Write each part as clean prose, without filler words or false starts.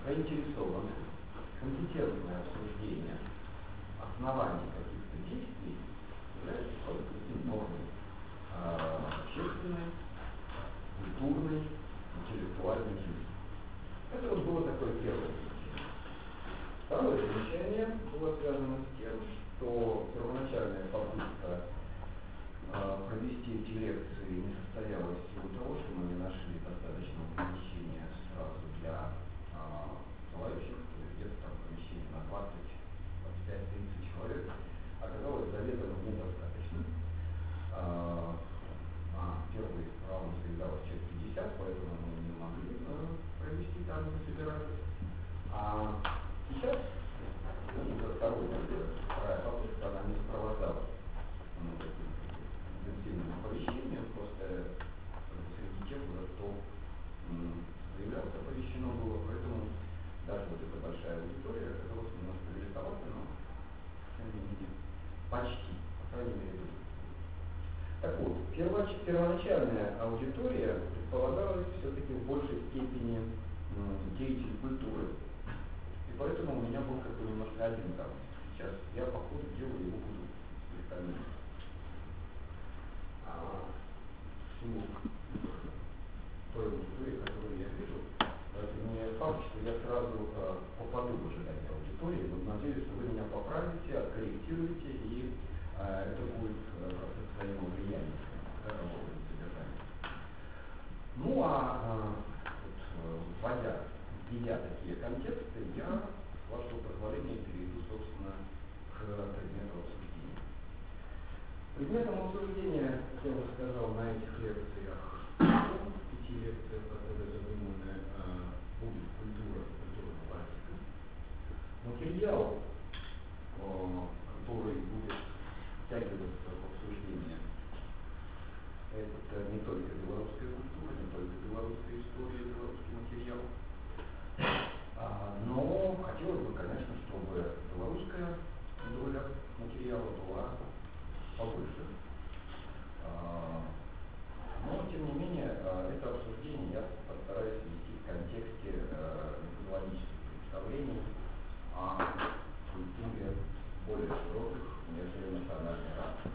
заинтересованность, компетентное обсуждение оснований каких-то действий является просто таким нормой общественной, культурной, интеллектуальной жизни. Это вот было такое первое замечание. Второе замечание было связано с тем, что первоначальная попытка провести эти лекции не состоялась в силу того, что мы не нашли достаточного помещения сразу для желающих, то есть где-то там помещение на 25-30 человек оказалось заведомо недостаточно. На первый раунд заявлялось человек 50, поэтому мы не могли провести там, мы собирались. А сейчас, уже вторая попытка, она не сопровождалась интенсивным оповещением, просто среди тех, кто заявлялся, оповещено было, поэтому даже вот эта большая аудитория оказалась немножко великовата, но тем не менее почти, по крайней мере, было. Так вот, первоначальная аудитория предполагалась все-таки в большей степени деятель культуры, и поэтому у меня был как бы немножко один замысел. Сейчас я по ходу дела его буду представлять. Всему той аудитории, которую я вижу, это не факт, что я сразу попаду в ожидание аудитории, но надеюсь, что вы меня поправите, откорректируете, и это будет процесс взаимовлияния, работы над содержанием. Ну введя такие контексты, я, с вашего позволения, перейду, собственно, к предмету обсуждения. Предметом обсуждения, как я уже сказал, на этих лекциях, 5 лекциях, которые задуманы, будет культура, культурная практика. Материал, который будет втягиваться в обсуждение, это не только белорусская культура, не только белорусская история, белорусский материал. Но хотелось бы, конечно, чтобы белорусская доля материала была побольше. Но, тем не менее, это обсуждение я постараюсь вести в контексте методологических представлений о культуре более широких, нежели национальной расы.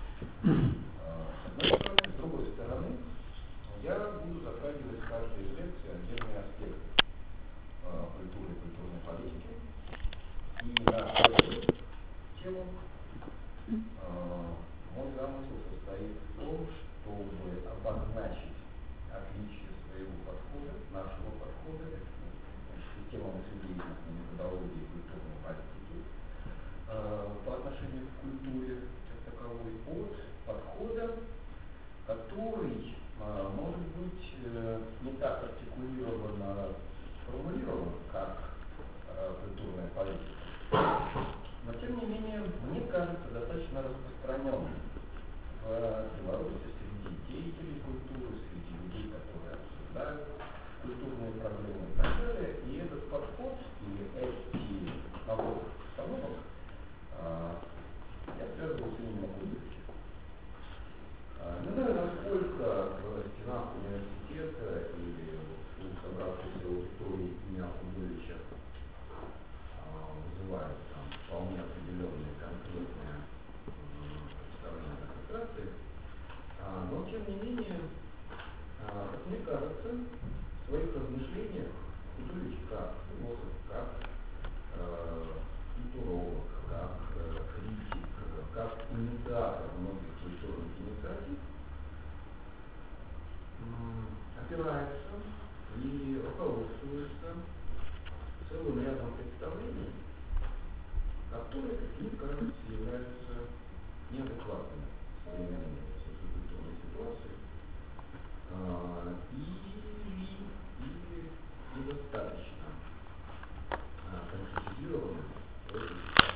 С одной стороны, с другой стороны, я буду затрагивать в каждой из лекций отдельные аспекты культуры и культурной политики. И на эту тему мой замысел состоит в том, чтобы обозначить отличие своего подхода, нашего подхода, система мыследеятельности, методологии культурной политики по отношению к культуре как таковой, от подхода, который может быть не так артикулированно сформулирован, как культурная политика, но тем не менее, мне кажется, достаточно распространенным в Беларуси среди деятелей культуры, среди людей, которые обсуждают культурные проблемы и так далее. И этот подход и эти набор установок я связывал с именем Акудовича. Не знаю, насколько в стенах университета или у собравшейся аудитории имя Акудовича вызывает там вполне определенные конкретные представления ассоциации, но тем не менее, как мне кажется, в своих размышлениях Акудович как философ, как культуролог, как критик, как инициатор многих культурных инициатив опирается и руководствуется целым рядом представлений, которые, как мне кажется, являются неадекватными современной социокультурной ситуации или недостаточно конкретизированы в этой ситуации.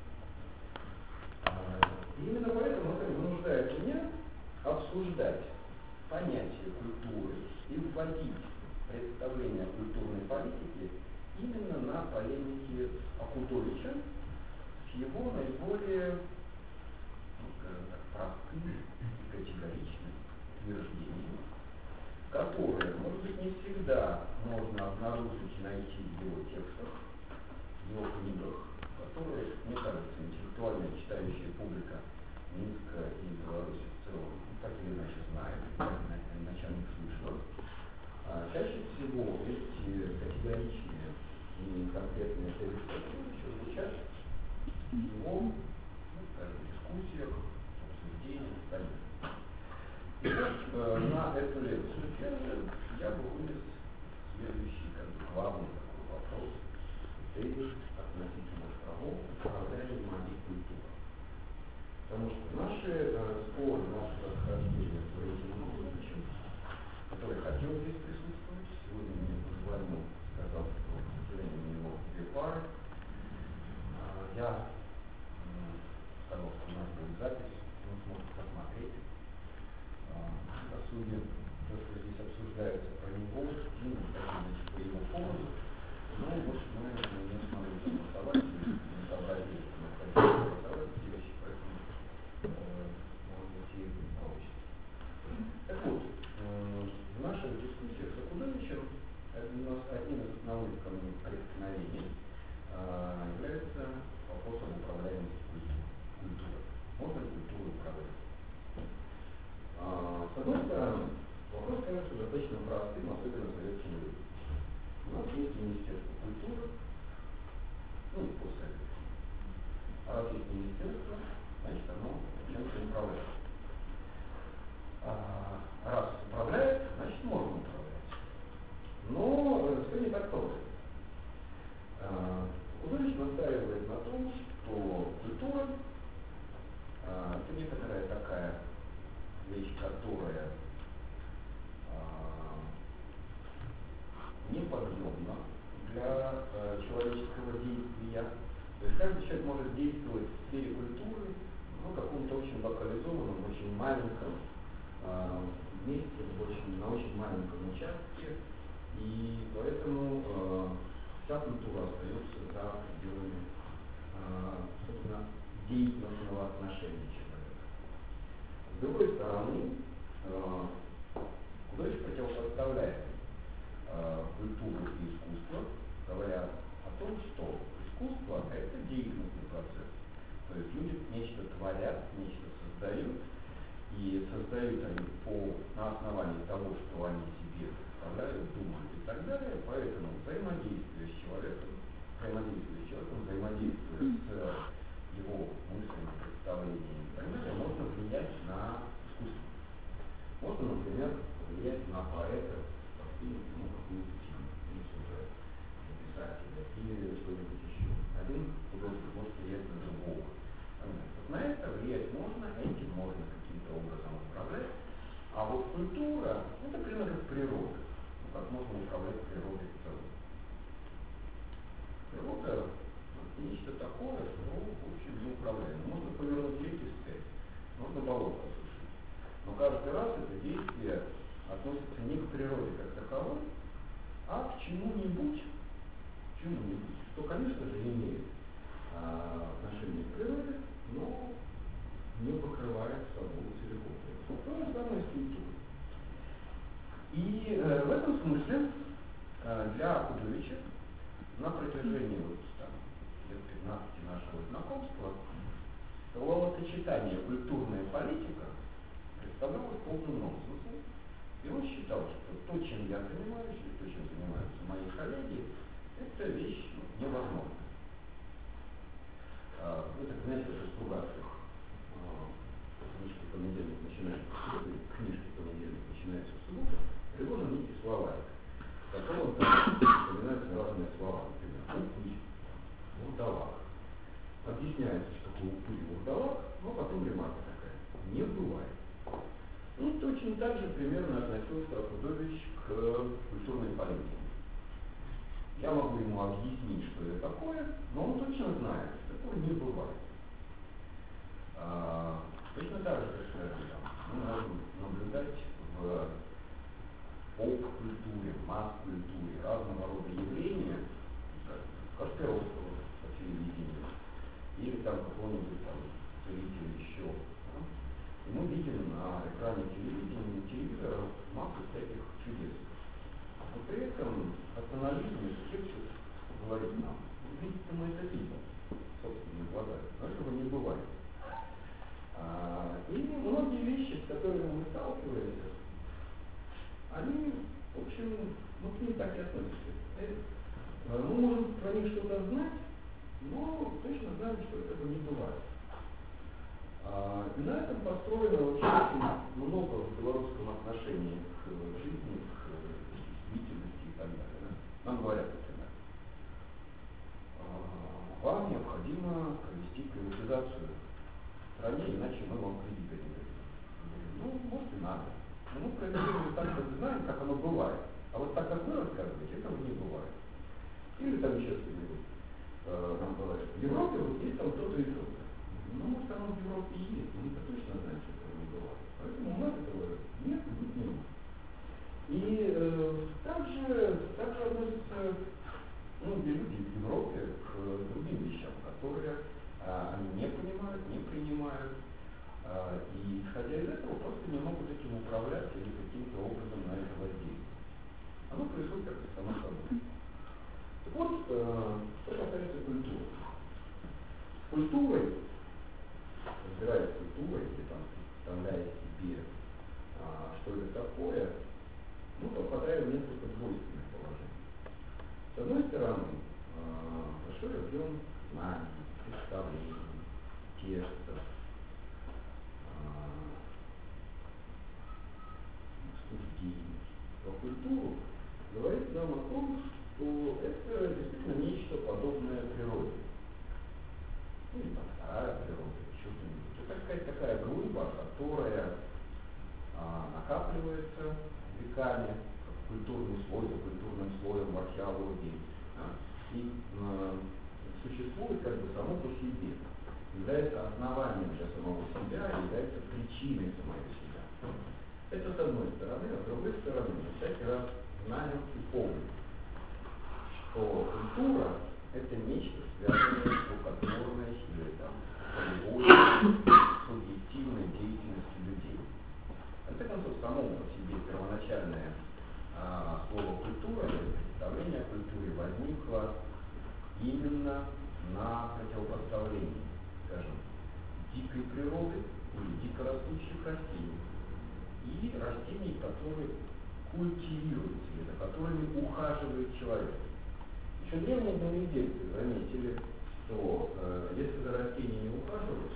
И именно поэтому это вынуждает меня обсуждать понятие культуры и вводить представление о культурной политике именно на полемике Акудовича с его наиболее, скажем так, простым и категоричным утверждением, которые, может быть, не всегда можно обнаружить и найти в его текстах, в его книгах, которые, мне кажется, интеллектуально читающая публика Минска и Беларуси в целом, так или иначе знает, иначе о них слышала. Чаще всего эти категоричные и конкретные тезисы еще звучат в его, скажем, дискуссиях, обсуждениях, конечно. И вот на эту лекцию первую я бы вынес следующий, как бы, главный такой вопрос, тезис относительно того, управляемой моей культурой. Потому что наши споры, наши расхождения по этим будущим, который хотел здесь присутствовать, сегодня мне позвонил, сказал, что, к сожалению, у него 2 пары. Я сказал, что у нас будет запись, он сможет посмотреть. По сути, то, что здесь обсуждается про него, ну, так иначе по его поводу, но вот мы не смогли согласовать, не сообразили, что необходимо согласовать эти вещи, поэтому, может быть, и не получится. Так вот, в наших дискуссиях с Акудовичем одним из основных камней преткновений является вопросом управляемости культуры. Можно ли культуру управлять? С одной стороны, вопрос кажется достаточно простым, особенно в советском времени. У нас есть Министерство культуры, ну и постсоветское. А раз есть министерство, значит оно чем-то управляет. Раз управляет, значит можно управлять. Но все не так просто. Художник настаивает на том, что культура это некоторая такая вещь, которая неподъемна для человеческого действия. То есть каждый человек может действовать в сфере культуры, ну, каком-то очень локализованном, очень маленьком месте, на очень маленьком участке, и поэтому вся культура остается за пределами, собственно, деятельностного отношения человека. С другой стороны, художник противопоставляет культуру и искусство, говоря о том, что искусство – это деятельностный процесс. То есть люди нечто творят, нечто создают, и создают они на основании того, что они себе представляют, думают и так далее. Поэтому взаимодействие с человеком, взаимодействие с его мыслями, представлениями и так далее, можно влиять на искусство. Можно, например, влиять на поэта, подкинуть ему какую-то тему, или сюжет, писателя, или что-нибудь еще. Один художник может влиять на другого. Вот на это влиять можно, этим можно каким-то образом управлять. А вот культура, это примерно как природа. Ну, как можно управлять природой в целом. Природа – нечто такое, что, в общем, неуправляемо. Можно повернуть реки вспять, можно болото осушить. Но каждый раз это действие относится не к природе как таковой, а к чему-нибудь, что, конечно же, имеет отношение к природе, но не покрывает собой целиком. То же самое с культурой. И в этом смысле для Акудовича на протяжении лет 15 нашего знакомства словосочетание «культурная политика» представлялось полным нонсенсом. И он считал, что то, чем я занимаюсь, и то, чем занимаются мои коллеги, это вещь невозможная. Вы так знаете, это Стругацких. Книжки понедельник начинается в среду, книжки понедельник начинается в субботу, приложен некий словарик, в котором упоминаются разные слова, например, упырь, вурдалак. Объясняется, что такое упырь, вурдалак, но потом ремарка такая: не бывает. Ну, точно так же примерно относился Акудович к культурной политике. Я могу ему объяснить, что это такое, но он точно знает, что такое не бывает. Точно так же, как мы можем наблюдать в поп-культуре, масс-культуре разного рода явления, Кашпировского по телевидению, или там какого-нибудь там зрителя еще. И мы видим на экране телевизора массу всяких этом рационализме Скепсис говорит нам, видите, мы это видим собственными глазами, но этого не бывает. И многие вещи, с которыми мы сталкиваемся, они, в общем, ну, к ним так и относятся. Мы можем про них что-то знать, но точно знаем, что этого не бывает. И на этом построено вообще очень много в белорусском отношении к жизни, к действительности и так далее. Да? Нам говорят, например, вам необходимо провести приватизацию в стране, иначе мы вам кредиты не дадим. Ну, может и надо. Но мы проверяем так, как знаем, как оно бывает. А вот так, как вы рассказываете, этого не бывает. Или там еще что-нибудь нам говорят, в Европе вот есть там то-то и то-то. Ну, может, оно в Европе и есть, но мы-то точно знаем, что этого не бывает. Поэтому у нас этого нет и быть не может. И также относятся многие люди в Европе к другим вещам, которые они не понимают, не принимают. И исходя из этого просто не могут этим управлять или каким-то образом на это воздействовать. Оно происходит как-то само собой. Так вот, что касается культуры. Культурой, разбираясь с культурой, или там представляя себе, что это такое, мы попадаем в несколько двойственных положений. С одной стороны, большой объем знаний, представлений, текстов, суждений про культуру говорит нам о том, что это действительно нечто подобное природе. Ну, или там вторая природа, еще что-нибудь. Это какая-то такая глыба, которая накапливается веками, как культурный слой за культурным слоем в археологии, и существует как бы само по себе, является основанием для самого себя, является причиной самого себя. Это с одной стороны, а с другой стороны, мы всякий раз знаем и помним, что культура — это нечто, связанное с рукотворной или там полевой, субъективной деятельностью людей. В конце концов, само по себе первоначальное слово «культура» или представление о культуре возникло именно на противопоставлении, скажем, дикой природы или дикорастущих растений и растений, которые культивируются, или за которыми ухаживает человек. Еще древние земледельцы заметили, что если за растениями ухаживать,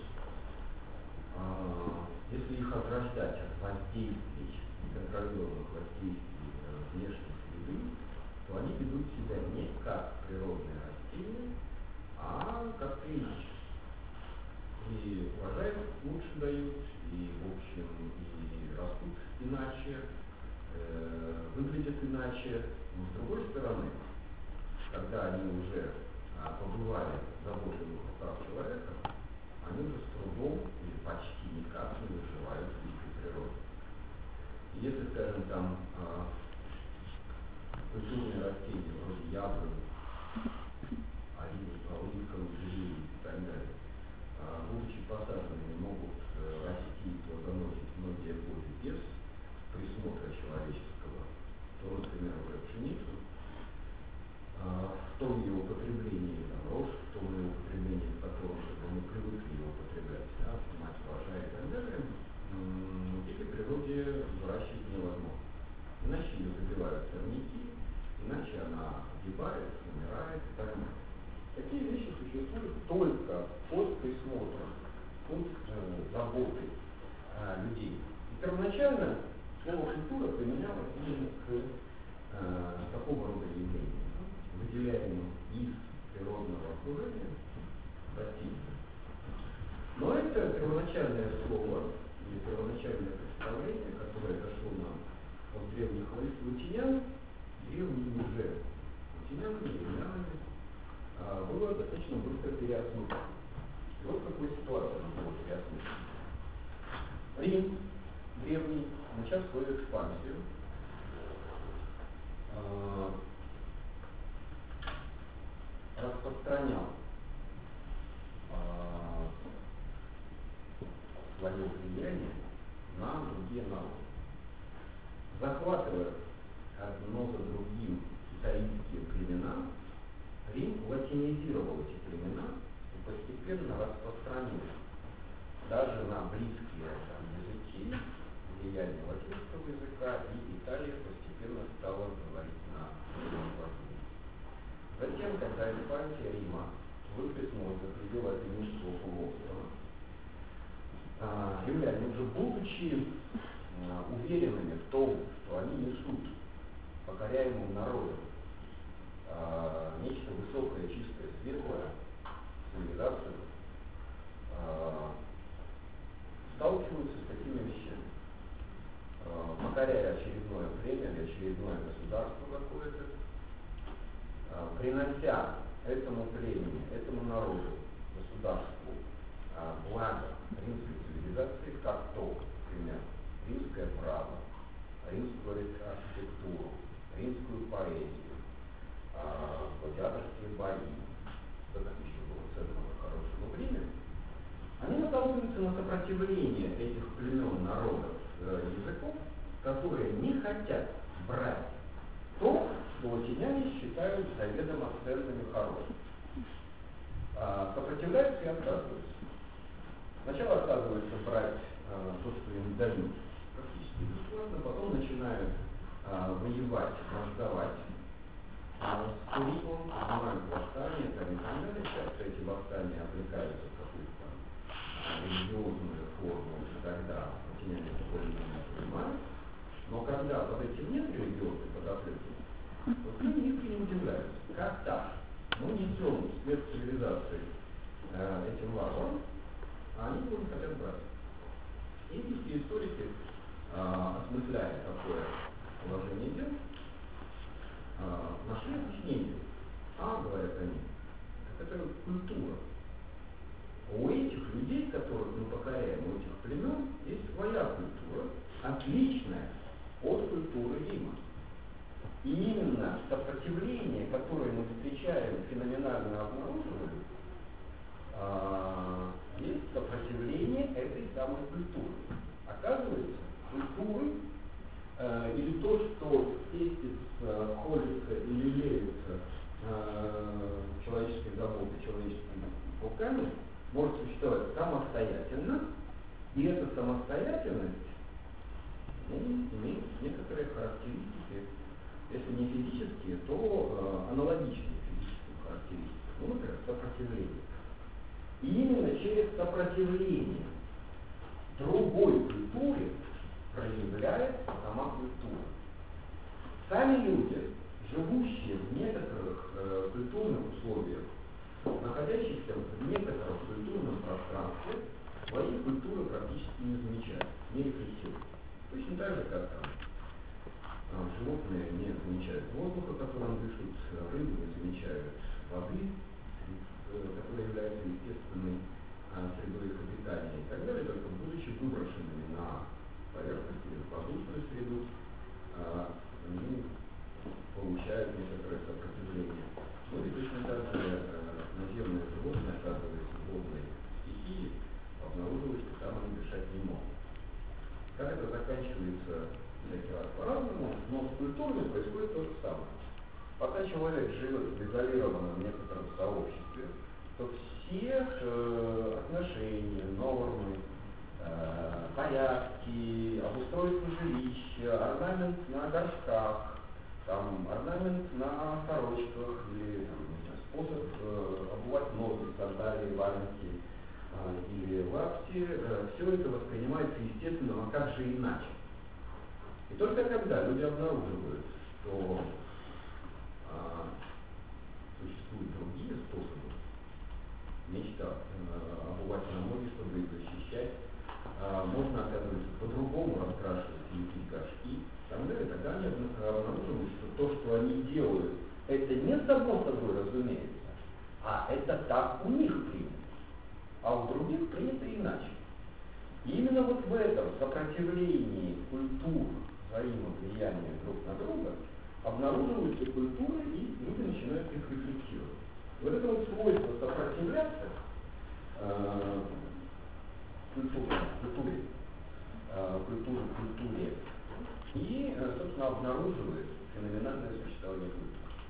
если их ограждать от воздействий, неконтролируемых воздействий внешней среды, то они ведут себя не как природные растения, а как-то иначе. И урожай лучше дают, и, в общем, и растут иначе, выглядят иначе. Но с другой стороны, когда они уже побывали заботливых руках человека, они уже с трудом или почти никак не выживают в дикой природе. И если, скажем, там культурные растения вроде яблонь, оливковых деревьев и так далее, будучи посаженными, могут расти и плодоносить многие годы без присмотра человеческого, то, например, уже пшеницу, в том ее употреблении, там, рожь, в том ее употреблении, в котором мы привыкли ее употреблять, снимать урожай и так далее, в дикой природе выращивать невозможно. Иначе ее забивают сорняки, иначе она погибает, умирает и так далее. Такие вещи существуют только под присмотром, под заботой людей. И первоначально слово «культура» применялось именно к такого рода явлениям, выделяемым из природного окружения растения. Но это первоначальное слово или первоначальное представление, которое дошло нам от древних латинян, древними же латинянами, римлянами, было достаточно быстро переосмыслено. И вот в какой ситуации оно было переосмыслено. Рим древний, начав свою экспансию, распространял свое влияние на другие народы, захватывая одно за другим исторические племена, Рим латинизировал эти племена и постепенно распространил даже на близкие языки влияние латинского языка, и Италия постепенно стала говорить на этом языке. Затем, когда экспансия Рима выплеснулась за пределы Апеннинского полуострова, римляне, уже будучи уверенными в том, что они несут покоряемым народом нечто высокое, чистое, светлое, цивилизацию, сталкиваются с такими вещами. Покоряя очередное племя или очередное государство какое-то, принося этому племени, этому народу, государству благо римской цивилизации, как то, например, римское право, римскую архитектуру, римскую поэзию, гладиаторские бои, что там еще было ценного, хорошего времени, они наталкиваются на сопротивление этих племен, народов, языков, которые не хотят брать то, что латиняне считают заведомо ценным и хорошим. Сопротивляются и отказываются. Сначала отказываются брать то, что им дают практически бесплатно, потом начинают воевать, враждовать с Римом, поднимают восстания и так далее. Часто эти восстания облекаются в какую-то религиозную форму, и тогда латиняне такое не понимают. Но когда под этим нет религиозной подоплеки, то люди искренне удивляются. Как так? Мы несем свет цивилизации этим варварам, а они его не хотят брать. И римские историки, осмысляя такое положение дел, нашли объяснение. Говорят они, так это культура. У этих людей, которых мы покоряем, у этих племен, есть своя культура, отличная от культуры Рима. И именно сопротивление, которое мы встречаем, феноменально обнаруживаем, есть сопротивление этой самой культуры. Оказывается, культуры или то, что сестится, холится и лелеется человеческой заботой, человеческими руками, может существовать самостоятельно, и эта самостоятельность имеет некоторые характеристики, если не физические, то аналогичные физическим характеристикам, например, сопротивление. И именно через сопротивление другой культуре проявляется сама культура. Сами люди, живущие в некоторых культурных условиях, находящихся в некотором культурном пространстве, своей культуры практически не замечают, не рефлексируют. Точно так же, как животные не замечают воздуха, которым дышат, рыбы не замечают воды, которая является естественной средой их обитания и так далее, только будучи выброшенными на поверхность или в воздушную среду, они получают некоторое сопротивление. Ну и точно так же наземные животные, оказываются в водной стихии, обнаружилось, что там они дышать не могут. Как это заканчивается всякий раз по-разному, но с культурой происходит то же самое. Пока человек живет в изолированном некотором сообществе, то все отношения, нормы, порядки, обустройство жилища, орнамент на горшках, орнамент на сорочках или способ обувать ноги, сандалии, валенки или лапти, все это воспринимается естественно, а как же иначе? И только когда люди обнаруживают, что существуют другие способы нечто обувать на ноги, чтобы их защищать, можно, оказывается, по-другому раскрашивать и лепить горшки, и так далее, тогда они обнаруживают, что то, что они делают, это не само собой разумеется, а это так у них принято, а у других принято иначе. И именно вот в этом сопротивлении культур взаимного влияния друг на друга обнаруживаются культуры, и люди начинают их рефлексировать. Вот это вот свойство сопротивляться культуре, и, собственно, обнаруживает феноменальное существование культуры.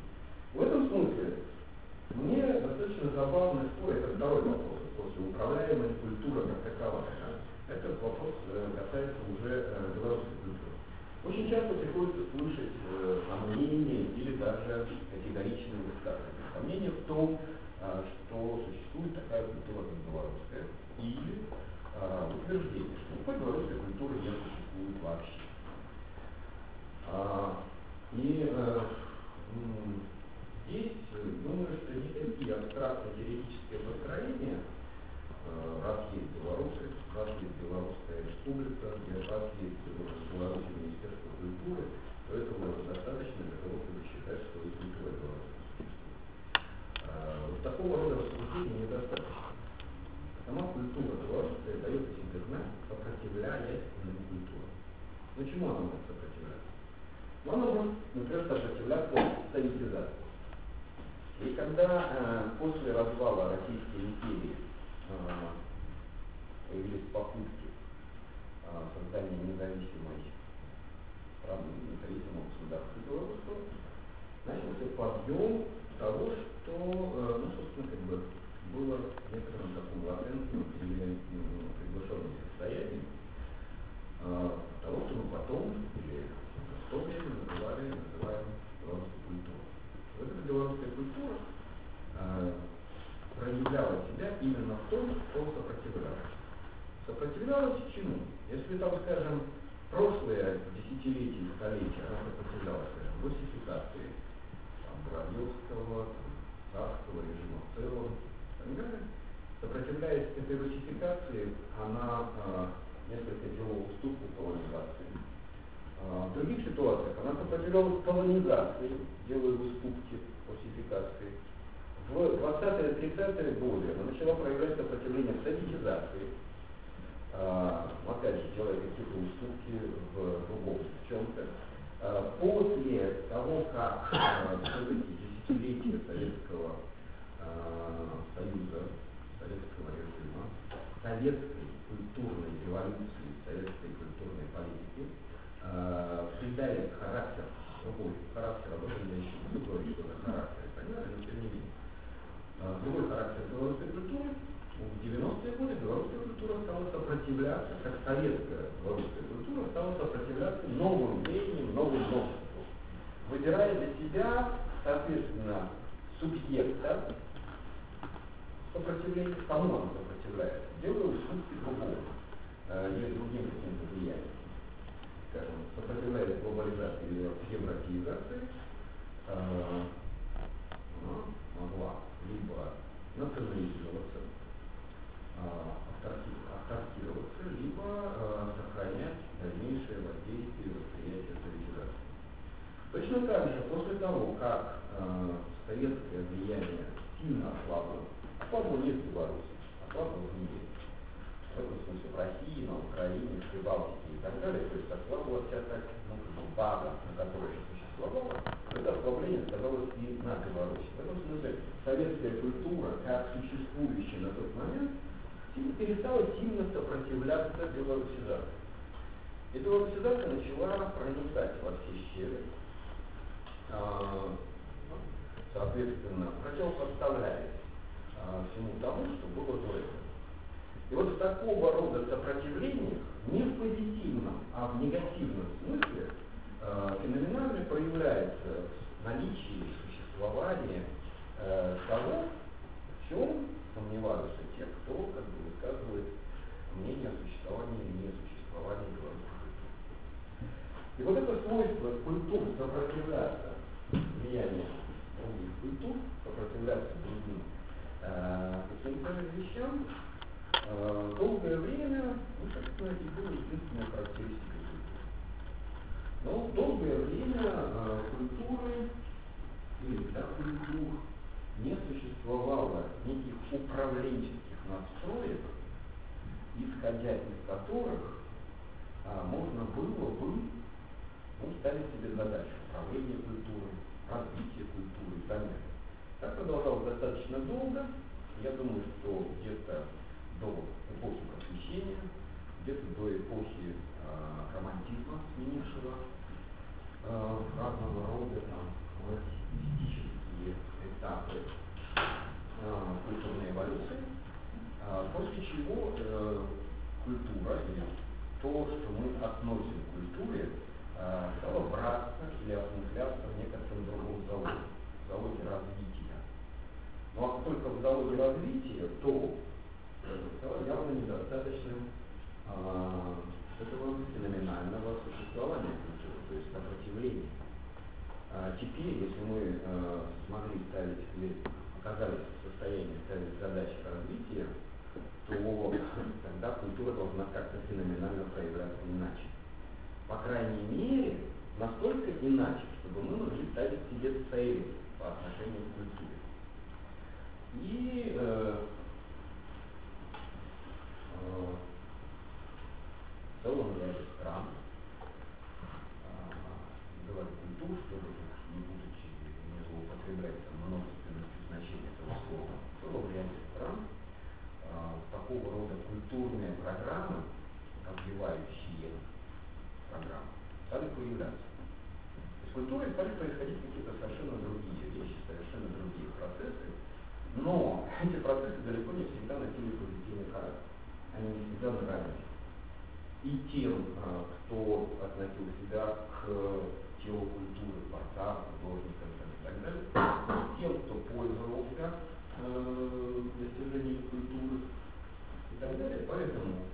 В этом смысле мне достаточно забавный спор, это второй вопрос, после управляемой культуры как таковая. Да? Этот вопрос касается уже белорусской культуры. Очень часто приходится слышать сомнения или даже категоричные высказывания. Сомнения в том, что существует такая культура, как белорусская, или утверждение, что никакой белорусской культуры не существует вообще. Здесь, думаю, что не такие абстрактные теоретические построения, раз есть Беларусь, раз есть Белорусская республика, раз есть Беларусь Министерство культуры, то этого достаточно для того, чтобы считать, что и культура белорусская существует. Вот такого рода рассуждений недостаточно. Сама культура белорусская дает о себе знать, сопротивляясь иным культурам. Ну чему она может сопротивляться? Она может, например, сопротивляться советизации. И когда после развала Российской империи появились попытки создания независимого государства белорусского, начался подъем того, что, собственно, было некоторым таком латентном или приглашенном состоянии того, что мы потом, или в то время называем белорусской культурой. Вот эта белорусская культура проявляла себя именно в том, что сопротивлялась. Сопротивлялась чему? Если, там, скажем, прошлые десятилетия и столетия она сопротивлялась, скажем, русификации Воробьевского, царского режима в целом, сопротивляясь этой русификации, она несколько делала уступку колонизации. В других ситуациях она сопротивлялась колонизации, делая уступки русификации. В 20-30-е годы она начала проявлять сопротивление советизации, опять же, делая какие-то уступки в другом чем-то. После того, как десятилетия Советского Союза, советского режима, советской культурной революции, советской культурной политики придали характер, другой характер, об этом я еще не буду говорить, что за характер, понимаете, но тем не менее. Другой характер белорусской культуры, в 90-е годы белорусская культура стала сопротивляться, как советская белорусская культура стала сопротивляться новым веяниям, новым новшествам, выбирая для себя, соответственно, субъекта сопротивления, кому он сопротивляется, делая уступки другому или другим каким-то влиянием. Скажем, сопротивляясь глобализации или европеизации, она могла либо национализироваться, авторизироваться, либо сохранять дальнейшее воздействие и восприятие советизации. Точно так же, после того, как советское влияние сильно ослабло не в Беларуси, ослабло в мире, в этом смысле в России, на Украине, в Прибалтике и так далее, то есть ослабла вся та база, на которой существовала, это ослабление сказалось и на Беларуси. В этом смысле советская культура, как существующая на тот момент, перестала сильно сопротивляться белорусизации. И белорусизация начала проникать во все щели, соответственно, противопоставляясь всему тому, что было до этого. И вот в такого рода сопротивлениях, не в позитивном, а в негативном смысле, феноменально проявляется наличие и существование того, в чем сомневаются те, кто высказывает мнение о существовании или несуществовании белорусской культуры. И вот это свойство культур сопротивляться влиянию других культур, сопротивляться другим каким-то вещам, долгое время, собственно, и было единственной характеристикой культуры. Но долгое время культуры или для культур не существовало неких управленческих настроек, исходя из которых можно было бы ставить себе задачу управления культурой, развития культуры и так далее. Так продолжалось достаточно долго. Я думаю, что где-то до эпохи Просвещения, где-то до эпохи романтизма, сменившего разного рода классицистические некие этапы культурной эволюции, после чего культура, или то, что мы относим к культуре, стало браться или осмысляться в некотором другом залоге, в залоге развития. Но как только в залоге развития, то стало явно недостаточным этого феноменального существования культуры, то есть сопротивления. Теперь, если мы смогли ставить, или оказались в состоянии ставить задачи развития, то тогда культура должна как-то феноменально проявляться иначе. По крайней мере, настолько иначе, чтобы мы могли ставить себе цели по отношению к культуре. И в целом ряде стран, говорю культур, чтобы не путать и не злоупотреблять множественностью значения этого слова, в целом ряде стран такого рода культурные программы, развивающие программы, стали появляться. То есть в культуре стали происходить какие-то совершенно другие вещи, совершенно другие процессы, но эти процессы далеко не всегда носили позитивный характер. Они не всегда нравились. И тем, кто относил себя к телу культуры, творцам, художникам и так далее, и тем, кто пользовался достижениями культуры и так далее. Поэтому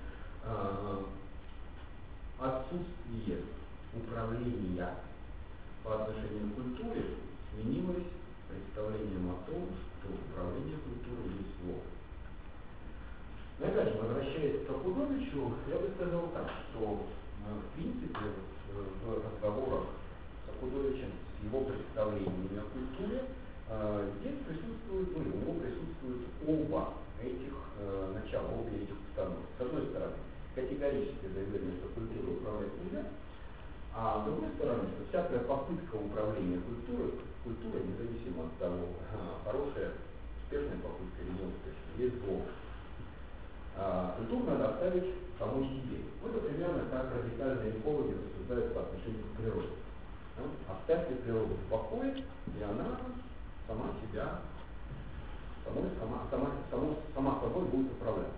отсутствие управления по отношению к культуре сменилось представлением о том, что управление культурой есть зло. Но опять же, возвращаясь к Акудовичу, я бы сказал так, что в принципе в разговорах с Акудовичем, с его представлениями о культуре, здесь присутствуют, у него присутствуют оба этих начала, обе этих установок. С одной стороны, категорическое заявление, что культурой управлять нельзя, а с другой стороны, что всякая попытка управления культурой, независимо от того, хорошая, успешная попытка или неуспешная, есть зло. Культуру надо оставить самой себе. Это примерно как радикальные экологи рассуждают по отношению к природе. Оставьте природу в покое, и она сама собой будет управляться.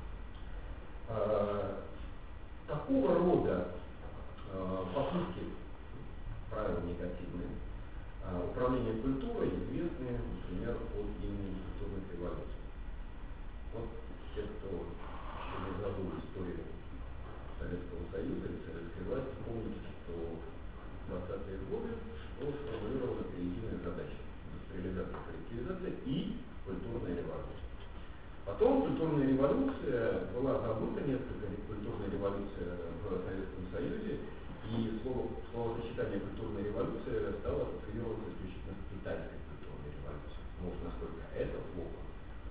Такого рода попытки, правила негативные, управления культурой известны, например, от имени культурных революций. Вот те, кто еще не забыл историю Советского Союза или советской власти, помните, что в 20-е годы было сформулировано три единые задачи: индустриализация, коллективизация и культурная революция. Потом культурная революция была забыта, несколько культурная революция в Советском Союзе, и словосочетание культурная революция стало ассоциироваться исключительно с китайской культурной революцией. Ну, насколько это плохо.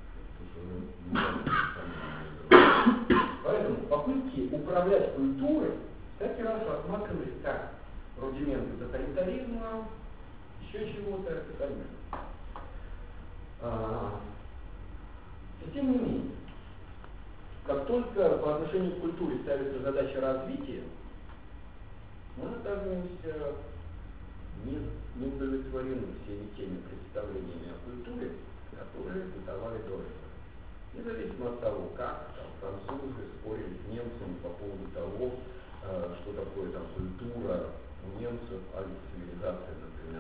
Поэтому попытки управлять культурой всякий раз рассматривались как рудименты тоталитаризма, еще чего-то и так далее. И тем не менее, как только по отношению к культуре ставится задача развития, мы оказываемся не удовлетворены всеми теми представлениями о культуре, которые бытовали до этого. Независимо от того, как французы спорили с немцами по поводу того, что такое там культура у немцев, альфа-цивилизация, например,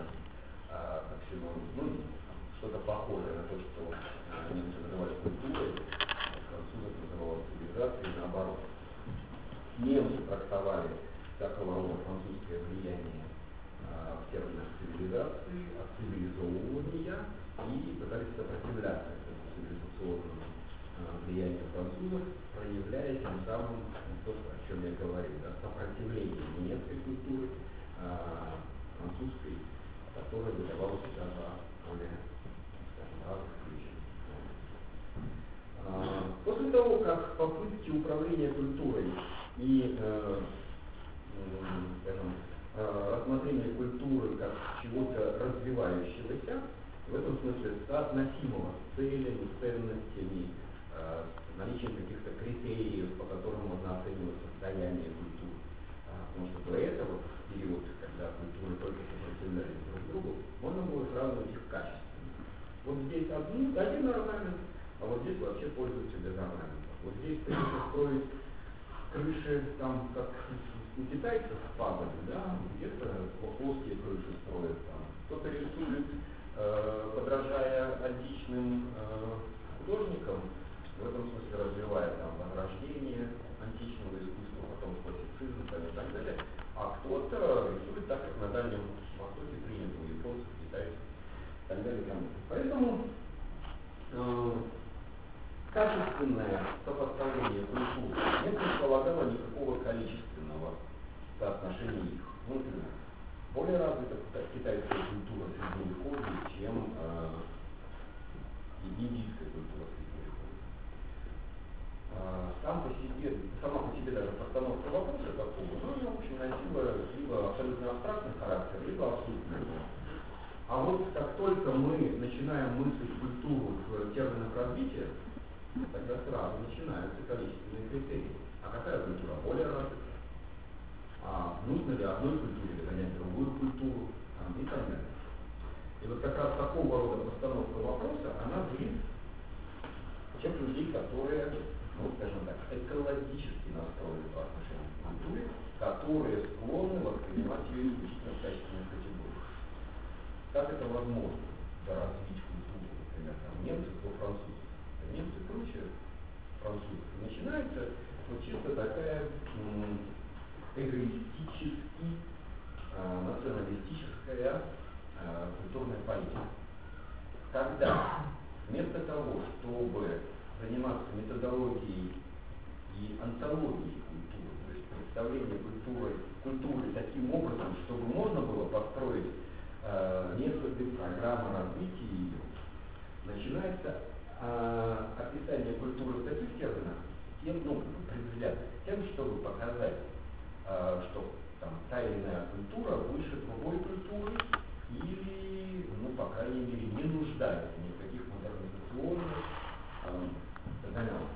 что-то похожее на то, что немцы называли культурой, французы называли цивилизацией, наоборот. Немцы трактовали всякого рода французское влияние в терминах цивилизации, цивилизовывания и пытались сопротивляться этому цивилизационному влиянию французов, проявляя тем самым то, о чем я говорил, сопротивление немецкой культуры французской, которая выдавала себя за более, скажем, развитую. После того, как попытки управления культурой и рассмотрение культуры как чего-то развивающегося, в этом смысле соотносимого с целями, ценностями, наличием каких-то критериев, по которым можно оценивать состояние культуры. Потому что до этого, в период, когда культуры только сопротивлялись друг другу, можно было сразу делать их качественно. Вот здесь один орнамент, а вот здесь вообще пользуются без орнаментов. Вот здесь принято строить крыши, там, как у китайцев пагоды, да, где-то плоские крыши строят там. Кто-то рисует, подражая античным художникам, в этом смысле развивая там возрождение античного искусства, потом классицизм там, и так далее. А кто-то рисует так, как на Дальнем Востоке принято у японцев, китайцев и так далее. Поэтому качественное сопоставление культур не предполагало никакого количественного соотношения их. Ну, например, более развита китайская культура средневековья, чем индийская культура средневековья. Сама по себе даже постановка вопроса такого, ну, она, в общем, носила либо абсолютно абстрактный характер, либо абсолютный. А вот как только мы начинаем мыслить культуру в терминах развития, тогда сразу начинаются количественные критерии. А какая культура более развита? А нужно ли одной культуре догонять другую культуру? И так далее. И вот как раз такого рода постановка вопроса, она злит тех людей, которые, ну, скажем так, экологически настроены по отношению к культуре, которые склонны воспринимать ее исключительно в качественных категориях. Как это возможно? Да, развить культуру, например, там, немцев до французов. Немцы круче французов. И начинается вот чисто такая эгоистически националистическая культурная политика. Когда вместо того, чтобы заниматься методологией и антологией культуры, то есть представление культуры таким образом, чтобы можно было построить методы, программы развития ее, начинается описание культуры в таких терминах, тем, предвзято, тем, чтобы показать, что там, та или иная культура выше другой культуры или, ну, по крайней мере, не нуждается ни в каких модернизационных догонялках.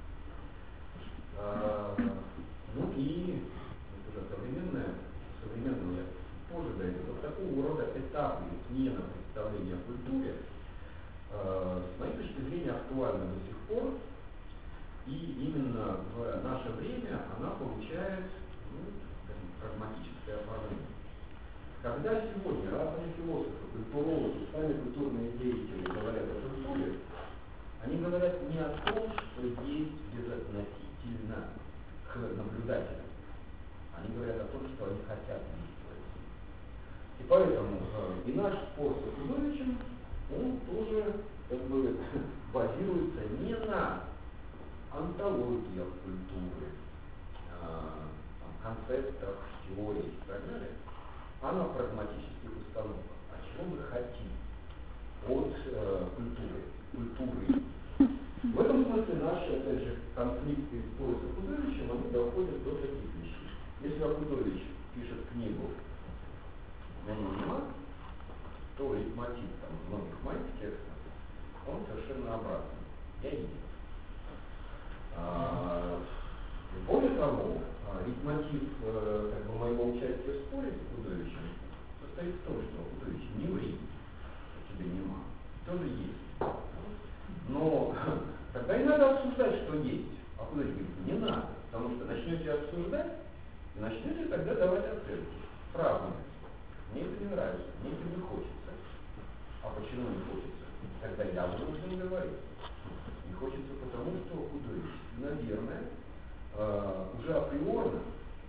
Ну и это уже современное я позже дойду, вот такого рода этапы смена представления о культуре с моей точки зрения актуальна до сих пор, и именно в наше время она получает, ну, скажем, прагматическое оформление. Когда сегодня разные философы, культурологи, сами культурные деятели говорят о культуре, они говорят не о том, что есть безотносительно к наблюдателям. Они говорят о том, что они хотят видеть в этом. И поэтому и наш спор с Худовичем, он тоже как бы базируется не на антологиях культуры, концептах, теориях и так далее, а на прагматических установках. А чего мы хотим от культуры? В этом смысле наши, опять же, конфликты и споры с Акудовичем, они доходят до таких вещей. Если Акудович пишет книгу «Меня нема», то лейтмотив там многих моих текстов, он совершенно обратный. Я не. Более того, лейтмотив как бы, моего участия в споре с Акудовичем состоит в том, что Акудович не ври, что тебе нема, тоже есть. Но тогда и надо обсуждать, что есть. А Акудович говорит, не надо, потому что начнете обсуждать, и начнете тогда давать оценки. Правильно. Мне это не нравится, мне это не хочется. А почему не хочется? Тогда я вынужден говорить. Не хочется потому, что Акудович, наверное, уже априорно,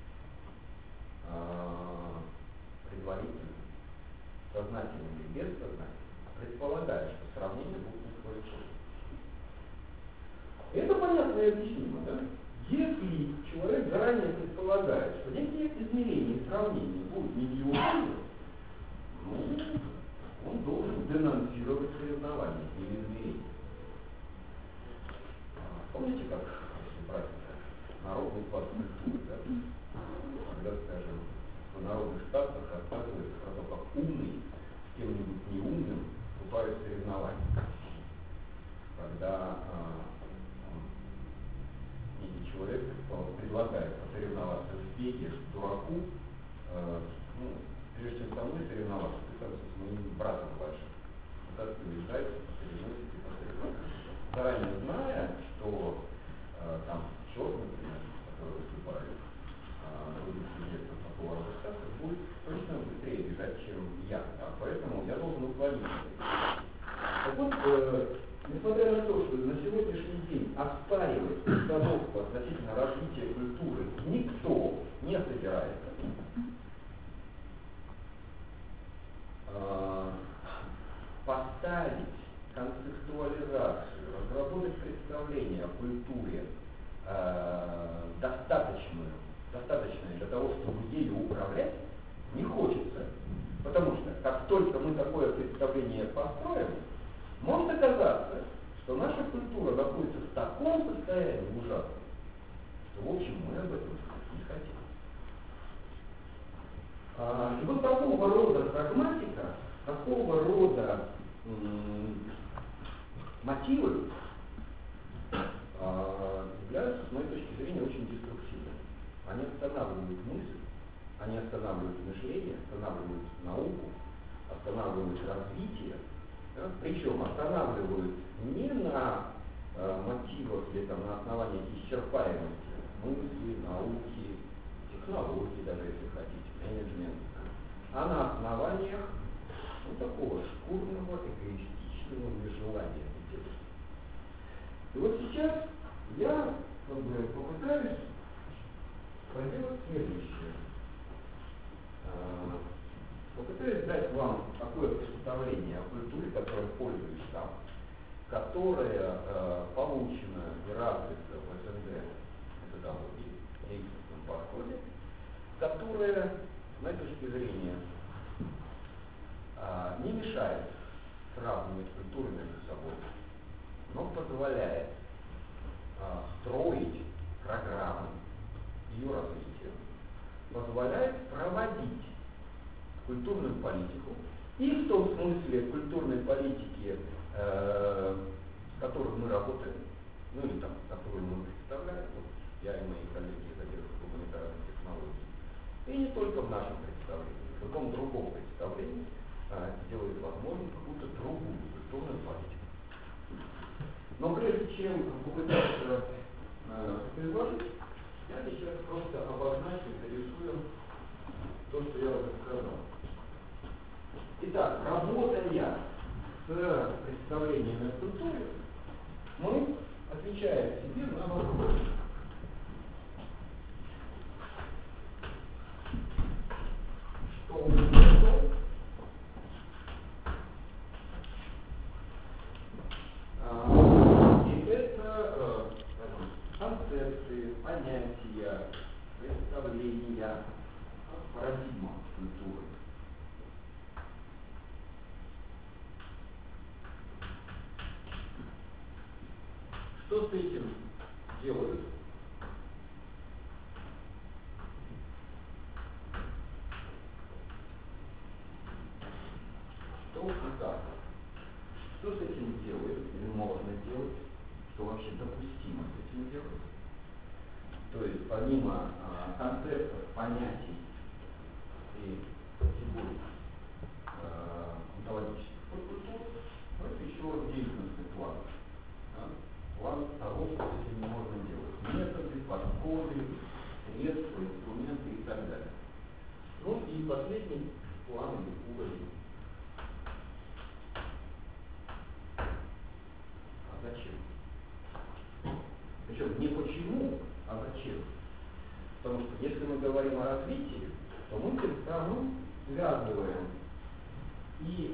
предварительно, сознательно или бессознательно, предполагает, что сравнение будет не в твою пользу. Это понятно и объяснимо, да? Если человек заранее предполагает, что некие измерения и сравнения будут не в его пользу, ну, он должен денонсировать соревнования или измерения. Помните, как, если брать народный класс культуры, да? Когда, скажем, в народных штатах рассказывается про то, как умный с кем-нибудь неумным вступает в соревнования. Когда некий человек предлагает посоревноваться в беге дураку, ну, прежде чем со мной соревноваться, ты сразу с моим братом младшим государственные издательства переносят и потребуют. Заранее зная, что там черт, например, который выступает на других субъектов такого рода статуса, будет точно быстрее бежать, чем я. Поэтому я должен уклониться. Так вот, несмотря на то, что на сегодняшний день оспаривать установку относительно развития культуры никто не собирается, поставить концептуализацию, разработать представление о культуре достаточное для того, чтобы ею управлять, не хочется. Потому что как только мы такое представление построим, может оказаться, что наша культура находится в таком состоянии ужасном, что, в общем, мы об этом не хотим. И вот такого рода прагматика, такого рода мотивы являются, с моей точки зрения, очень деструктивными. Они останавливают мысль, они останавливают мышление, останавливают науку, останавливают развитие, да? Причем останавливают не на мотивах или там, на основании исчерпаемости мысли, науки, технологий, даже если хотите, менеджмента, а на основаниях такого шкурного, эгоистичного нежелания делать. И вот сейчас я попытаюсь проделать следующее. Попытаюсь дать вам такое представление о культуре, которой пользуюсь там, которая получена и развита в СНГ методологии, в действенном подходе, которая, с моей точки зрения, не мешает сравнивать культуры между собой, но позволяет строить программы ее развития, позволяет проводить культурную политику и в том смысле культурной политики, с которой мы работаем, ну или там, которую мы представляем, вот я и мои коллеги из отдела гуманитарных технологий, и не только в нашем представлении, в любом другом представлении делает возможным какую-то другую культурную политику. Но прежде чем попытаться это изложить, я сейчас просто обозначу, нарисую то, что я уже сказал. Итак, работая с представлениями о культуре, мы отвечаем себе на вопрос. Что культура? И это концепции, понятия, представления, парадигма культуры. Что с этим делают? Что и как? Что с этим делают или можно делать? Что вообще допустимо с этим делать? То есть помимо концептов, понятий и категорий онтологических культур, это еще деятельностный план. Да? План того, что с этим можно делать. Методы, подходы, средства, инструменты и так далее. Ну и последний план или уровень. А зачем? Причем не почему, а зачем? Потому что если мы говорим о развитии, то мы тем самым связываем и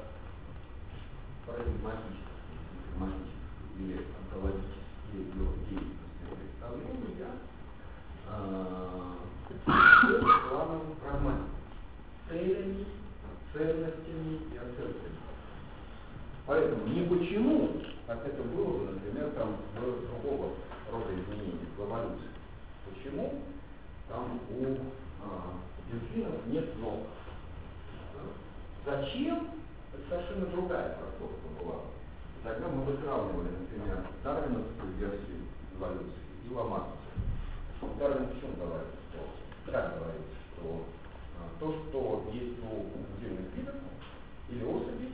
парадигматические или онтологические деятельности представления с планом прагматики, целями, ценностями и оценками. Поэтому не почему, как это было бы, например, там, в другого рода изменений, в эволюции. Почему там у дельфинов нет ног? Зачем? Это совершенно другая трактовка была. Тогда мы бы сравнивали, например, дарвиновскую версию эволюции и ламаркскую. Дарвин почему говорит, что, как говорится, что то, что есть у отдельных видов или особей,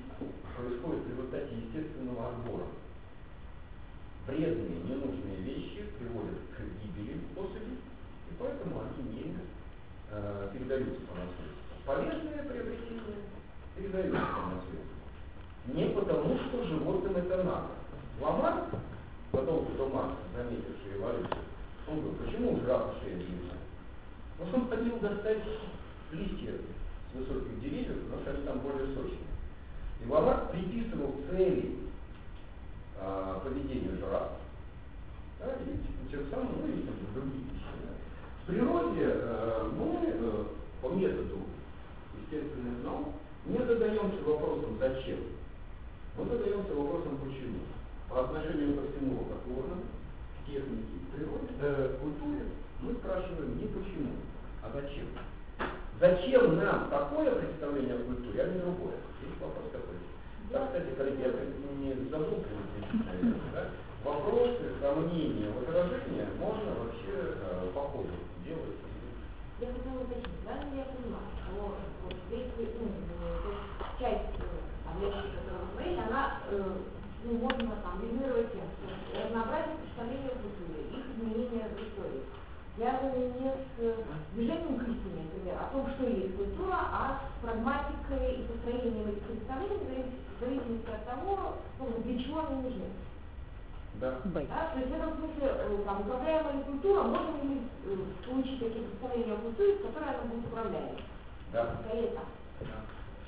происходит в результате естественного отбора. Вредные, ненужные вещи приводят к гибели особей, и поэтому они не передаются по наследству. Полезные приобретения передаются по наследству. Не потому, что животным это надо. Ламарк, задолго до Маркса, заметивший эволюцию, он говорил, почему у жирафа шея длинная? Потому что он ходил достать листья с высоких деревьев, потому что они там более сочные. И Ламарк приписывал цели поведению жирафа. Да, и тем самым, ну и другие вещи. Да. В природе мы по методу естественных наук не задаемся вопросом «зачем?». Мы задаемся вопросом «почему?». По отношению ко всему рукотворному, к технике, к природе, к культуре, мы спрашиваем не почему, а зачем. Зачем нам такое представление о культуре, а не другое? Есть вопрос такой. Да, кстати, коллеги, я не забыл предупредить, да? Вопросы, сомнения, возражения можно вообще по ходу делать. Я хотела уточнить, правильно я понимаю, что вот если часть лекции, которую вы говорили, она можно там резюмировать тем, что разнообразие представления о культуре, их изменения в истории связаны не с движением к истине, например, о том, что есть культура, а с прагматикой и построением этих представлений в зависимости от того, для чего они нужны. Да. Да, то есть в этом смысле там, управляемая ли культура, можно ли получить такие представления о культуре, в которой она будет управляема? Да. Скорее так. Да.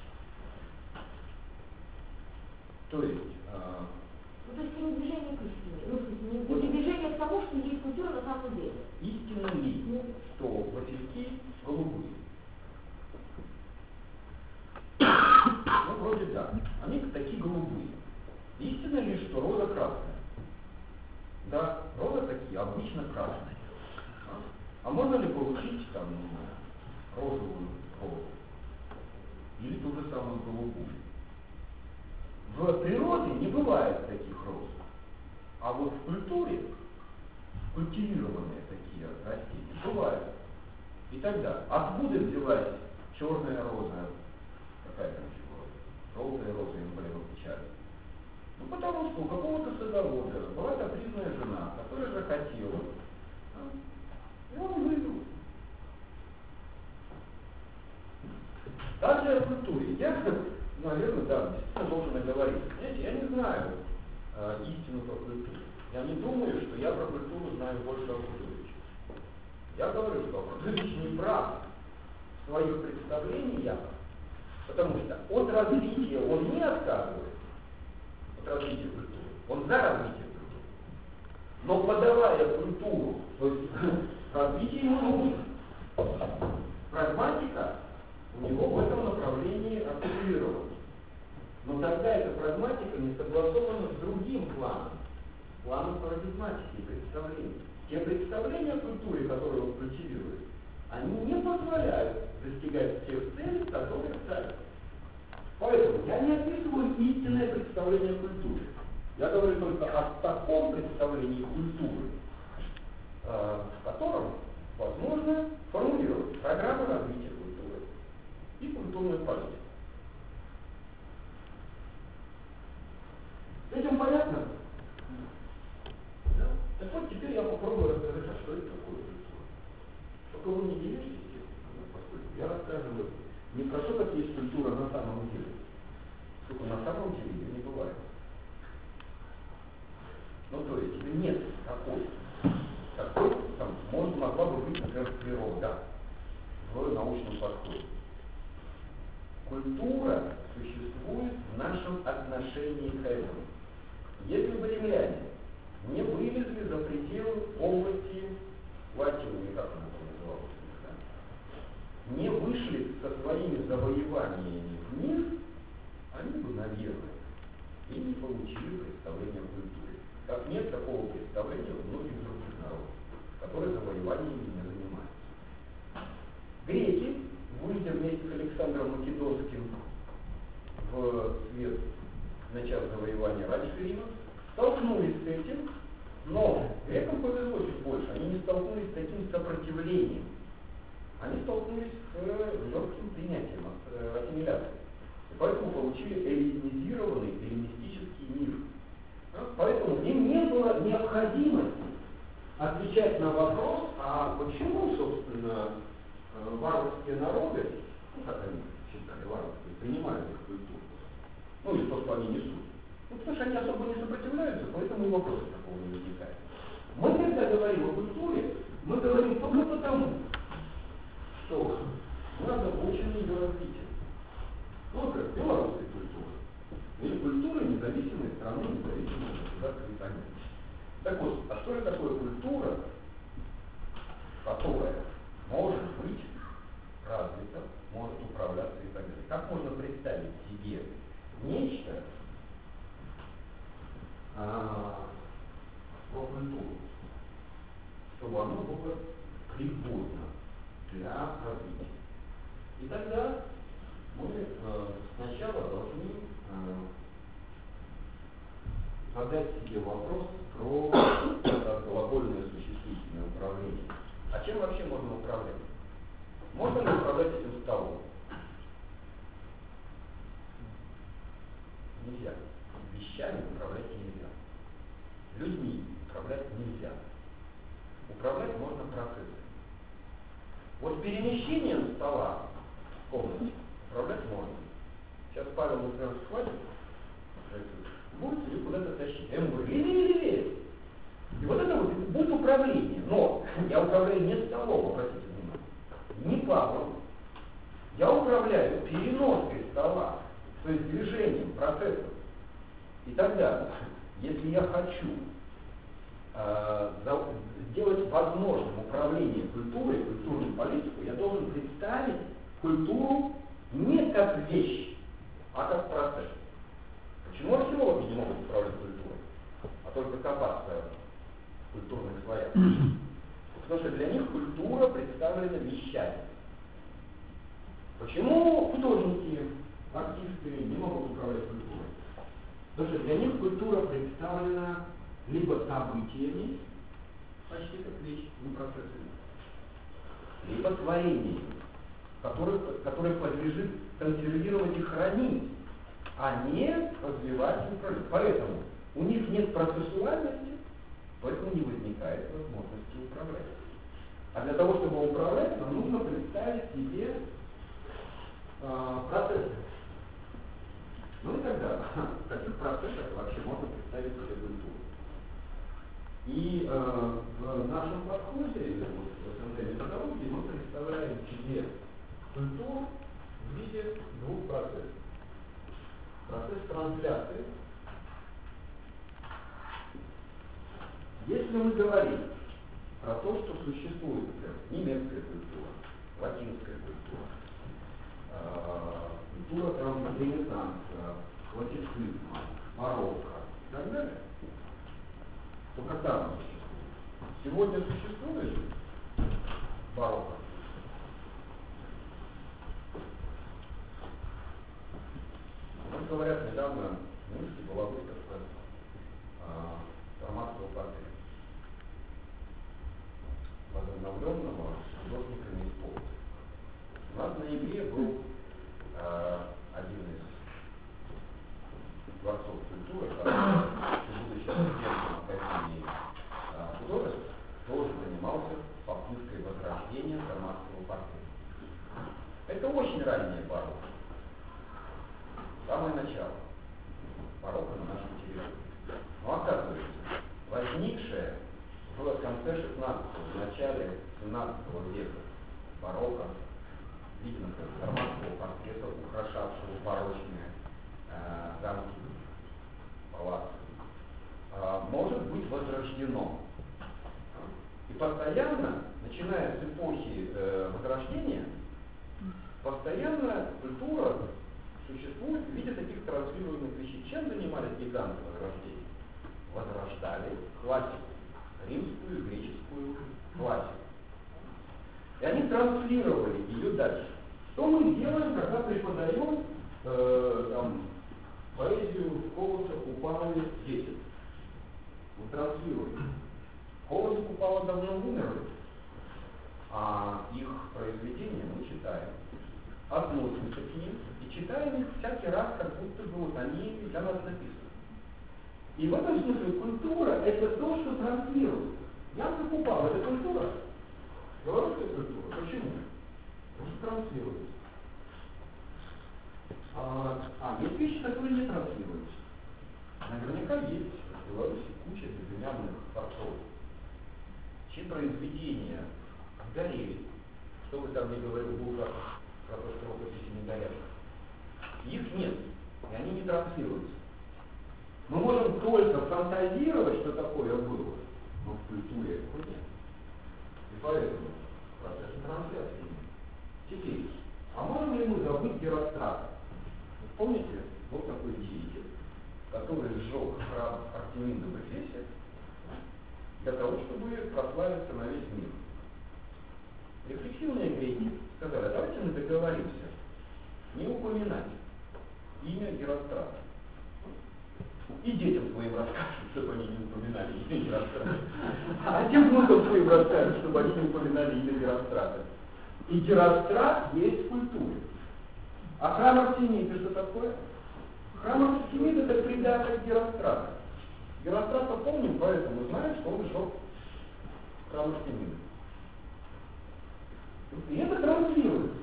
То есть, ну, то есть не движение к истине, ну, в смысле, не движение к тому, что есть культура на самом деле. Истинно ли, что васильки голубые? Ну, вроде да. Они такие голубые. Истинно ли, что роза красная? Да, розы такие, обычно красные. А можно ли получить там розовую розу? Или ту же самую голубую? В природе не бывает таких роз. А вот в культуре культивированные такие растения бывают. И тогда, откуда взялась черная роза, какая там еще роза? Желтая роза, эмблема печали. Ну, потому что у какого-то садовода была капризная жена, которая захотела, и он вывел. Также о культуре. Я, наверное, да, действительно должен и говорить. Знаете, я не знаю истину про культуру. Я не думаю, что я про культуру знаю больше Апатуловича. Я говорю, что Апатулович не прав в своих представлениях, потому что от развития он не отказывает, от развития культуры, он за развитие культуры. Но подавая культуру, то есть развитие ему нужно. Прагматика у него в этом направлении артикулирована. Но тогда эта прагматика не согласована с другим планом, планом парадигматики и представлений. Те представления о культуре, которые он культивирует, они не позволяют достигать тех целей, которые ставят. Поэтому я не описываю истинное представление о культуре. Я говорю только о таком представлении культуры, в котором возможно формулировать программу развития культуры и культурную политику. С этим понятно? Да? Так вот, теперь я попробую рассказать, а что это такое культура. Только вы не делитесь, естественно, поскольку я рассказываю не про то, как есть культура на самом деле. Только на самом деле ее не бывает. Ну, то есть, нет такой. Такой, там, могла бы быть, например, природа в научном подходе. Культура существует в нашем отношении к этому. Если бы римляне не вылезли за пределы области Латиума, как она там называлась, да? Не вышли со своими завоеваниями вниз, они бы, наверное, и не получили представления о культуре. Как нет такого представления у многих других народов, которые завоеваниями не занимаются. Греки, выйдя вместе с Александром Македонским в свет начала завоевания раньше Рима, столкнулись с этим, но грекам повезло чуть больше, они не столкнулись с таким сопротивлением. Они столкнулись с легким принятием, ассимиляцией. И поэтому получили эллинизированный, эллинистический мир. Поэтому им не было необходимости отвечать на вопрос, а почему, собственно, варварские народы, как они считали варварские, принимают их культуру, ну или то, что они несут. Ну, потому что они особо не сопротивляются, поэтому и вопроса такого не возникает. Мы, когда говорим о культуре, мы говорим только потому, что мы озабочены ее развитием. Ну, как белорусской культуры. Или культуры независимой страны, независимого государства и так далее. Так вот, а что же такое культура, которая может быть развита, может управляться и так далее? Как можно представить себе нечто про культуру, чтобы оно было пригодно для развития? И тогда мы сначала должны задать себе вопрос про глагольное существительное управление. А чем вообще можно управлять? Можно ли управлять этим столом? Нельзя. Вещами управлять нельзя. Людьми управлять нельзя. Управлять можно процессами. Вот перемещением стола в комнате управлять можно. Сейчас Павел, например, схватит, будет ее куда-то тащить. Я ему говорю, левее. И вот это вот будет управление. Но я управляю не столом, обратите внимание, не Павлом. Я управляю переноской стола, то есть движением, процессом. И тогда, если я хочу сделать возможным управление культурой, культурную политику, я должен представить культуру не как вещь, а как процесс. Почему археологи не могут управлять культурой, а только копаться в культурных слоях? Потому что для них культура представлена вещами. Почему художники, артисты не могут управлять культурой? Потому что для них культура представлена либо событиями, почти как вещь, не процессами, либо творениями, которые подлежит консервировать и хранить, а не развивать и управлять. Поэтому у них нет процессуальности, поэтому не возникает возможности управлять. А для того, чтобы управлять, нам нужно представить себе процессы. Ну и тогда, в каких процессах вообще можно представить себе культуру? И в нашем подходе, в СНГ методологии, мы представляем себе культуру в виде двух процессов. Процесс трансляции. Если мы говорим про то, что существует, например, немецкая культура, латинская культура, культура Ренессанса, классицизма, барокко и так далее, то когда она существует? Сегодня существует барокко. Вот говорят, недавно в Минске была выставка Sarmatского портрета, возобновленного художниками из Полоцка. У нас в ноябре был один из дворцов культуры, будучи студентом Академии художеств, тоже занимался попыткой возрождения Sarmatского портрета. Это очень раннее барокко. Самое начало барокко на нашей территории. Но оказывается, возникшее в конце 16-го, в начале 17 века барокко, видно, как Sarmatского портрета, украшавшего барочные замки, палаты, может быть возрождено. И постоянно, начиная с эпохи Возрождения, постоянно культура существует в виде таких транслируемых вещей. Чем занимались гиганты Возрождения? Возрождали классику, римскую и греческую классику. И они транслировали ее дальше. Что мы делаем, когда преподаем поэзию Колоса, Купалы детям? Мы транслируем. Колос и Купала давно умерли, а их произведения мы читаем. относимся к ним и читаем их всякий раз, как будто бы вот они для нас написаны. И в этом смысле культура — это то, что транслируется. Я покупал, это культура. Белорусская культура. Почему? Потому что транслируется. Есть вещи, которые не транслируются. Наверняка есть в Беларуси куча безымянных творцов, чьи произведения горели. Что бы там ни говорил Булгаков про то, что рукописи не горят. Их нет, и они не транслируются. Мы можем только фантазировать, что такое было, но в культуре этого нет. И поэтому процесс трансляции нет. Теперь, можем ли мы забыть Герострата? Помните, был такой деятель, который сжег храм Артемиды в Эфесе для того, чтобы прославиться на весь мир. Рефлексивные греки сказали: давайте мы договоримся не упоминать имя Герострата. И детям своим расскажут, чтобы они не упоминали имя Герострата. А тем внукам своим расскажут, чтобы они не упоминали имя Герострата. И Герострат есть в культуре. А храм Артемиды что такое? Храм Артемиды — это придаток Герострата. Герострата помним, поэтому знаем, что он сжег храм Артемиды. И это транслируется.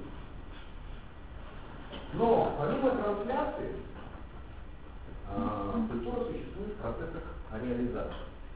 Но помимо трансляции, культура существует в процессах реализации.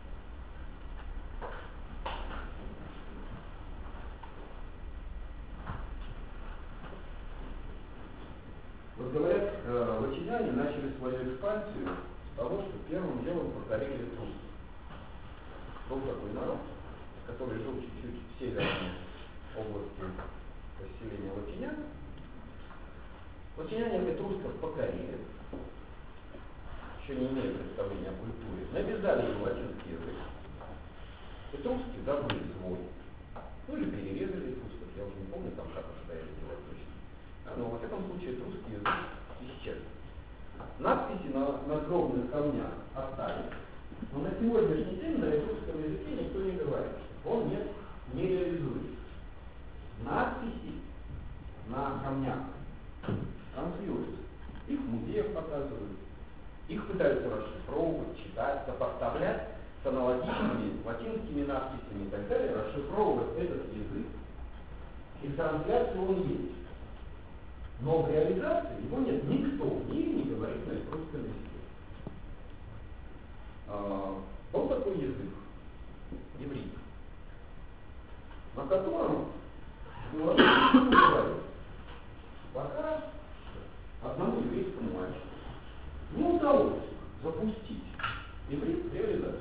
Вот говорят, латиняне начали свою экспансию с того, что первым делом покорили Русь. Был такой народ, который жил чуть-чуть в северной области поселения латинян. Латиняне этрусков покорили, еще не имея представления о культуре, навязали им латинский язык. Этруски забыли свой, или перерезали этрусков, я уже не помню там, как это делать точно. Но во всяком случае русский язык исчез. Надписи на надгробных камнях остались, но на сегодняшний день на русском языке никто не говорит. Он не реализуется. Надписи на камнях транслируются. Их в музеях показывают, их пытаются расшифровывать, читать, сопоставлять с аналогичными латинскими надписями и так далее, расшифровывать этот язык, и в трансляции он есть. Но в реализации его нет. Никто в мире не говорит на русском языке. Был такой язык, иврит, на котором Беларусь говорит. Пока одному еврейскому мальчику не удалось запустить иврит в реализацию.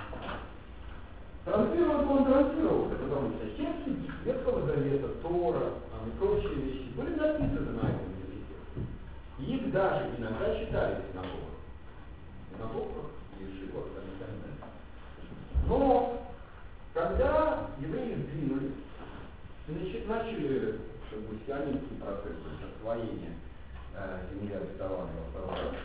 Он транслировал, это потому что тексты Ветхого Завета, Тора и прочие вещи были написаны на этом языке. И их даже иногда читали в синагогах, ешивах и так далее. Но когда евреи сдвинулись и начали сионистский процесс освоения земли обетованной во второй раз,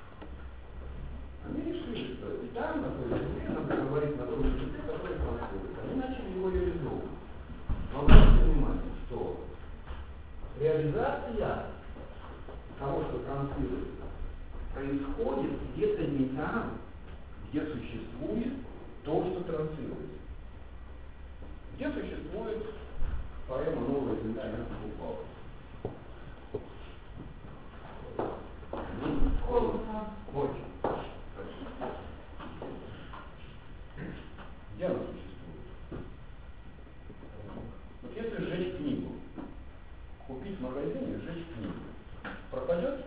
они решили, что и там, на той земле, надо говорить на том языке, который транслируется. Они начали его реализовывать. Но обратите внимание, что реализация того, что транслируется, происходит где-то не там, где существует то, что транслируется. Где существует поэма «Новая земля» Янского Павла. Очень. Где она существует? Вот если сжечь книгу, купить в магазине и сжечь книгу, пропадет?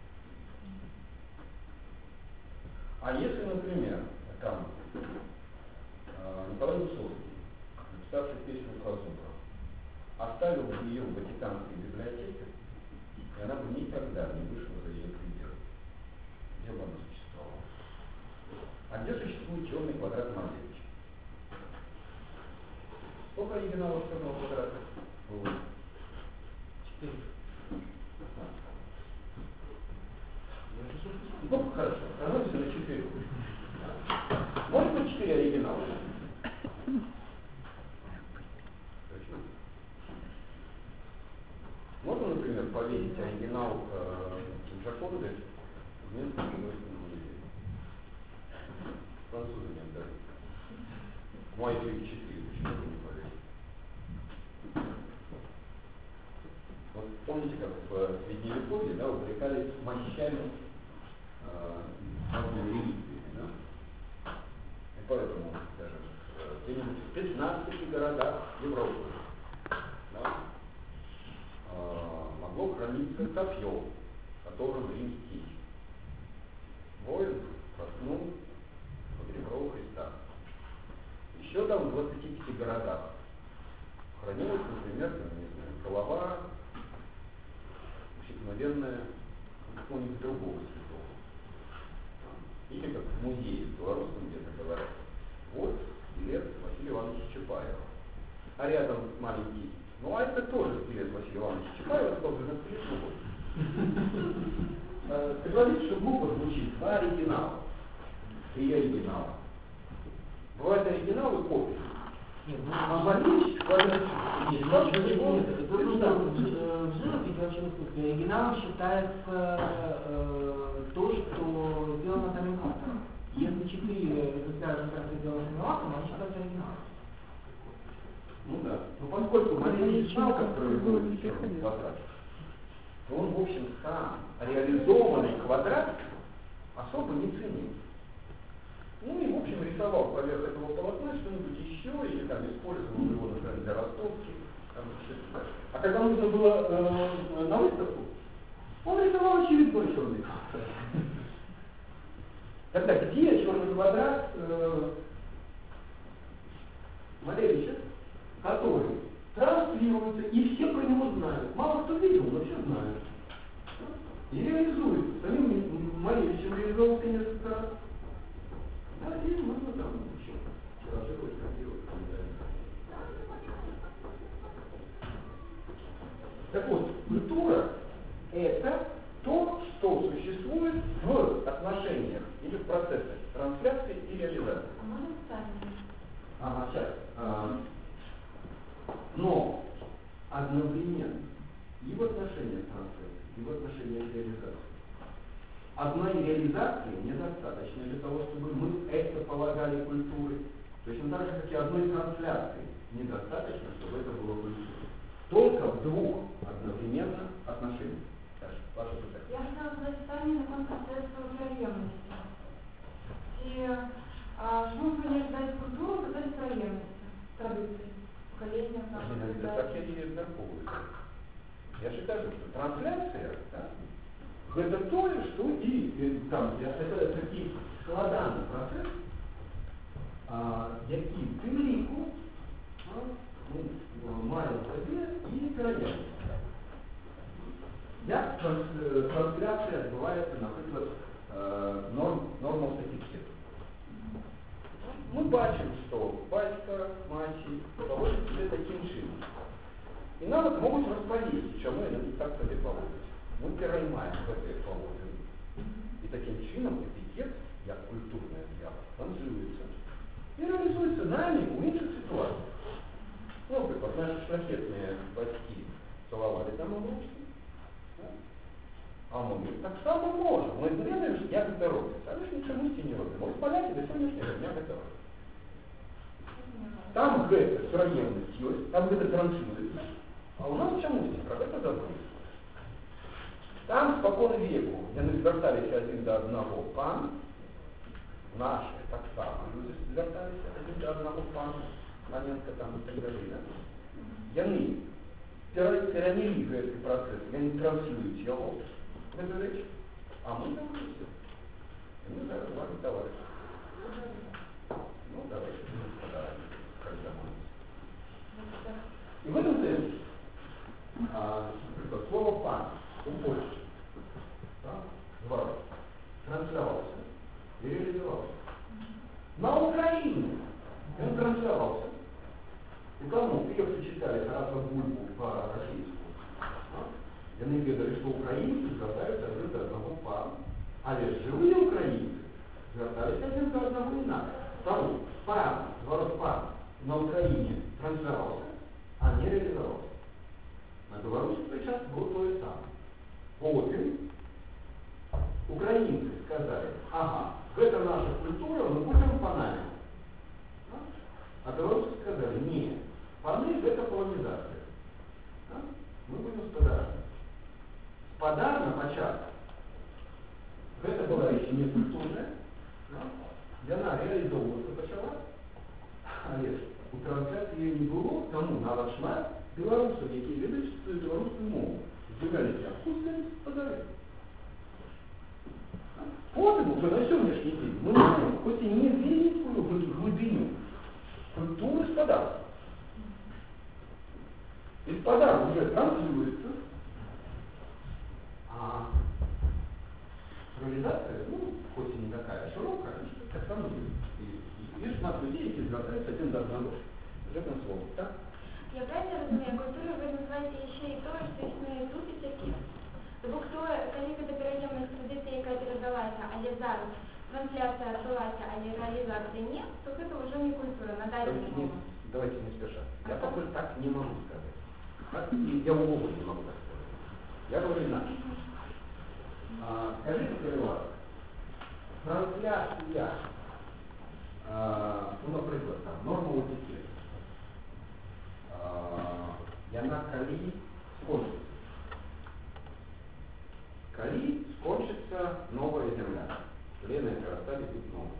А если, например, там Николай Высоцкий, написавший песню про Зубра, оставил бы ее в Ватиканской библиотеке, и она бы никогда не вышла за ее пределы. Где бы она существовала? А где существует черный квадрат Малевича? Сколько оригиналов черного квадрата было? 4. Ну, хорошо, остановимся на 4. Может быть 4 оригинала? Можно, например, людям повесить оригинал Джаконды в Минском художественном музее. Французы не отдают. Мой 4, почему бы не повесить? Вот помните, как в Средневековье, да, увлекались мощами разными религиями, да? И поэтому, скажем, где-нибудь в 15 городах Европы, да, могло храниться копье, которым римский воин проткнул под ребро Христа. Еще там в 25 городах хранилась, например, не знаю, голова усекновенная какого-нибудь другого святого. Или как в музее в белорусском где-то говорят, вот скелет Василия Ивановича Чапаева. А рядом маленький, ну а это тоже скелет Василия Ивановича Чапаева, только на скелет. Согласитесь, что глупо звучит, два оригинала. Три оригинала. Бывают оригиналы и копии. Нет, А Малевич квадратчик. нет, это в живописи вообще в искусстве оригиналом считается то, что сделано самим автором. Если 4 экземпляра сделаны самим автором, они считаются оригиналом. Ну да. Но поскольку Малевич знал, как производится черный квадрат, то он, в общем, сам реализованный квадрат особо не ценил. Ну и, в общем, рисовал поверх этого полотна что-нибудь еще, или там использовал его, например, для ростовки. А когда нужно было на выставку, он рисовал очередной черный квадрат. Тогда где черный квадрат Малевича, который транслируется, и все про него знают. Мало кто видел, но все знают. И реализуется. Самим Малевичем реализовался несколько раз. Да, и можно там еще. Вчера все хочется делать. Так вот, культура – это то, что существует в отношениях или в процессах трансляции и реализации. А можно ставить? Ага, сейчас. Но одновременно и в отношениях трансляции, и в отношениях реализации. Одной реализации недостаточно для того, чтобы мы это полагали культурой. Точно так же, как и одной трансляции недостаточно, чтобы это было культурой. Только в двух одновременно отношениях. Саша, ваше питание. Я хотела задать питание на концепцию проявленности. И что мы поняли ждать культуру, это проявленности, традиции, поколения, Это совсем не верховый. Я считаю, что трансляция, да, это то, что и там, это такий складаний процес, який в тим ріку має в собі і переємність. Як трансляція відбувається, наприклад, норма статистики. Ми бачимо, що батько, мать поводять себе таким чином. І навіть можуть розповісти, чому вони так себе поводять. Ми переймаємо це поводження. І таким чином етикет, як культурне з'ява, транслюється. І реалізується нами у інших ситуаціях. Ну, наприклад, наші шляхетні батьки цілували там обручки. А ми так само можемо. Ми знаємо, як це робиться. Але ж нічому не робимо. Ось поляки до сьогоднішнього дня це роблять. Там гэта проявленность есть, там гэта транслируется. А у нас чомусь про это забыли. Там спокон веку яны звяртались один до одного пан, наши так само люди звяртались один до одного пана, Маненко там и так далее. Да? Яны перанялі гэты працэс, яны транслююць яго, гэту рэч, а мы там все. Мы зараз с вами товарищи. Ну, давайте будем подарок. И в этом смысле слово «пан» у Польши, да, транслировался и реализовался. На Украине он транслировался. И кому? Ее прочитали Тараса Бульбу по-российски. И они говорили, что украинцы звертаются один до одного пана. А ведь живые украинцы звертались один до одного иначе. Тому пан, зворот пан на Украине транслировался, а не реализовался. На Беларуси сейчас было то же самое. запрацьовуватися почала, але ж у трансляції не було, тому налашла білорусів, які ведуть білоруську мову. З'являються отсутствие подарунок. Потім, уже на сьогоднішній день, ми маємо хоч і не великую глибину культури спадарства. И подарок уже транслируется, а реализация, ну, хоть и не такая широкая, так само и есть масса людей, які звертаються один до одного. З цим словом, так? Я правильно розумію, культуру ви називаєте ще і того, що існує тут і таке. Тобто, коли перейдемо з традиції, яка передалася, але зараз трансляція відбулася, але реалізації ні, то це вже не культура, на дальній мові. Давайте не спеша. Я пока так не могу сказать. Я умову не могу так сказать. Я говорю иначе. Скажите, пожалуйста, трансляция, ну, например, там, нормового текста, яна коли скончится? Коли скончится новая земля, вселенная перестали быть новой.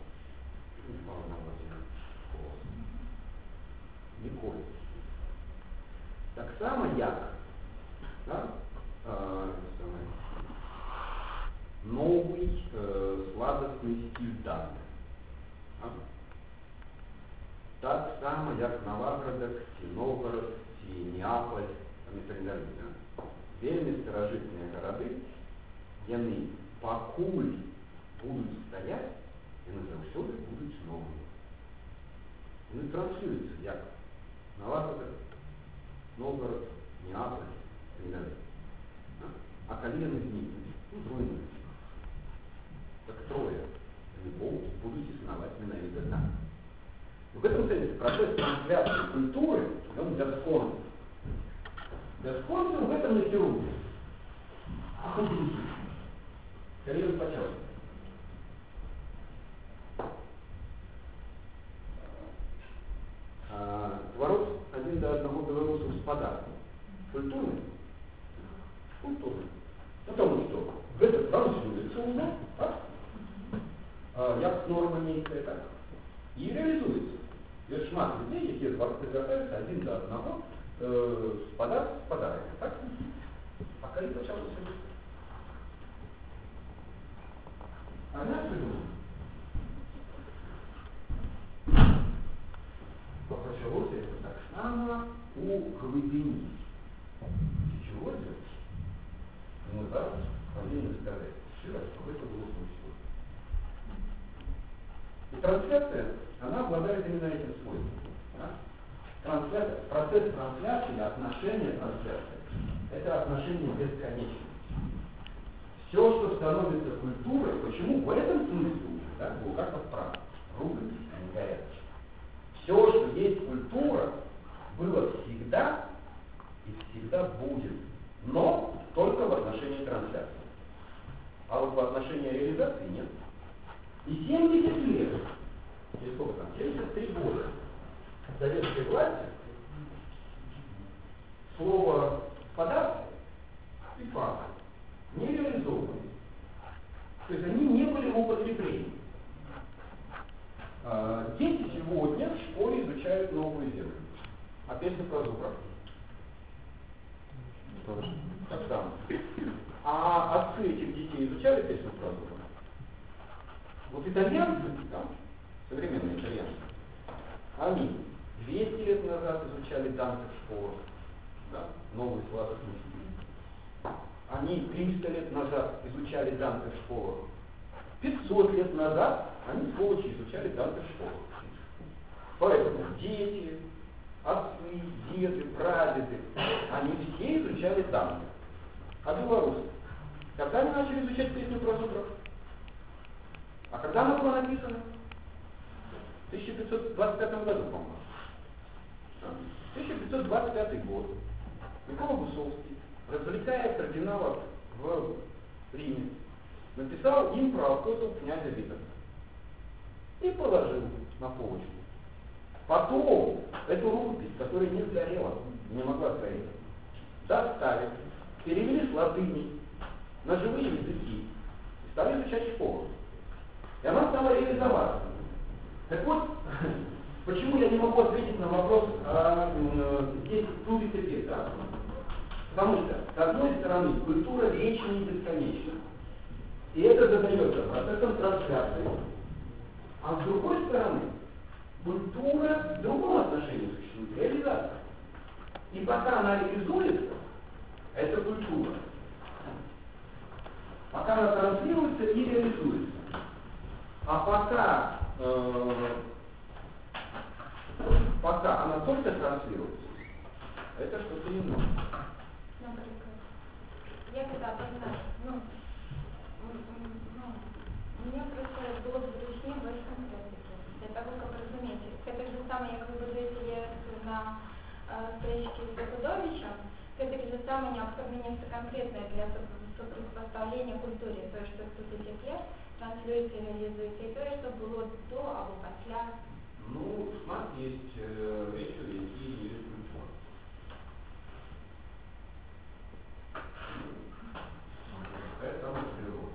Ніколи. Так само, як новий сладостний стиль даних. Так само, як Новоград, чи Новгород, чи Неаполь, там і так далі. Вельми старожитні городи, яны пакуль будуть стоять, яны заўсёды будуть новими. Вони транслюються, як Новоград, Новгород, Неаполь и так далее. А коли яны зникнут, ну, зруйнуються. Так трое любов будут існаваць менавіта так. В этом смысле процесс трансляции культуры, он бясконцы. Бясконцы в этом накіруе. А он будет. Коли он почался. Творот один до одного белорусов с подарком. Культурный? Культурный. Потому что в этот транслируется уже, як норма нейкая, так, и реализуется. Есть шмат людей, які звертаються один до одного с подарком. Так? А коли почалося? А я придумал. Почалося это так само у глибині. Чего же? Мы зараз повинны сказать, что это было случилось. И трансляция, она обладает именно этим свойством. Да? Трансляция, процесс трансляции, отношение трансляции, это отношение бесконечности. Все, что становится культурой, почему в этом смысле уже, да, Булгаков прав, рубль, они горят. Все, что есть культура, было всегда и всегда будет, но только в отношении трансляции. А вот в отношении реализации нет. И 70 лет, и сколько там, 73 года советской власти, слово «подарки» и факты не реализованы. То есть они не были в употреблении. Дети сегодня в школе изучают новую землю. А песню про зубра? Так само. А отцы этих детей изучали песню про зубра? Вот итальянцы, да, современные итальянцы, они 200 лет назад изучали Данте в школах, да, новый сладостный стиль. Они 300 лет назад изучали Данте в школах. 500 лет назад они, сволочи, изучали Данте в школах. Поэтому дети, отцы, деды, прадеды, они все изучали Данте. А белорусы? Когда они начали изучать песню про зубров? А когда она была написана? В 1525 году, по-моему. 1525 год. Микола Гусовский, развлекая кардиналов в Риме, написал им про охоту князя Витовта. И положил на полочку. Потом эту рукопись, которая не сгорела, не могла сгореть, доставили, перевели с латыни на живые языки и стали изучать в школах. И она стала реализоваться. Так вот, почему я не могу ответить на вопрос, здесь тут и теперь, да? Потому что, с одной стороны, культура вечна и бесконечна. И это задается процессом трансляции. А с другой стороны, культура в другом отношении существует, реализация. И пока она реализуется, это культура. Пока она транслируется и реализуется. А пока она только транслируется, это что-то иное. Например, я когда познаю, мне просто было бы зручнее больше конкретики. Для того, как разуметь. Это же самое, как вы будете на встречке с Захудовичем, это же самое необходимо нечто конкретное для сопоставления культуре. То, что тут и теперь транслируется, реализуется, и то, что было до або после. Ну, СМАТ есть вещи, які є культура. Это природа.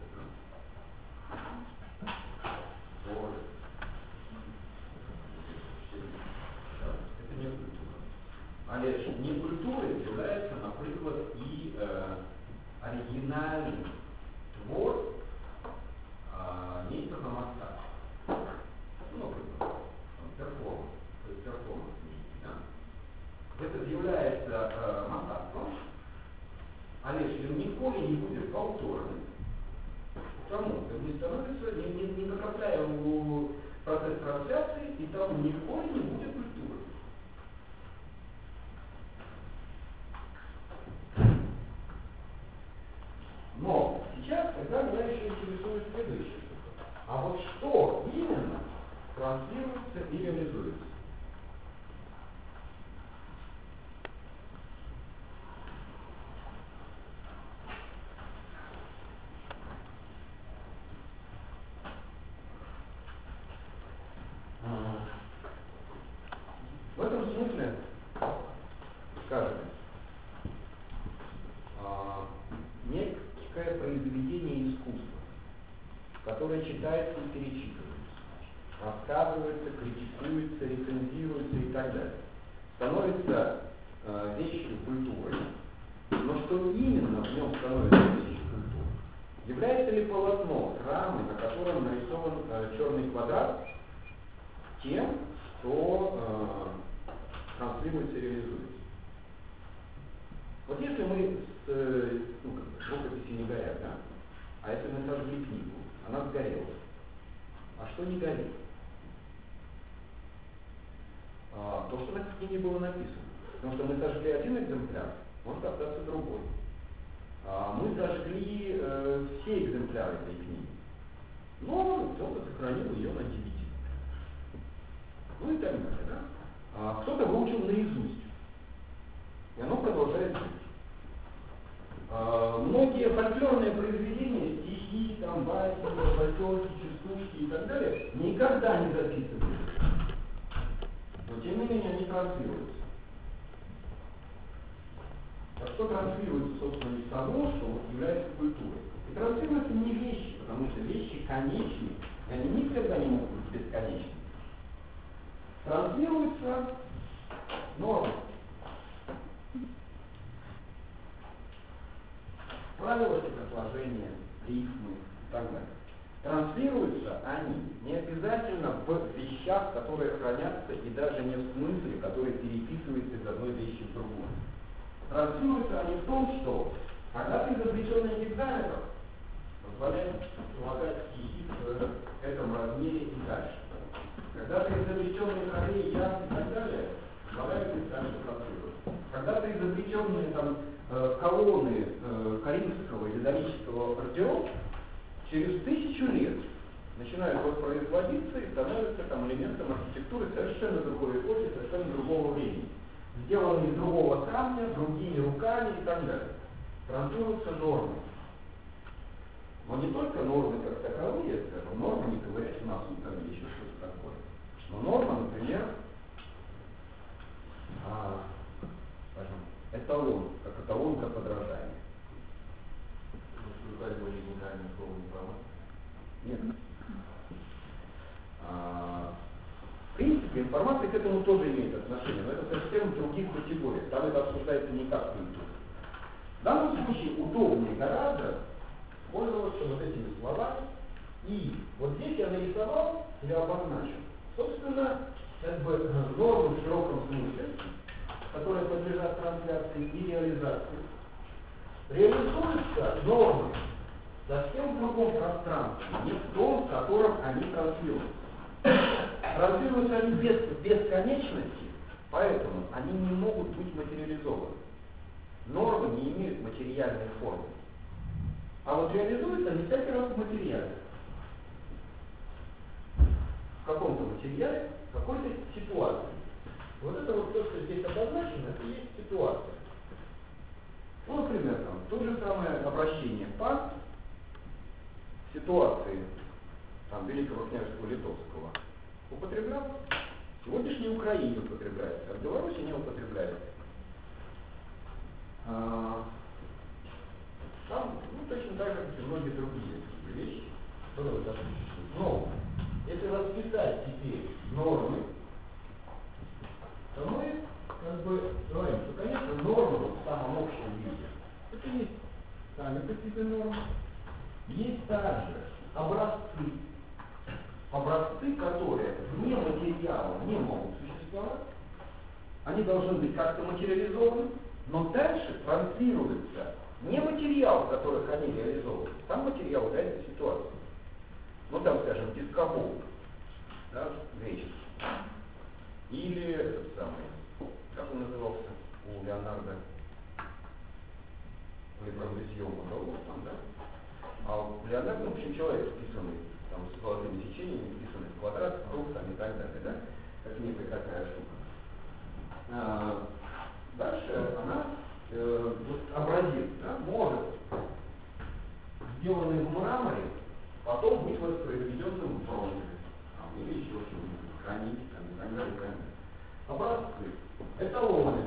Это не культура. Але не культурой является, например, и оригинальный твор некого мастера. Ну, перформанс, то есть перформанс. Да? Это является мастерством, але ж він ніколи не буде повторним. Тому не становится, не накопляя в процесс трансляции, и там ніколи не будет культуры. Но сейчас, когда меня еще интересует следующее. А вот что именно транслируется и реализуется? В этом смысле, скажем, некое произведение искусства, которое читается и перечитывается, рассказывается, критикуется, рецензируется и так далее, становится вещью культуры. Но что именно в нем становится вещью культуры? Является ли полотно рамы, на котором нарисован черный квадрат, тем, что транслируется и реализуется? Вот если мы рукописи не горят, да? А если мы сожгли книгу, она сгорела. А что не горит? То, что на книге было написано. Потому что мы сожгли один экземпляр, может остаться другой. Мы сожгли все экземпляры этой книги. Но кто-то сохранил ее на DVD. Ну и так далее, да? Кто-то выучил наизусть. И оно продолжает жить. Многие фольклорные произведения, стихи, там, басни, поселки, частушки и так далее, никогда не записываются. Но тем не менее они транслируются. А что транслируется, собственно, из того, что является культурой? И транслируются не вещи, потому что вещи конечны, и они никогда не могут быть бесконечны. Транслируются нормы. Правила стихосложения, рифмы и так далее. Транслируются они не обязательно в вещах, которые хранятся, и даже не в смысле, который переписывается из одной вещи в другую. Транслируются они в том, что когда-то изобретенный гекзаметр позволяет прилагать стихи в этом размере и дальше. Когда-то изобретенные корей, яд и так далее позволяют их дальше транслировать. Когда-то изобретенные там колонны коринфского или дорического ордеона через 1000 лет начинают воспроизводиться и становятся там элементом архитектуры совершенно другой эпохи, совершенно другого времени. Сделаны из другого камня, другими руками и так далее. Транслируются нормы. Но не только нормы как таковые, скажем, нормы не говорят носу там или еще что-то такое. Но норма, например, скажем, эталон, как эталон для подражания. Вы его оригинальное слово не права? Нет. политическая информация к этому тоже имеет отношение, но это совсем в других категориях. Там это обсуждается не как культура. В данном случае удобнее гораздо пользоваться вот этими словами. И вот здесь я нарисовал или обозначил, собственно, как бы нормы в широком смысле, которые подлежат трансляции и реализации. Реализуются нормы совсем в другом пространстве, не в том, в котором они транслируются. Транслируются они без бесконечности, поэтому они не могут быть материализованы. Нормы не имеют материальной формы. А вот реализуются они всякий раз в материале. В каком-то материале, в какой-то ситуации. Вот это вот то, что здесь обозначено, это и есть ситуация. Ну, например, там, то же самое обращение «пан» в ситуации там, Великого княжества Литовского употреблялось. В сегодняшней Украине употребляется, а в Беларуси не употребляется. Там, точно так же, как и многие другие вещи, которые даже существуют. Но, если расписать теперь нормы, то мы как бы говорим, что, конечно, нормы в самом общем виде, это есть сами по себе нормы, есть также образцы, которые вне материала не могут существовать, они должны быть как-то материализованы, но дальше транслируется не материал, в которых они реализованы, там материал является ситуацией. Ну там, скажем, дискобол, да, греческий. Или этот самый, как он назывался у Леонардо, или правда съема голов там, да? А у Леонардо, в общем, человек, вписанный там с золотыми сечениями, вписанный в квадрат, в круг там и так далее, да? Как некая такая штука. Дальше она вот образец, да, может, сделанный в мраморе, потом быть воспроизведенным в бронзе, или еще что-нибудь, граните, там, и так далее, и так далее. Образцы, эталоны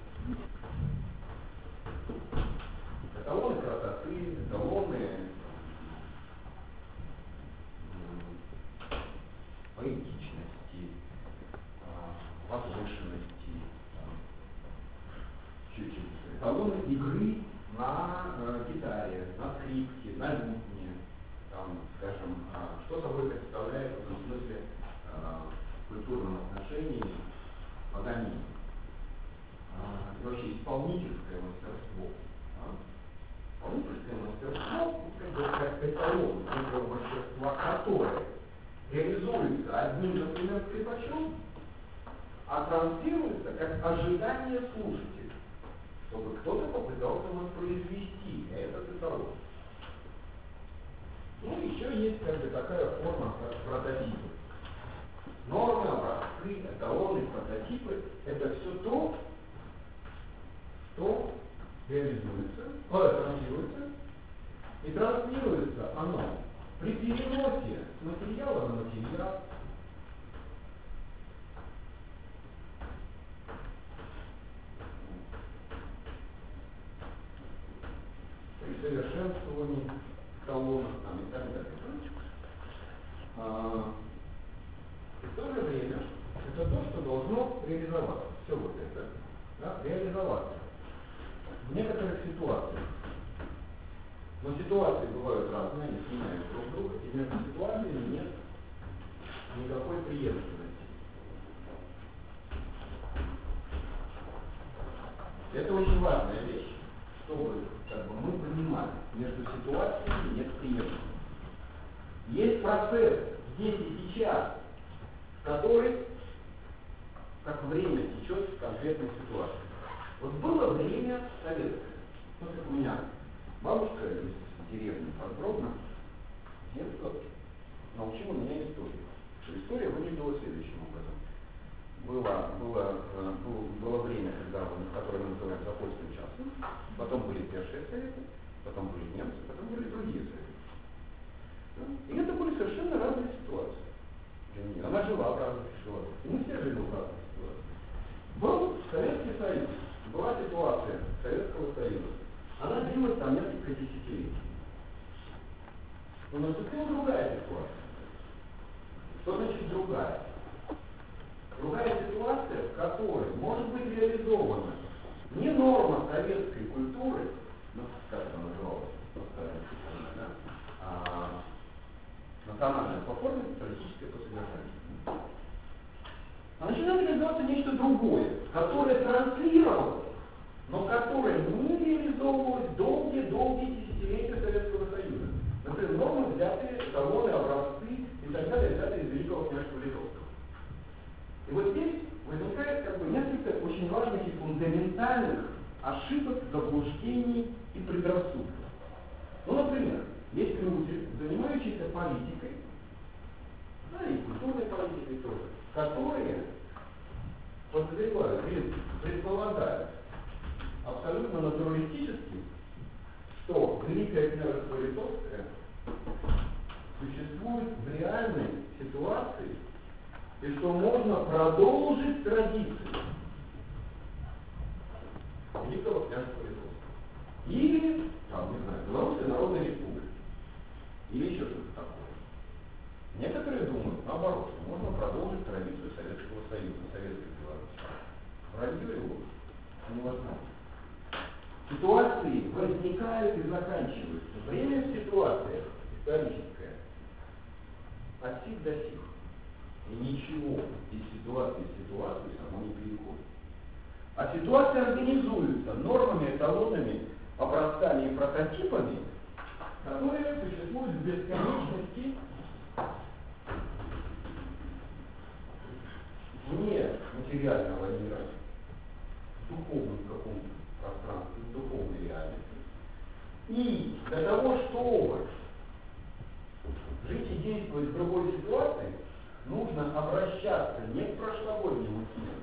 красоты, эталоны поэтичности, возвышенности, эталоны игры на гитаре, на скрипке, на лютне, там, скажем, что собой представляет в этом смысле в культурном отношении Паганини. И вообще исполнительское мастерство. Исполнительское мастерство, как эталон этого мастерства, которое реализуется одним, например, скрипачом, а транслируется как ожидание слушателя, чтобы кто-то попытался воспроизвести этот эталон. Ну, еще есть как бы такая форма, как прототипы. Нормы, образцы, эталоны, прототипы – это все то, что реализуется, транслируется, и транслируется оно при переносе с материала на материал. При совершенствовании эталонов там, и так далее. И в то же время это то, что должно реализоваться. Все вот это, да, реализоваться в некоторых ситуациях. Но ситуации бывают разные, они сменяют друг друга, и между ситуациями нет никакой преемственности. Это очень важная вещь, чтобы как бы, мы понимали, между ситуациями нет преемственности. Есть процесс здесь и сейчас, который, как время, течет в конкретной ситуации. Вот было время советское. Вот как у меня бабушка из деревни подробно с детства научила меня истории. История выглядела следующим образом. Было время, которое мы называем запольским часом, потом были першие советы, потом были немцы, потом были другие советы. И это были совершенно разные ситуации. Она жила в разных ситуациях. И мы все жили в разных ситуациях. Был Советский Союз. Была ситуация Советского Союза. Она длилась там несколько десятилетий. Но наступила другая ситуация. Что значит другая? И норма советской культуры, ну, как это называлось, да, национальная по форме, политическая по содержанию. А начинает реализовываться нечто другое, которое транслировалось, но которое не реализовывалось долгие десятилетия Советского Союза. Например, нормы взятые, эталоны, образцы и так далее, взятые из Великого княжества Литовского. И вот здесь возникает как бы несколько очень важных и фундаментальных ошибок, заблуждений и предрассудков. Ну, например, есть люди, занимающиеся политикой, да, и культурной политикой тоже, которые подозревают или предполагают абсолютно натуралистически, что Великое княжество Литовское существует в реальной ситуации и что можно продолжить традиции Великого княжества Литовского. Или, там, не знаю, Белорусской Народной Республики. Или еще что-то такое. Некоторые думают, наоборот, что можно продолжить традицию Советского Союза, Советской Беларуси. Вранье и ложь. Невозможно. Ситуации возникают и заканчиваются. Время в ситуациях историческое от сих до сих. И ничего из ситуации в ситуацию само не переходит. А ситуация организуется нормами, эталонами, образцами и прототипами, которые существуют в бесконечности вне материального мира, в духовном каком-то пространстве, в духовной реальности. И для того, чтобы жить и действовать в другой ситуации, нужно обращаться не к прошлогоднему снегу.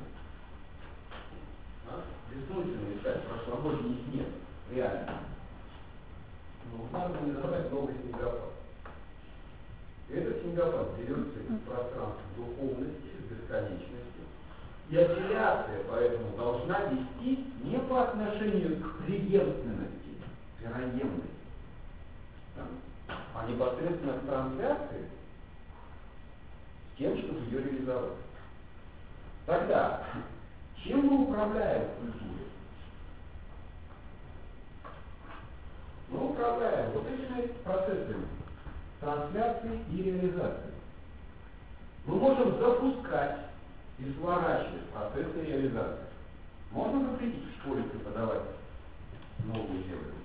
Бессмысленно искать прошлогодний снег, реально. Нужно организовать новый снегопад. И этот снегопад берется из пространства духовности, из бесконечности. И апелляция поэтому должна вести не по отношению к преемственности, вероемности, а непосредственно к трансляции с тем, чтобы ее реализовать. Тогда, чем мы управляем в культуре? Мы управляем вот этими процессами трансляции и реализации. Мы можем запускать и сворачивать процессы реализации. Можно запретить в школе преподавать новую теорию.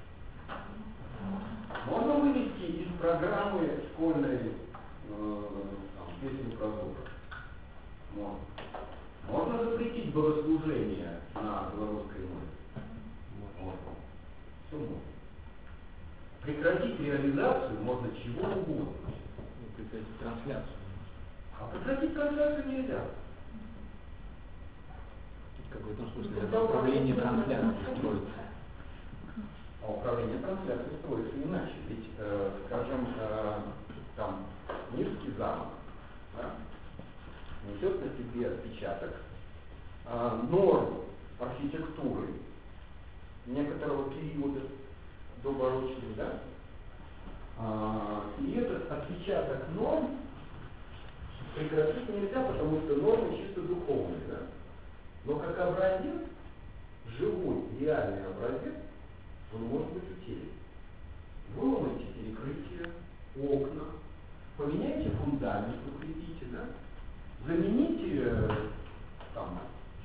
Можно вывести из программы школьной песню про Зубра. Можно. Можно запретить богослужение на белорусской мове. Можно. Все можно. Прекратить реализацию можно чего угодно. Прекратить трансляцию. А прекратить трансляцию нельзя. В каком смысле это управление трансляцией строится? А управление трансляцией строится иначе. Ведь, скажем, там Нижский замок, да, несет на себе отпечаток норм архитектуры некоторого периода доборочный, да? И этот отпечаток норм прекратить нельзя, потому что нормы чисто духовные, да? Но как образец, живой, реальный образец, он может быть утерян. Выломайте перекрытие, окна, поменяйте фундамент, укрепите, да? Замените там,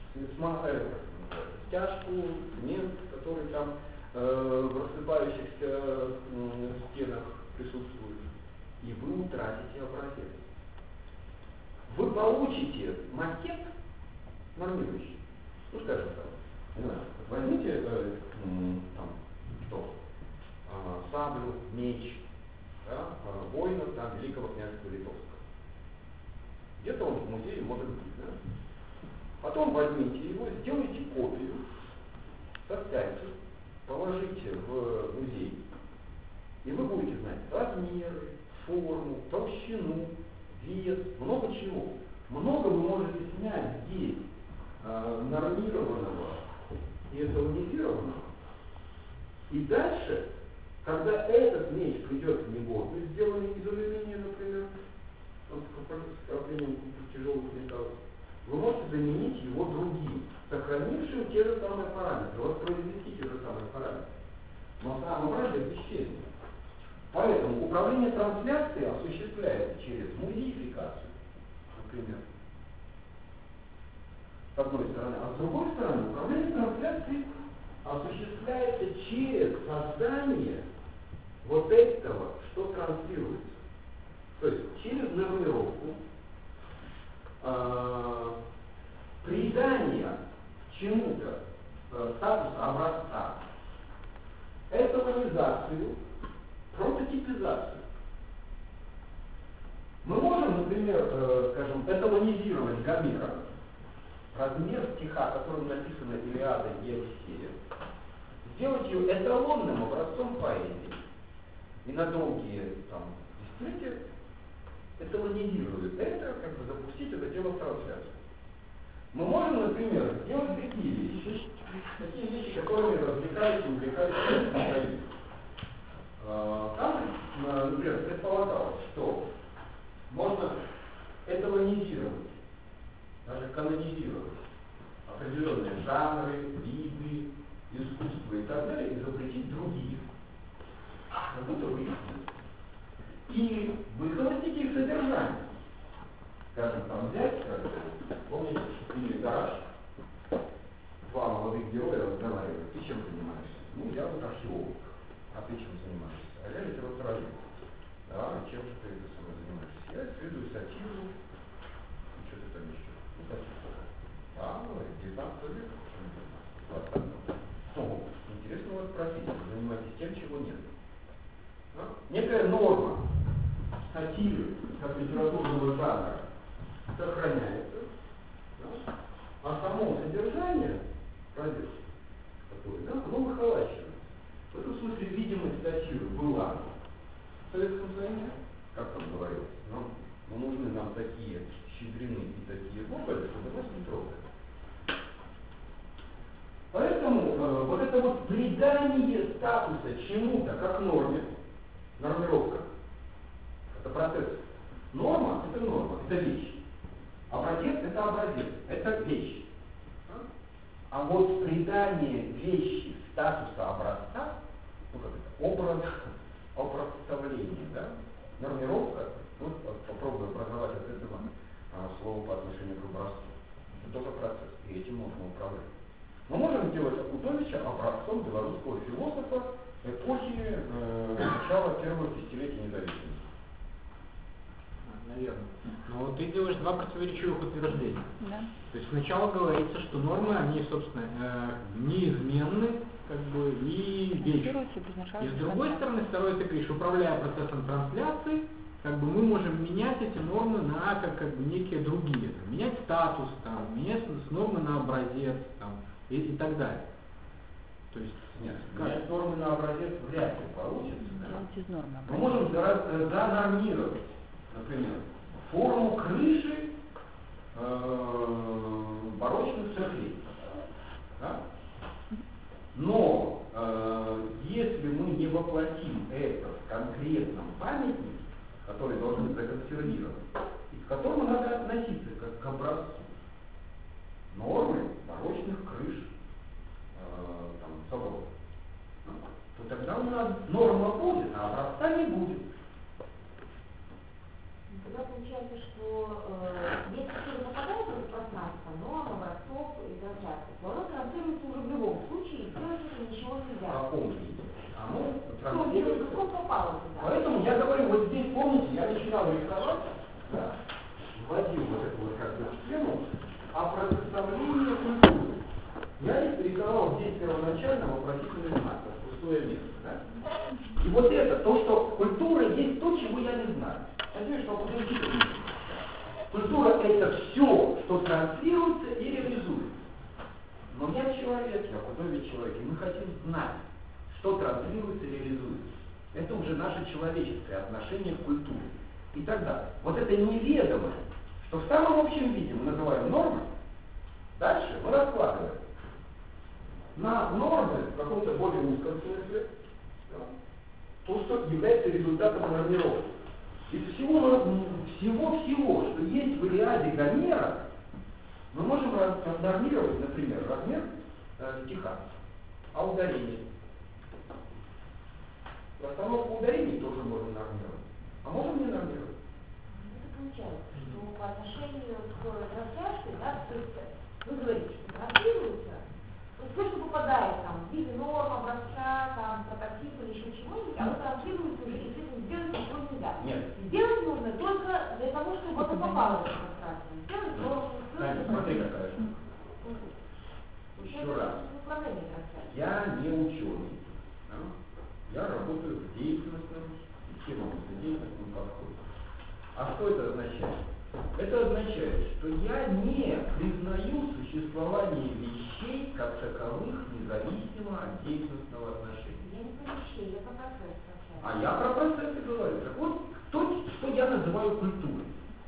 стяжку, цемент, который там в рассыпающихся стенах присутствует, и вы утратите образец. Вы получите макет нормирующий. Ну, скажем так, не знаю, возьмите там, что? Саблю, меч, да, воинов там, Великого княжества Литовского. Где-то он в музее может быть, да? Потом возьмите его, сделайте копию, составьте, положите в музей, и вы будете знать размеры, форму, толщину, вес, много чего. Много вы можете снять здесь нормированного и это унифированного. И дальше, когда этот меч придет в негодность, сделанный из алюминия, например, с вкраплением тяжелых металлов, вы можете заменить его другим. сохранившим те же самые параметры, воспроизвести те же самые параметры. Но сам образец исчезнет. Поэтому управление трансляцией осуществляется через музеификацию, например, с одной стороны. А с другой стороны, управление трансляцией осуществляется через создание вот этого, что транслируется. То есть через нормировку, придание чему-то статуса образца, эталонизацию, прототипизацию. Мы можем, например, скажем, эталонизировать Гомера, размер стиха, которым написана Илиада и Одиссея, сделать ее эталонным образцом поэзии. И на долгие десятилетия эталонизирует это, как бы запустить это дело в трансляцию. Мы можем, например, сделать такие вещи, которыми развлекались и увлекались специалисты. Там, например, предполагалось, что можно эталонизировать, даже канонизировать определенные жанры, виды, искусства и так далее, и запретить другие, как будто бы их нет. И выхолостить их содержание. Скажем, там взять, помните, в фильме «Гараж», два молодых героя разговаривают: ты чем занимаешься? Ну, я вот археолог. А ты чем занимаешься? А я литературовед. Да, чем же ты это самое занимаешься? Я исследую сатиру, и что-то там еще. Ну, сатиру. А, ну, 19 век, почему-то. Ну, интересно у вас профессия, вы занимаетесь тем, чего нет. Да? Некая норма сатиры, как литературного жанра, сохраняется, да? А само содержание, продукт, такое, да, оно выхолачивается. В этом смысле видимость сатиры была в Советском Союзе, как там говорилось, но нужны нам такие щедрины и такие гоголи, чтобы нас не трогали. Поэтому вот это вот придание статуса чему-то как норме, нормировка, это процесс. Норма — это норма, это вещь. Образец — это образец, это вещь. А вот придание вещи статуса образца, ну как это, образцовление, да? Нормировка, ну попробую образовать от этого слово по отношению к образцу. Это тоже процесс, и этим можно управлять. Мы можем сделать Акутовича образцом белорусского философа эпохи начала первых десятилетий независимости. Наверное. Но вот ты делаешь два противоречивых утверждения. Да. То есть сначала говорится, что нормы, они, собственно, неизменны, как бы, и вечны. И с другой стороны, второе, ты говоришь, управляя процессом трансляции, как бы мы можем менять эти нормы на как бы некие другие. Там, менять статус, там, менять нормы на образец, там, и так далее. То есть, нет, менять нормы на образец вряд ли получится. Да? Мы Мы можем занормировать, например, форму крыши барочных церквей. Да? Но если мы не воплотим это в конкретном памятнике, который должен быть законсервирован, и к которому надо относиться как к образцу, нормы барочных крыш соборов, то тогда у нас норма будет, а образца не будет. Тогда получается, что если что-то попадает в пространство, но образцов и трансляций, то оно транслируется уже в любом случае, и делать это ничего нельзя. В каком виде? Оно Ну, транслируется. каком попало туда. Поэтому я говорю, вот здесь, помните, я начинал рисовать, да, вводил вот эту вот как бы схему о предоставлении культуры. Я рисовал здесь первоначально вопросительный знак, пустое место, да? И вот это, то, что культура есть то, чего я не знаю. Надеюсь, что подождите. Культура — это все, что транслируется и реализуется. Но я человек, я худой человек, и мы хотим знать, что транслируется и реализуется. Это уже наше человеческое отношение к культуре. И тогда вот это неведомое, что в самом общем виде мы называем нормой, дальше мы раскладываем на нормы в каком-то более узком смысле, да, то, что является результатом нормировки. Из всего, что есть в Илиаде Гомера, мы можем нормировать, например, размер стиха, а ударение. Расстановку ударений тоже можно нормировать. А можем не нормировать? Это получается, что по отношению к растяжке, да, то есть вы говорите, что транслируется, то есть то, что попадает там в виде норм, образца, там, прототипа или еще чего-нибудь, оно транслируется уже, и с этим сделать ничего нельзя. Нет. Сделать нужно только для того, чтобы оно попало в это пространство. Сделать норму, Знаете, смотри, какая штука. Еще раз. Я не ученый. Да? Я работаю в деятельностном, деятельностном подходе. А что это означает? Это означает, что я не признаю существование вещей как таковых, независимо от деятельностного отношения. Я не про вещей, я про процесс. А я про процессы говорю. Так вот, что я называю культурой.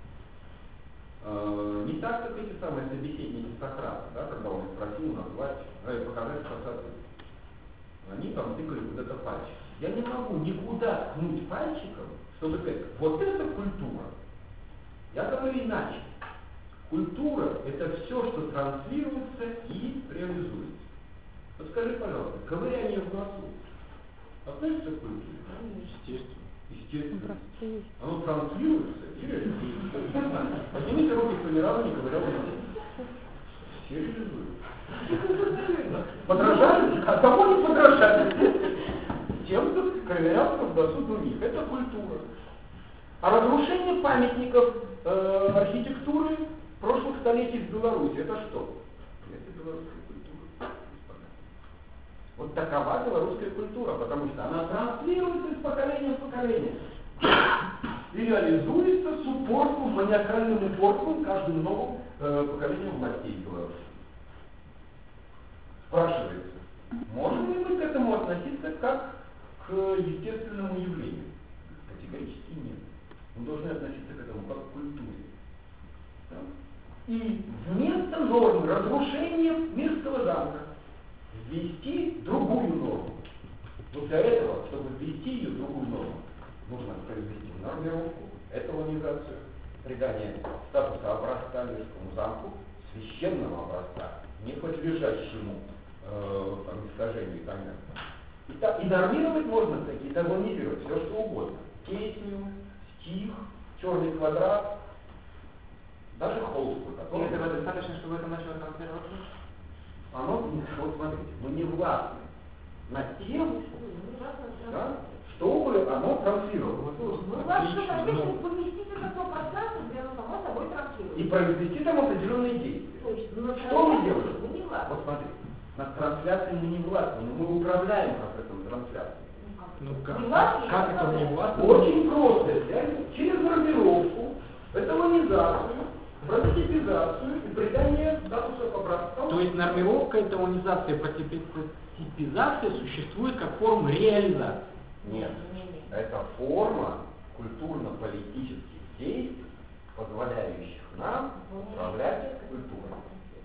Не так, как эти самые собеседники Сократа, да, когда он их просил назвать, показать красоту. Они там тыкали куда-то пальчик. Я не могу никуда ткнуть пальчиком, чтобы сказать, вот это культура. Я говорю иначе. Культура – это все, что транслируется и реализуется. Вот скажи, пожалуйста, ковыряние в носу относится к культуре? Естественно. Естественно. Оно транслируется и реализуется. Поднимите руки, кто ни разу не ковырял в носу. Все реализуют. Подражали? А кому не подражали? Тем, кто ковырялся в носу других. Это культура. А разрушение памятников архитектуры прошлых столетий в Беларуси, это что? Это белорусская культура. Вот такова белорусская культура, потому что она транслируется из поколения в поколение. И реализуется с упорством, маниакальным упорством каждым новым поколением властей в Беларуси. Спрашивается, можем ли мы к этому относиться как к естественному явлению? Категорически нет. Мы должны относиться к этому как к культуре. Да? И вместо нормы разрушения Мирского замка ввести другую норму. Вот для этого, чтобы ввести ее другую норму, нужно произвести нормировку, эталонизацию, придание статуса образца Мирскому замку, священного образца, не подлежащему искажению и так далее. И нормировать можно, и эталонизировать все, что угодно. Песню, стих, черный квадрат, даже холст. И этого достаточно, чтобы это начало транслироваться? Оно, вот смотрите, мы не властны над тем, да, чтобы оно транслировалось. Ну, важно, конечно, поместить это в пространство, где оно само собой транслируется. И произвести там определенные действия. Что мы делаем? Мы не властны. Вот смотрите, над трансляцией мы не властны, но мы управляем процессом трансляции. Ну как? Не властны, Как это не властно? Очень просто. Через нормировку, эталонизацию, прототипизацию и придание статуса образца. То есть нормировка, эталонизация, прототипизация существует как форма реализации? Нет. Это форма культурно-политических действий, позволяющих нам управлять культурой.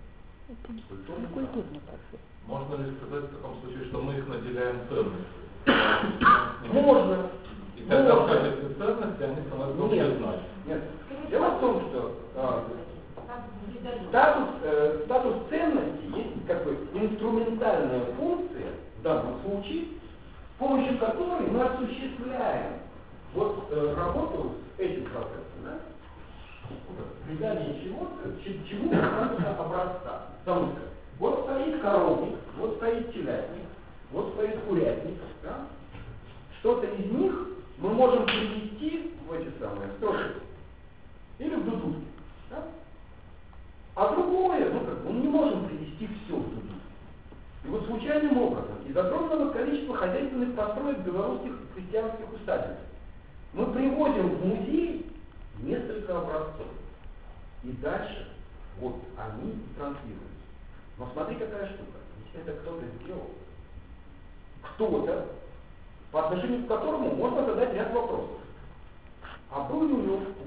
Культурный процесс. Можно ли сказать в таком случае, что мы их наделяем ценностью? Можно. И тогда в качестве ценности они становятся признать. Нет. Дело в том, что статус ценности есть как бы инструментальная функция в данном случае, с помощью которой мы осуществляем работу с этим процессом, да? Придание чему-то статуса образца. Потому что вот стоит коровник, вот стоит телятник, вот стоит курятник, да? Что-то из них мы можем перевести в эти самые строчки или в дудутки. Да? А другое, мы не можем привести все в дудутки. И вот случайным образом из огромного количества хозяйственных построек белорусских крестьянских усадеб мы приводим в музей несколько образцов. И дальше вот они и транслируются. Но смотри, какая штука. Если это кто-то сделал, кто-то, по отношению к которому можно задать ряд вопросов. А был ли у него вкус?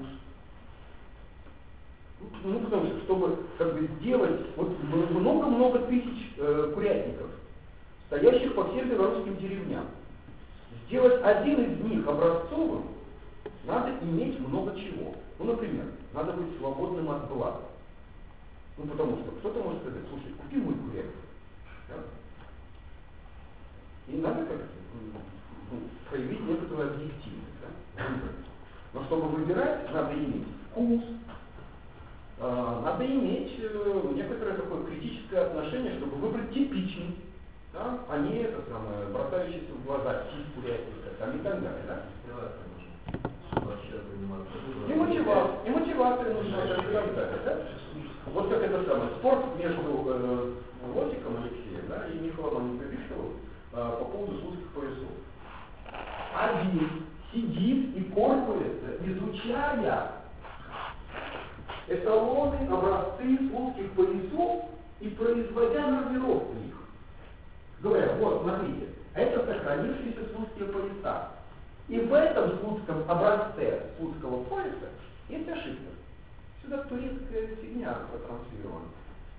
Ну, потому что, чтобы сделать много-много тысяч курятников, стоящих по всем белорусским деревням, сделать один из них образцовым, надо иметь много чего. Ну, например, надо быть свободным от блага. Ну, потому что кто-то может сказать, слушай, купи мой проект. Да? И надо как-то проявить некоторую объективность. Да? Но чтобы выбирать, надо иметь вкус, надо иметь некоторое такое критическое отношение, чтобы выбрать типичный, да? А не это самое, бросающийся в глаза тип курятника, там и так далее. Да? И мотивация нужна, и так далее. Да? Вот как это самое, спор между Лосиком Алексеем, да, и Михаилом Бабишевым по поводу слуцких поясов. Один сидит и порпается, изучая эталоны, образцы слуцких поясов и производя нормировку их. Говоря, вот, смотрите, это сохранившиеся слуцкие пояса. И в этом слуцком образце слуцкого пояса есть ошибка. Сюда турецкая фигня протранслирована.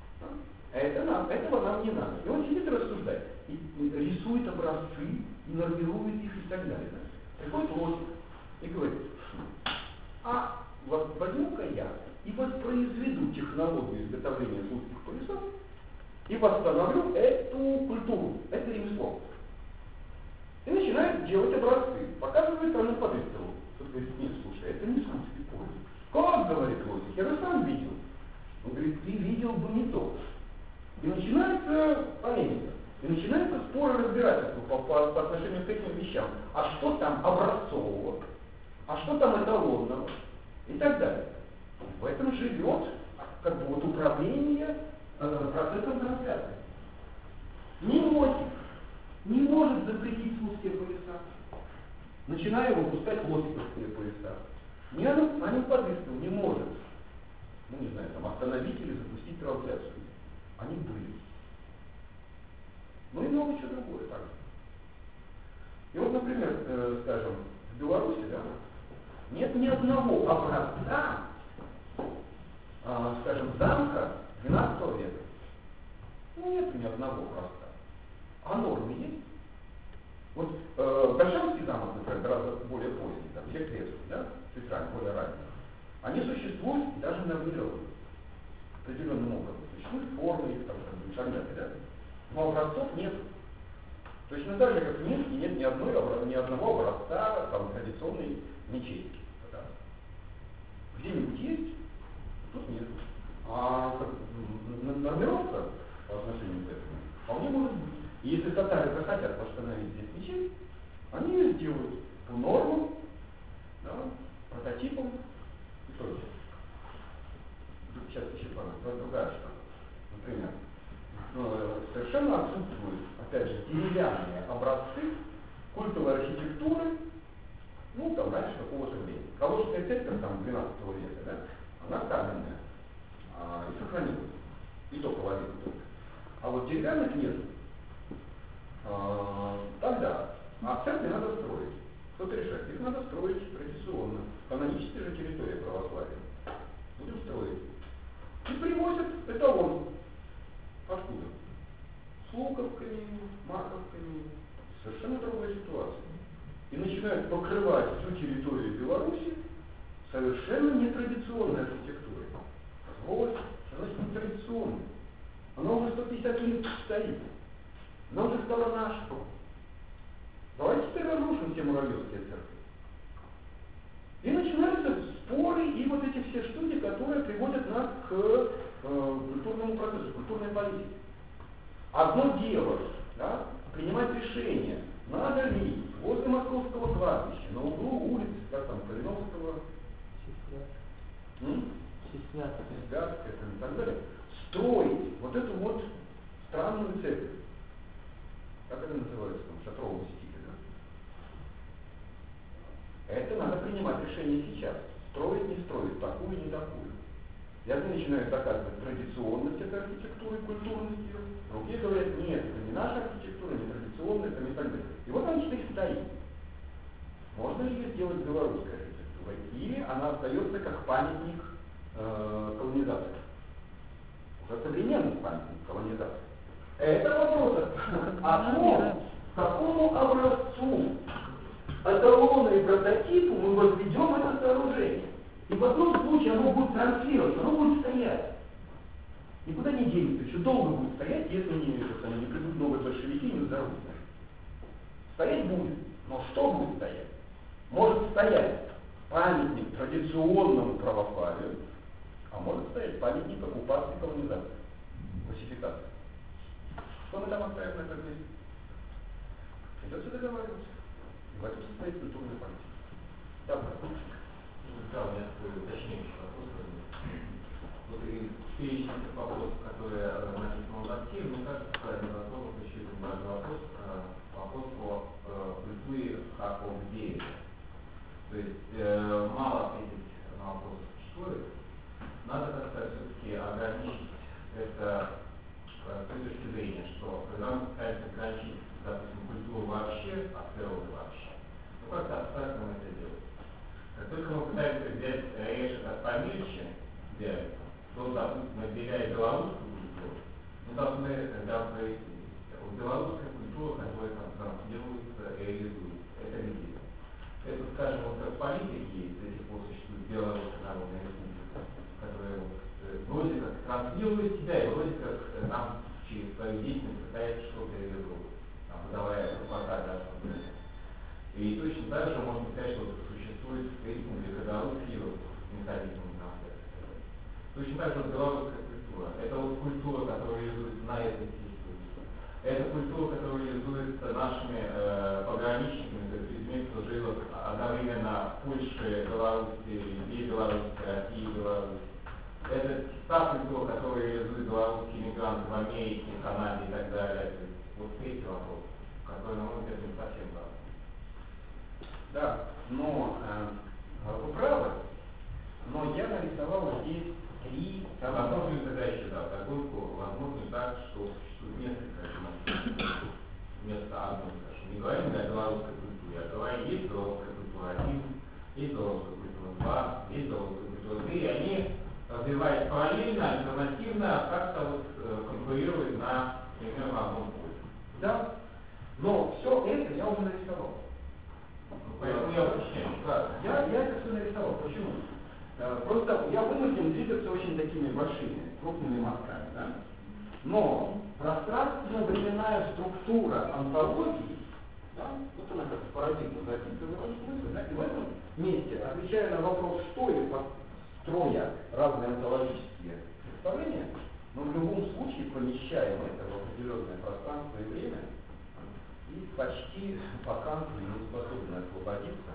Этого нам не надо. И он сидит и рассуждает. И рисует образцы, и нормирует их и так далее. Приходит Лосик и говорит, а вот возьму-ка я и воспроизведу технологию изготовления слуцких поясов и восстановлю эту культуру, это ремесло. И начинает делать образцы. Показывает Анну Подыстову. Тот говорит, нет, слушай, это не слуцкий пояс. Как, говорит Лосик, я же сам видел. Он говорит, ты видел бы не то. И начинается полемика. И начинается спор и разбирательство по отношению к этим вещам. А что там образцового? А что там эталонного? И так далее. В этом живет как бы вот управление процессом трансляции. Ни Лосик не может запретить слуцкие пояса, начиная выпускать лосиковские пояса. Ни Анна Подыстова не может, ну не знаю, там остановить или запустить трансляцию. Они были. Ну и много чего другое также. И вот, например, скажем, в Беларуси, да, нет ни одного образца, скажем, замка XII века. Ну, нет ни одного образца. А нормы есть? Вот Большанский замок, например, гораздо более поздний, там, все крепости, да, чуть ранее, более ранние, они существуют и даже нормированы определенным образом. Существуют формы их, там, и так далее, да? Но образцов нет. Точно так же, как в Минске нет ни одного образца там, традиционной мечети. Да. Где-нибудь есть, тут нет. А нормировка по отношению к этому вполне может быть. И если татары захотят восстановить здесь мечеть, они ее сделают по нормам, да, прототипам и прочее. Сейчас еще другая штука. Например, совершенно отсутствуют, опять же, деревянные образцы культовой архитектуры, ну, там, раньше какого-то времени. Калужская церковь, там, 12 века, да, она каменная, и сохранилась. И то половину только. А вот деревянных нет. Тогда, а церкви надо строить. Кто-то решает, их надо строить традиционно. Каноническая же территория православия. Будем строить. И привозят эталон. Откуда? С луковками, маковками. Совершенно другая ситуация. И начинают покрывать всю территорию Беларуси совершенно нетрадиционной архитектурой. Вот, она нетрадиционная. Она уже 150 лет стоит. Она уже стала нашей. Давайте теперь разрушим все муравьевские церкви. И начинаются споры и вот эти все штуки, которые приводят нас к культурному процессу, культурной политике. Одно дело, да, принимать решение, надо ли возле Московского кладбища, на углу улиц, как там, Калиновского, Святская, и так далее, строить вот эту вот странную церковь. Как это называется, там, шатрового стиля, да? Это надо принимать решение сейчас. Строить, не строить, такую, не такую. И одни начинают доказывать традиционность этой архитектуры, культурность ее. Другие говорят, нет, это не наша архитектура, не традиционная, это не так далее. И вот она теперь стоит. Можно ли ее сделать белорусской архитектурой? Или она остается как памятник колонизации? Уже современный памятник колонизации. Это вопрос о том, какому образцу, эталону и прототипу мы возведем это сооружение. И в одном случае оно будет транслироваться, оно будет стоять. никуда не денется, еще долго будет стоять, если не придут новые большевики и не взорвут. Стоять будет, но что будет стоять? Может стоять памятник традиционному православию, а может стоять памятник оккупации, колонизации, классификации. Что мы там оставим на этом месте? Придется договариваться. И в этом состоит культурная политика. Да, пожалуйста. Да, у меня такой уточняющий вопрос. Вот из перечня вопросов, которые написаны в архиве, мне кажется, правильно затронут еще один важный вопрос, вопрос о культуре как об деле. То есть мало ответить на вопрос существует, надо как-то все-таки ограничить это с той точки зрения, что когда мы пытаемся ограничить, допустим, культуру вообще от природы вообще, ну как-то абстрактно мы это делаем. Как только мы пытаемся взять речь помельче, то, допустим, отделяя белорусскую культуру, мы должны тогда прояснить, белорусская культура, которая там транслируется, реализуется, это где? Это, скажем, вот как в политике до сих пор существует Белорусская народная республика, которая вроде как транслирует себя и вроде как нам через свою деятельность пытается что-то реализовать, подавая пропаганду. И точно так же можно сказать, что существует в республике белорусский механизм трансляции. Точно так же белорусская культура. Это вот культура, которая реализуется на этой территории. Это культура, которая реализуется нашими пограничниками, то есть людьми, кто живет одновременно в Польше, Беларуси, Литве, Беларуси, России, Беларуси. Это та культура, которую реализуют белорусские мигранты в Америке, Канаде и так далее. То есть, вот третий вопрос, который, на мой взгляд, не совсем так. Да, но вы правы, но я нарисовал здесь три... Возможно ли тогда еще, да, догонку, возможно так, что существует несколько вместо одной, скажем. Не говорим о белорусской культуре, а говорим, есть белорусская культура 1, есть белорусская культура 2, есть белорусская культура 3, и они, развиваясь параллельно, альтернативно, как-то вот конкурируют на, примерно, одном поле. Да, но все это я уже нарисовал. Поэтому я уточняю, правда. Я это все нарисовал. Почему? Просто я вынужден двигаться очень такими большими, крупными мазками, да? Но пространственно-временная структура антологии, да, вот она как парадигма записана в этом смысле, да, и в этом месте, отвечая на вопрос, что ли строя разные антологические представления, но в любом случае помещаем это в определенное пространство и время, и почти пока не способны освободиться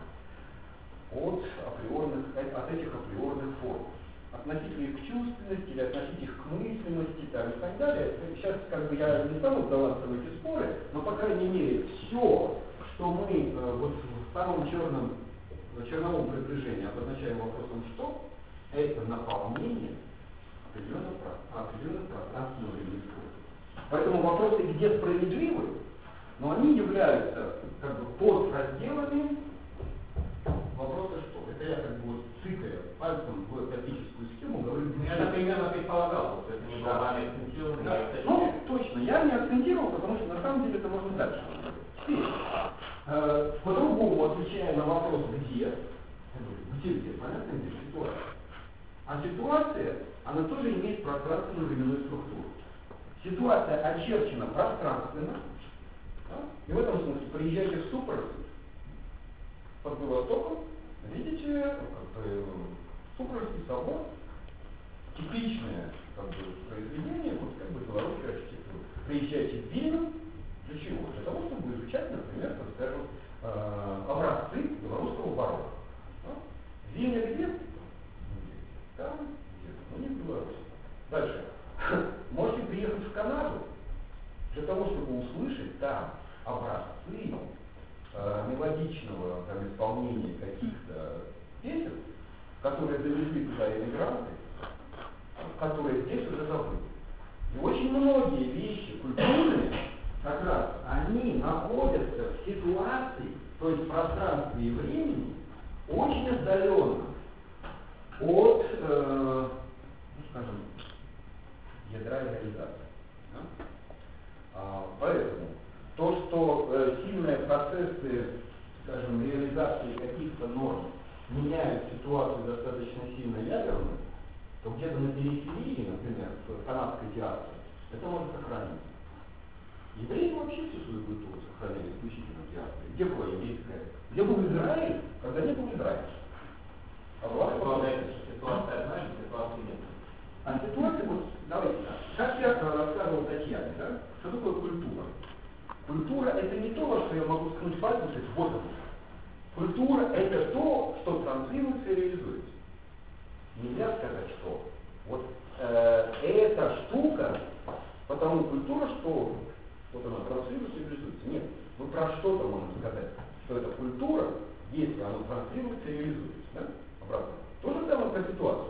от этих априорных форм. Относить их к чувственности или относить их к мыслимости там, и так далее. Сейчас как бы я не стану вдаваться в эти споры, но по крайней мере все, что мы вот в самом черновом приближении обозначаем вопросом «что», это наполнение определенных пространственно-временных форм. Поэтому вопросы, где справедливы, но они являются как бы подразделами вопроса «что?». Это я как бы вот цикая пальцем в топическую схему говорю. Я так примерно предполагал, что это не было вами акцентировано. Да. Ну, точно, я не акцентировал, потому что на самом деле это можно дальше. Теперь, по-другому отвечая на вопрос «где?», понятно, где ситуация. А ситуация, она тоже имеет пространственную временную структуру. Ситуация очерчена пространственно, да? И в этом смысле приезжайте в Супротив, под Владивостоком, видите, Супротивский собор, типичное произведение, вот как бы белорусской архитектуры. Приезжайте в Вильну, для чего? Для того, чтобы изучать, например, так скажем, образцы белорусского барокко. Да? Вильня где? Там, где-то, но не в Беларуси. Дальше. Можете приехать в Канаду для того, чтобы услышать там образцы мелодичного там, исполнения каких-то песен, которые завезли туда иммигранты, которые здесь уже забыли. И очень многие вещи культурные, как раз, они находятся в ситуации, то есть в пространстве и времени, очень отдаленно от, скажем, ядра реализации. Да? Поэтому то, что сильные процессы, скажем, реализации каких-то норм меняют ситуацию достаточно сильно ядерно, то где-то на периферии, например, в канадской диаспоре, это может сохраниться. Евреи вообще всю свою культуру сохраняли исключительно в диаспоре. Где была еврейская? Где был Израиль, когда не был Израиль? А была Ситуация одна, ситуации нет. А ситуация, вот, давайте так. Как я рассказывал Татьяне, да? Что такое культура? Культура это не то, во что я могу ткнуть пальцем и сказать, вот оно. Культура это то, что транслируется и реализуется. Нельзя сказать, что вот эта штука, потому культура, что вот она транслируется и реализуется. Нет, мы про что-то можем сказать, что это культура, если она транслируется и реализуется. Да? Обратно. То же самое про ситуацию.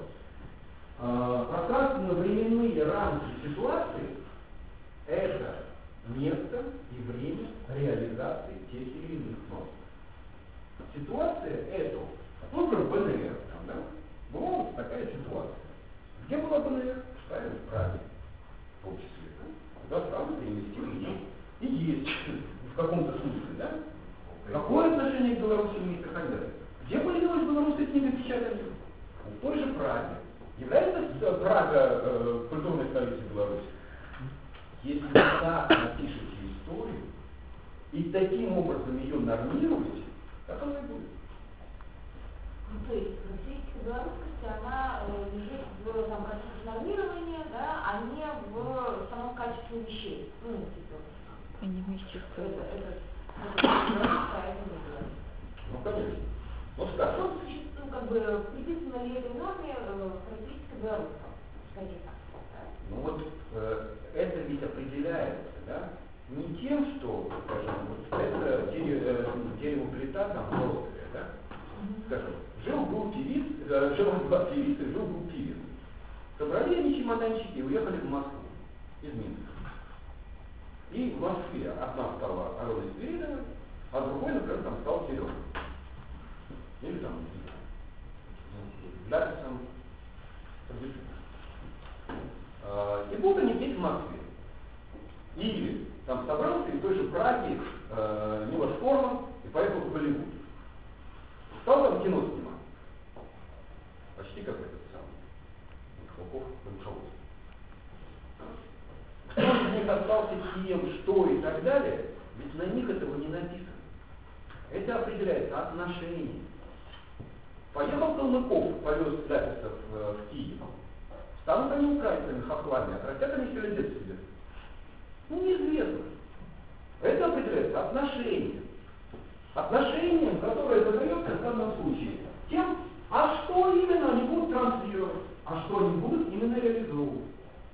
Пространственно-временные рамки ситуации – это место и время реализации тех или иных норм. Ситуация – это, например, БНР. Там, да? Была вот такая ситуация. Где была БНР? Правильно, в Праге. В том числе. Да? Туда сразу переместили и есть в каком-то смысле. Да? Какое отношение к Беларуси имеет и так далее? Где появилась белорусская книгопечатание? В той же Праге. Является Прага культурной столицей Беларуси? Если вы так напишете историю и таким образом ее нормируете, как она и будет. Ну, то есть характеристика белорусскости, она лежит в там, процессе нормирования, да, а не в самом качестве вещей. Ну, типа. И не вместе в целом. Это белорусская, а это не белорусская. Ну, конечно. Ну, скажем. Ну, как бы, приписана ли этой норме характеристика белорусского, скажем так. Да? Ну вот это ведь определяется, да, не тем, что, скажем, вот это дерево плита там в острове, да, скажем, жил-была певица, жил-был певец. Собрали они чемоданчики и уехали в Москву из Минска. И в Москве одна стала Аленой Свиридовой, а другой, например, там стал Серега. Или там, Ларисом. И вот они здесь в Москве. Или там собрался из той же Праги Милош Форман и поехал в Голливуд. Стал там кино снимать. Почти как этот самый Михалков, Беншовский. Кто из них остался кем, что и так далее, ведь на них этого не написано. Это определяется отношением. Поехал Калмыков, повез Ляписов в Киев. Станут они украинцами, хохлами, отрастят они селедец себе. Ну, неизвестно. Это определяется отношением. Отношением, которое задается в данном случае тем, а что именно они будут транслировать, а что они будут именно реализовывать.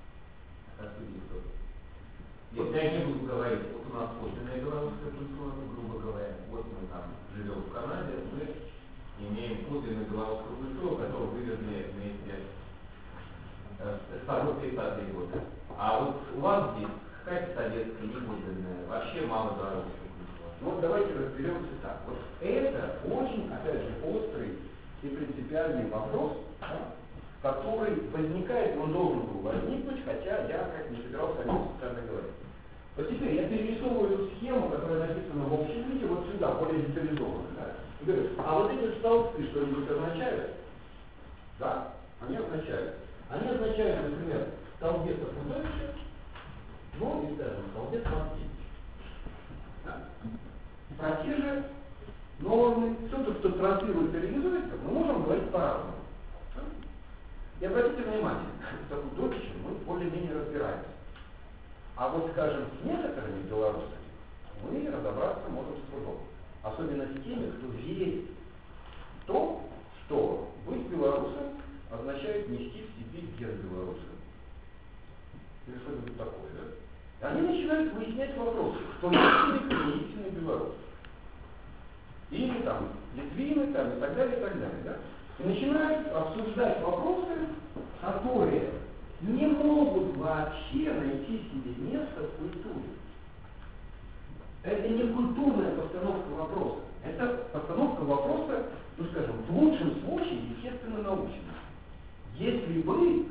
Если я не буду говорить, вот у нас подлинная белорусская культура, грубо говоря, вот мы там живем в Канаде, мы имеем подлинную белорусскую культуру, которую вывезли вместе с собой 30-е годы. А вот у вас здесь какая-то советская, не подлинная, вообще мало белорусской культуры. Вот давайте разберемся так. Вот это очень, опять же, острый и принципиальный вопрос, да, который возникает, он должен был возникнуть, хотя я как не собирался о нем специально говорить. Вот теперь я перерисовываю эту схему, которая написана в общем виде, вот сюда, более детализованно. Да? И говорю, а вот эти столбцы что-нибудь означают? Да, они означают. Они означают, например, столбец Ахматовича, ну и, скажем, столбец Маткевича. Да? Про те же нормы, все то, что транслируется и реализуется, мы можем говорить по-разному. Да? И обратите внимание, что в Докиче мы более-менее разбираемся. А вот, скажем, с некоторыми белорусами мы разобраться можем с трудом. Особенно с теми, кто верит в то, что быть белорусом означает нести в себе ген белоруса. Или что-нибудь такое, да? И они начинают выяснять вопросы, кто истинный, кто не истинный белорус. Или там литвины, там, и так далее, и так далее, да? И начинают обсуждать вопросы, которые не могут вообще найти себе место в культуре. Это не культурная постановка вопроса. Это постановка вопроса, ну скажем, в лучшем случае естественно-научная. Если бы,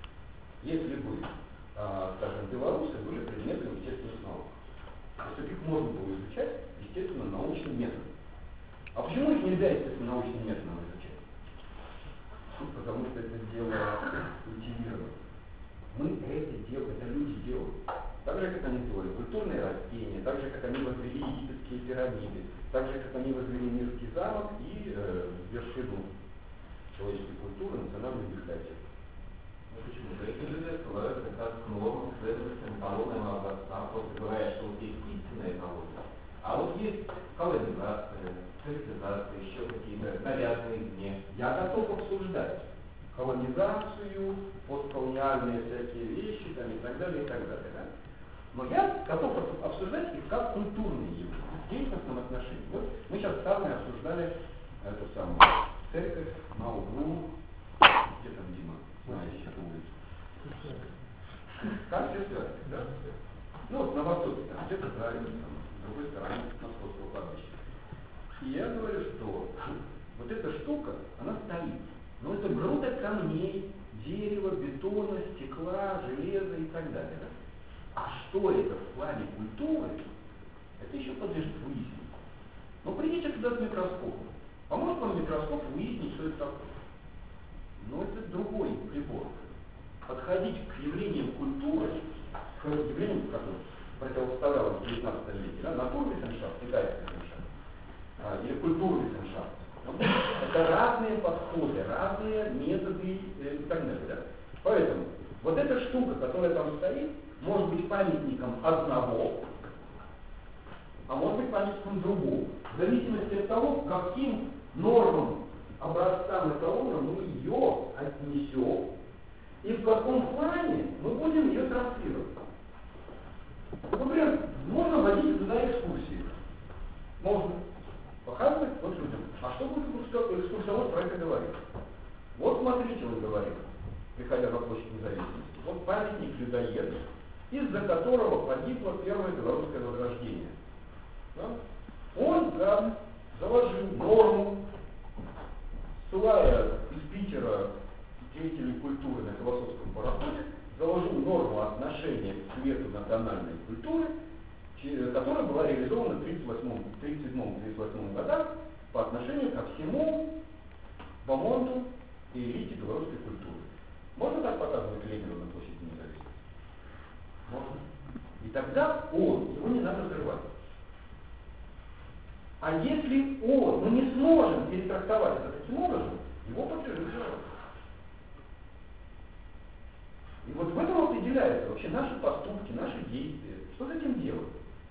скажем, белорусы были предметом естественных наук, если их можно было изучать естественно-научным методом. А почему их нельзя естественно-научным методом изучать? Потому что это дело так же, как они сделали культурные растения, так же, как они возвели египетские пирамиды, так же, как они возвели Мирский замок и вершину человеческой культуры, национальную библиотеку. Ну почему? Эти люди ссылаются как раз к нормам, следовательно, колонным образцам, просто говоря, что вот есть истинная колония, а вот есть колонизация, колонизация, еще какие-то навязанные извне. Я готов обсуждать колонизацию, постколониальные всякие вещи там, и так далее, и так далее. Да? Но я готов обсуждать их как культурные явления, в деятельностном отношении. Вот мы сейчас с Анной обсуждали эту самую церковь на углу, где там Дима, знаешь эту улицу. Как все связано, да? Ну вот на востоке, там где-то правильно, там, с другой стороны Московского кладбища. И я говорю, что вот эта штука, она стоит. Но это груда камней, дерева, бетона, стекла, железа и так далее. Да? А что это в плане культуры, это еще подлежит выяснить. Но придите туда с микроскопом. Поможет вам микроскоп выяснить, что это такое. Но это другой прибор. Подходить к явлениям культуры, к явлениям, которым противопоставлялось в 19 веке, да, натурвиссеншафт, китайский виссеншафт, или культурный виссеншафт. Это разные подходы, разные методы и так далее. Да? Поэтому вот эта штука, которая там стоит, может быть памятником одного, а может быть памятником другого. В зависимости от того, каким нормам, образцам эталона мы ее отнесем и в каком плане мы будем ее транслировать. Например, можно водить туда экскурсии. Можно показывать вот людям. А что будет экскурсовод про это говорить? Вот смотрите, он говорит, приходя на площадь Независимости, вот памятник людоеду, из-за которого погибло первое белорусское возрождение. Да? Он там заложил норму, ссылая из Питера деятелей культуры на философском пароходе, заложил норму отношения к цвету национальной культуры, которая была реализована в 1937-1938 годах по отношению ко всему бомонду и элите белорусской культуры. Можно так показывать Ленина на площади Независимости? Можно. И тогда его не надо взрывать. А если мы не сможем перетрактовать это таким образом, его подлежит взрывать. И вот в этом определяются вообще наши поступки, наши действия. Что с этим делать?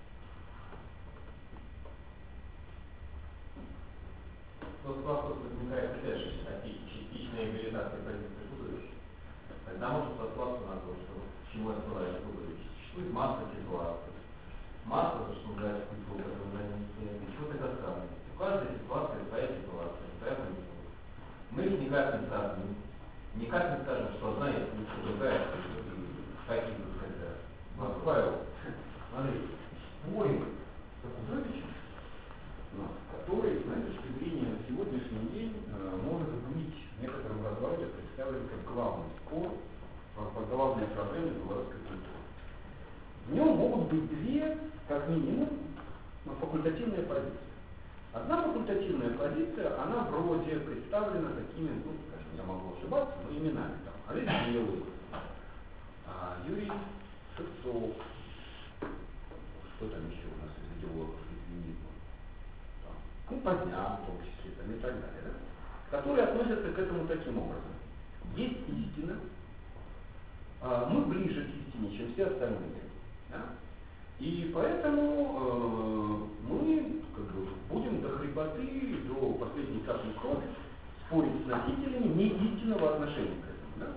Вот вопрос возникает опять же о частичной реализации позиции Гудовича. Тогда можно сослаться на то, что к чему отсылает Гудович. Существует масса ситуаций. Масса, то, что называется, культура, которая не чего-то достаточно. У каждой ситуации своя ситуация, своя культура. Мы их никак не сравним. Никак не скажем, что одна есть лучше, другая, такие вот хотят. Павел, смотри, спорим с Гудовичем, который, с моей точки зрения, на сегодняшний день может быть в некотором развороте представлен как главный спор по главной проблеме белорусской культуры. В нем могут быть две, как минимум, факультативные позиции. Одна факультативная позиция, она вроде представлена такими, скажем, я могу ошибаться, но именами там. Олег Белый, Юрий Шевцов, что там еще у нас из идеологов литвинизма, Поздняк в том числе, там, и так далее, да? Которые относятся к этому таким образом. Есть истина, мы ближе к истине, чем все остальные. Да? И поэтому мы будем до хрипоты, до последней капли крови спорить с носителями не истинного отношения к этому.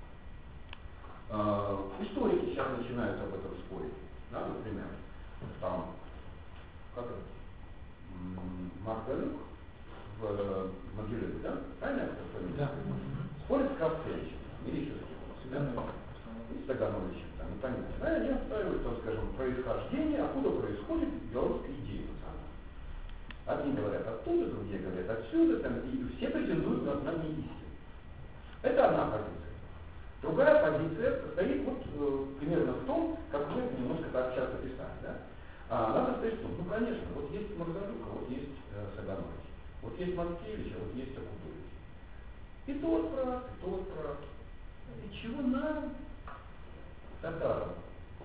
Да? Историки сейчас начинают об этом спорить. Да, например, там, как это, Маргалюк в Могилеве, да? Правильно это фамилия? Да. Спорит с Кравцевичем, или еще с кем-то. И с Тагановичем, там, непонятно. Да, они отстаивают, там, скажем, происхождение, откуда происходит белорусская идея. Одни говорят оттуда, другие говорят отсюда, там, и все претендуют на знание истины. Это одна позиция. Другая позиция состоит примерно в том, как вы немножко так часто писали, да? Она состоит в том, конечно, вот есть Маргалюк, а вот есть Саганович, вот есть Манкевич, а вот есть Акудович. И тот прав, и тот прав. И чего нам, татарам,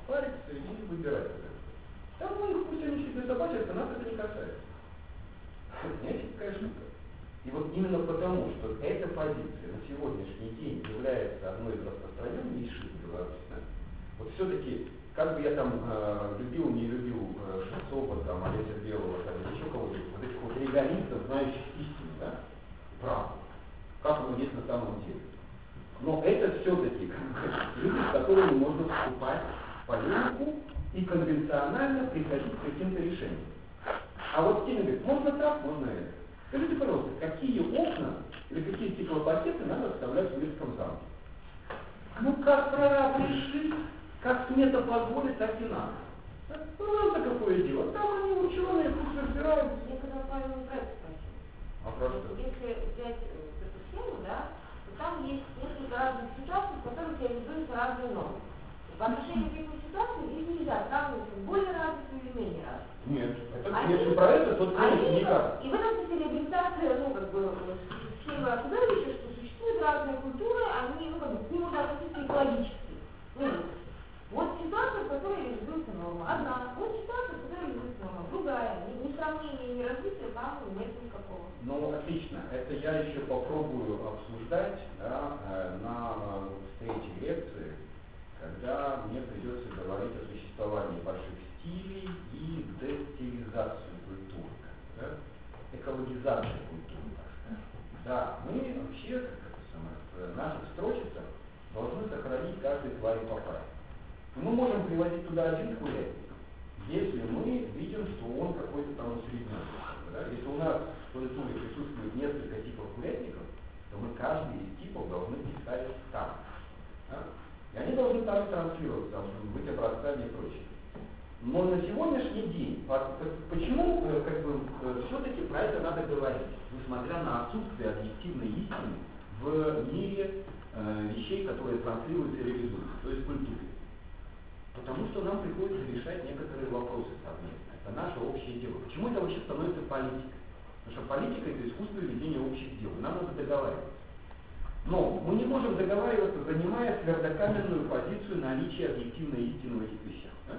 париться и выбирать это. Там у них пусть они себе собачатся, нас это не касается. Понимаете, какая штука? И вот именно потому, что эта позиция на сегодняшний день является одной из распространеннейших в Беларуси, да? Вот все-таки, как бы я там любил, не любил Шевцова, там, Олеся Белого, там, или еще кого-нибудь, вот этих вот регионистов, знающих истину, да, правду, как оно есть на самом деле. Но это все-таки люди, с которыми можно вступать в полемику и конвенционально приходить к каким-то решениям. А вот с теми говорит, можно так, можно это. Скажите, пожалуйста, какие окна или какие стеклопакеты надо вставлять в Мирском замке? Ну, как прораб решит, как смета позволит, так и надо. Пожалуйста, какое дело. Там они ученые, пусть разбираются. Я когда Павел проект спросил. А просто? Если взять эту схему, да, то там есть несколько разных ситуаций, в которых реализуются разные нормы. По отношению к этим ситуациям их нельзя сравнивать с более развитыми или менее развитыми. Нет, это, если про это, то конечно никак. И в этом смысле реабилитация, ну, как бы, схема Акудовича, что существуют разные культуры, они, ну, как бы, к ним можно относиться экологически. Ну, вот ситуация, в которой реализуется норма одна, вот ситуация, в которой реализуется норма другая. Ни сравнения, ни развития там нет никакого. Ну, отлично. Это я еще попробую обсуждать, да, на встрече лекции, когда мне придется говорить о существовании больших стилей и дестилизации культуры, да? Экологизации культуры, так сказать. Да, мы вообще, в наших строчицах должны сохранить каждый тварь по паре. Мы можем приводить туда один курятник, если мы видим, что он какой-то там усредненный. Да? Если у нас в культуре присутствует несколько типов курятников, то мы каждый из типов должны писать там. Да? И они должны там транслироваться, быть образцами и прочее. Но на сегодняшний день, почему все-таки про это надо говорить, несмотря на отсутствие объективной истины в мире вещей, которые транслируются и реализуются, то есть в культуре? Потому что нам приходится решать некоторые вопросы совместно. Это наше общее дело. Почему это вообще становится политикой? Потому что политика — это искусство ведения общих дел. Нам надо договариваться. Но мы не можем договариваться, занимая твердокаменную позицию наличия объективной истины в этих вещах. Да?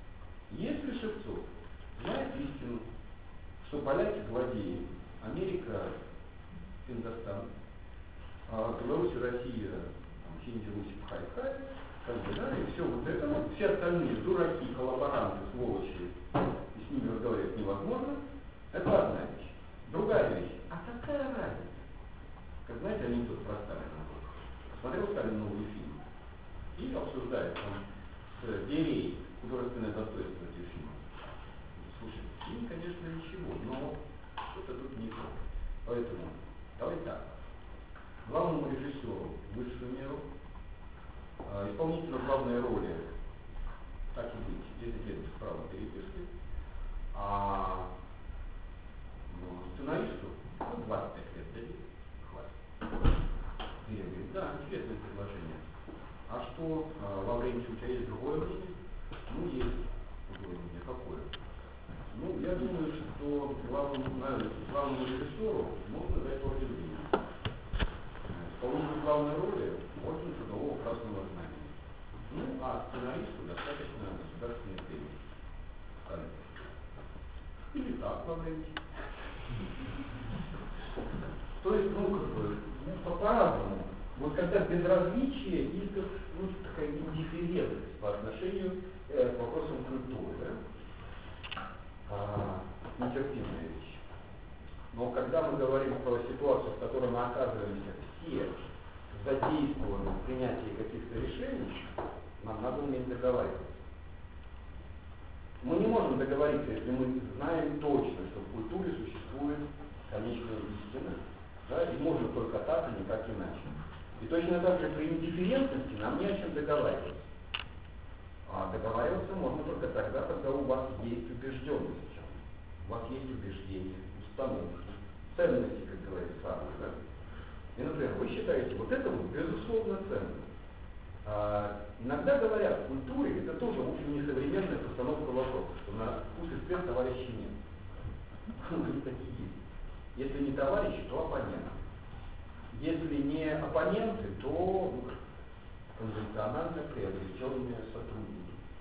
Если Шевцов знает истину, что поляки злодеи, Америка Индостан, Беларусь и Россия Хинди, Русь, Хай-Хай, да, и все вот это вот, все остальные дураки, коллаборанты, сволочи, и с ними разговаривать невозможно, это одна вещь. Другая вещь, а какая разница? Как знаете, анекдот про Сталина. Смотрел Сталин новый фильм и обсуждает там с Берией художественное достоинство этих фильмов. Слушай, фильм, конечно, ничего, но что-то тут не то. Поэтому, давай так. Главному режиссеру высшую меру, исполнителю главной роли, так и быть, 10 лет без права переписки, а сценаристу 25 лет дадим. Ирина говорит, да, интересное предложение. А что, Лаврентий, у тебя есть другое мнение? Ну, есть другое мнение. Какое? Ну, я думаю, что главному режиссеру можно дать орден. Исполнителю главной роли орден Трудового Красного Знамени. Ну, а сценаристу достаточно государственной премии. Или так, Лаврентий. То есть, по-разному. Вот когда безразличие и такая индифферентность по отношению к вопросам культуры, да? Нетерпимая вещь. Но когда мы говорим про ситуацию, в которой мы оказываемся все задействованы в принятии каких-то решений, нам надо уметь договариваться. Мы не можем договориться, если мы знаем точно, что в культуре существует конечная истина. Да, и можно только так, а никак иначе. И точно так же при индифферентности нам не о чем договариваться. А договариваться можно только тогда, когда у вас есть убежденность в чем. У вас есть убеждения, установки, ценности, как говорит Сарма. Да? И, например, вы считаете, вот это вот безусловно ценно. Иногда говорят, в культуре это тоже, в общем, несовременная постановка вопроса, что на вкус и цвет товарищей нет. Они такие есть. Если не товарищи, то оппоненты. Если не оппоненты, то конвенционально приобретенные сотрудники.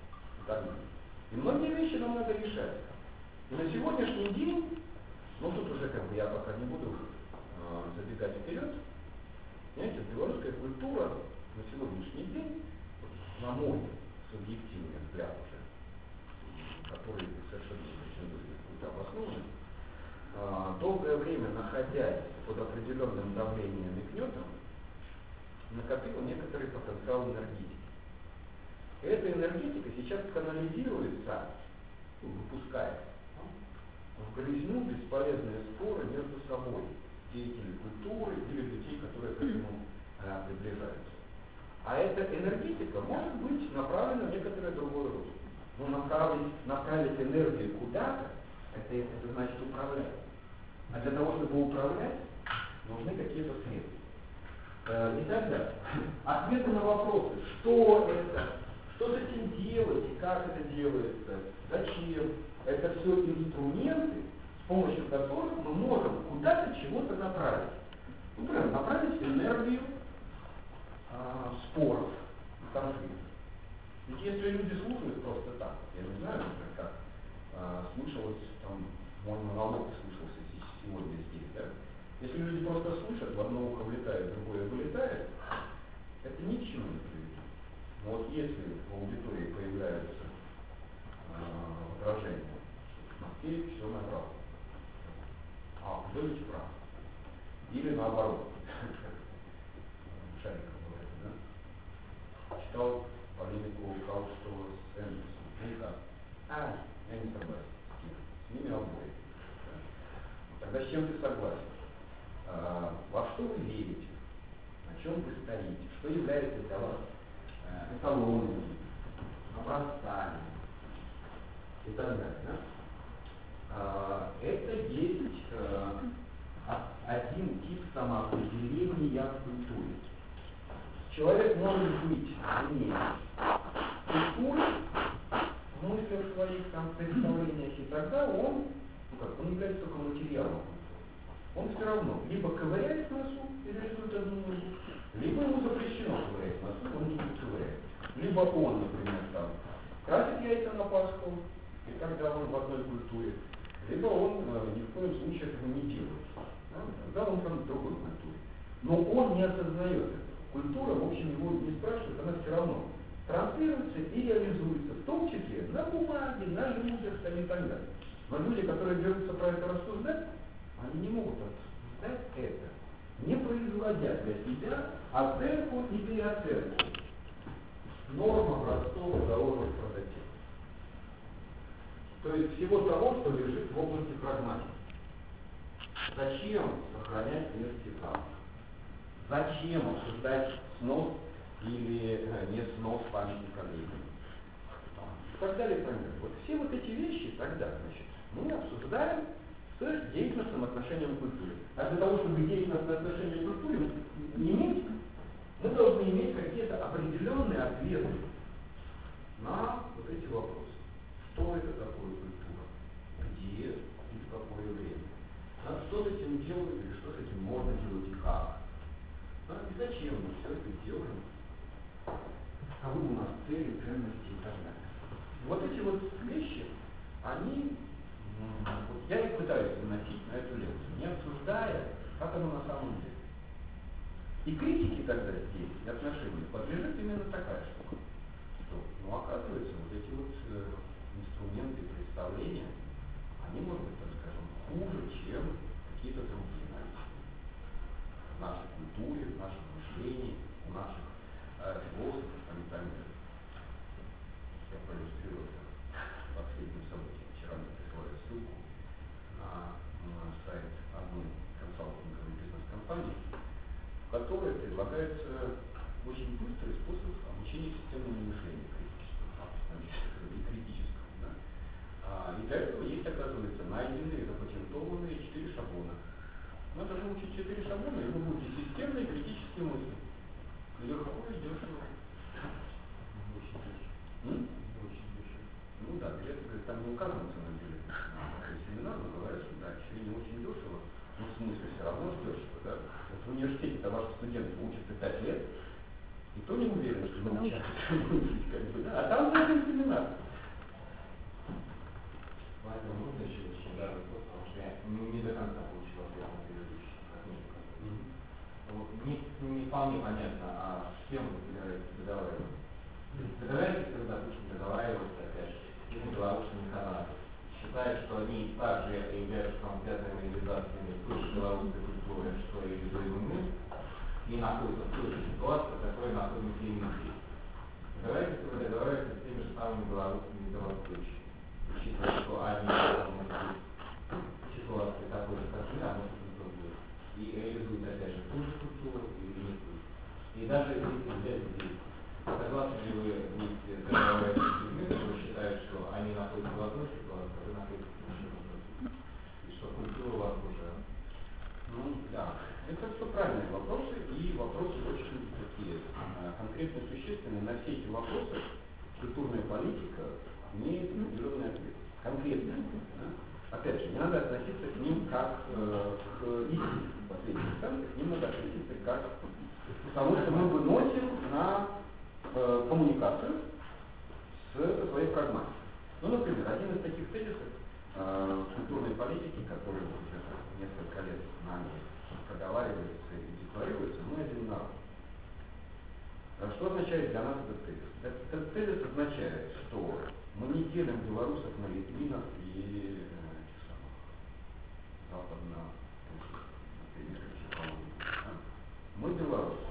так далее. И многие вещи нам надо решать. И на сегодняшний день, ну тут уже как бы я пока не буду забегать вперед, знаете, белорусская культура на сегодняшний день, на мой субъективный взгляд уже, который совершенно не будет обоснованный, долгое время, находясь под определенным давлением и гнетом, накопила некоторый потенциал энергетики. И эта энергетика сейчас канализируется, выпускается в грызню бесполезные споры между собой деятелей культуры или людей, которые к этому приближаются. А эта энергетика может быть направлена в некоторое другое русло. Но направить энергию куда-то, это значит управлять. А для того, чтобы управлять, нужны какие-то средства. И тогда ответы на вопросы, что это, что с этим делать и как это делается, зачем, это все инструменты, с помощью которых мы можем куда-то чего-то направить. Например, направить энергию споров, конфликтов. Ведь если люди слушают просто так, я не знаю, например, как слышалось, там, мой монолог слышался сегодня здесь, да? Если люди просто слышат, в одно ухо влетает, в другое вылетает, это ни к чему не приведет. Но вот если в аудитории появляются возражения, что в Москве все наоборот, а кто ведь прав? Или наоборот, Шариков говорит, да? Читал полемику Каустова с Эндерсом. Ну как? Я не согласен с ними обоими. Да? Тогда с чем ты согласен? Во что вы верите? На чем вы стоите? Что является для вас эталонами, образцами и так далее. Да? Это есть один тип самоопределения в культуре. Человек может быть вне культуры, в мыслях своих, там, представлениях, и тогда он является только материалом. Он все равно либо ковыряет в носу и реализует одну мысль, либо ему запрещено ковырять в носу, он не будет ковырять. Либо он, например, там, красит яйца на Пасху, и тогда он в одной культуре, либо он ни в коем случае этого не делает. Тогда он там в другой культуре. Но он не осознает это. Культура, в общем, его не спрашивает, она все равно транслируется и реализуется, в том числе на бумаге, на людях и так далее. Но люди, которые берутся про это рассуждать, они не могут обсуждать это, не производя для себя оценку и переоценку норм, образцов, заложенных прототипов. То есть всего того, что лежит в области прагматики. Зачем сохранять университет? Зачем обсуждать снос или не снос памятника Ленину? И так далее, и так далее. Вот все вот эти вещи тогда, значит, мы обсуждаем с деятельностным отношением к культуре. А для того, чтобы деятельностное отношение к культуре иметь, мы должны иметь какие-то определенные ответы на вот эти вопросы. Что это такое культура? Где и в какое время? Что с этим делать или что с этим можно делать и как? И зачем мы все это делаем? Каковы у нас цели, ценности и так далее. Вот эти вот вещи, они, вот я их пытаюсь выносить на эту лекцию, не обсуждая, как оно на самом деле. И критики тогда здесь, и отношения, подлежит именно такая штука. Что, оказывается, вот эти вот инструменты представления, они, может быть, так скажем, хуже, чем какие-то другие наличия. В нашей культуре, в нашем мышлении, у наших философов и так далее. Я проиллюстрирую это последним событием. Вчера мне прислали ссылку на сайт одной консалтинговой бизнес-компании, в которой предлагается очень быстрый способ обучения системному мышлению критическому и критическому. Да? И для этого есть, оказывается, найденные, запатентованные 4 шаблона. Надо выучить 4 шаблона, и вы будете системные критические мысли. Легко и дешево. Очень дешево. Очень дешево. Ну да, билеты, там не указано цена билета. Семинар, но говорят, что да, еще и не очень дешево. Ну, в смысле, все равно дешево, да? Вот в университете-то ваши студенты учатся 5 лет, и то не уверен, что научатся мыслить, как бы, да? А там за один семинар. договариваются, опять же, и на белорусскими каналами. Считают, что они также являются самостоятельными реализациями той же белорусской культуры, что и реализуем мы, и находятся в той же ситуации, в которой находимся и мы здесь. Договариваются с теми же самыми белорусскими белорусскими, учитывая, что они могут быть в ситуации такой же, как мы, а может быть другой. И реализуют, опять же, ту же культуру и имитируют. И даже если взять здесь, согласны ли вы будете договариваться с людьми, которые считают, что они находятся в одной ситуации, а вы находитесь в другой. И что культура у вас уже... Ну, да. Это все правильные вопросы, и вопросы очень такие конкретно существенные. На все эти вопросы культурная политика имеет определенный ответ. Конкретно. Да? Опять же, не надо относиться к ним как к истине в последней инстанции, к ним надо относиться как к тому, что мы выносим на коммуникацию с своей прагматикой. Ну, например, один из таких тезисов культурной политики, который уже несколько лет нами проговаривается и декларируется, мы один народ. Что означает для нас этот тезис? Этот тезис означает, что мы не делим белорусов на литвинов и мы белорусы.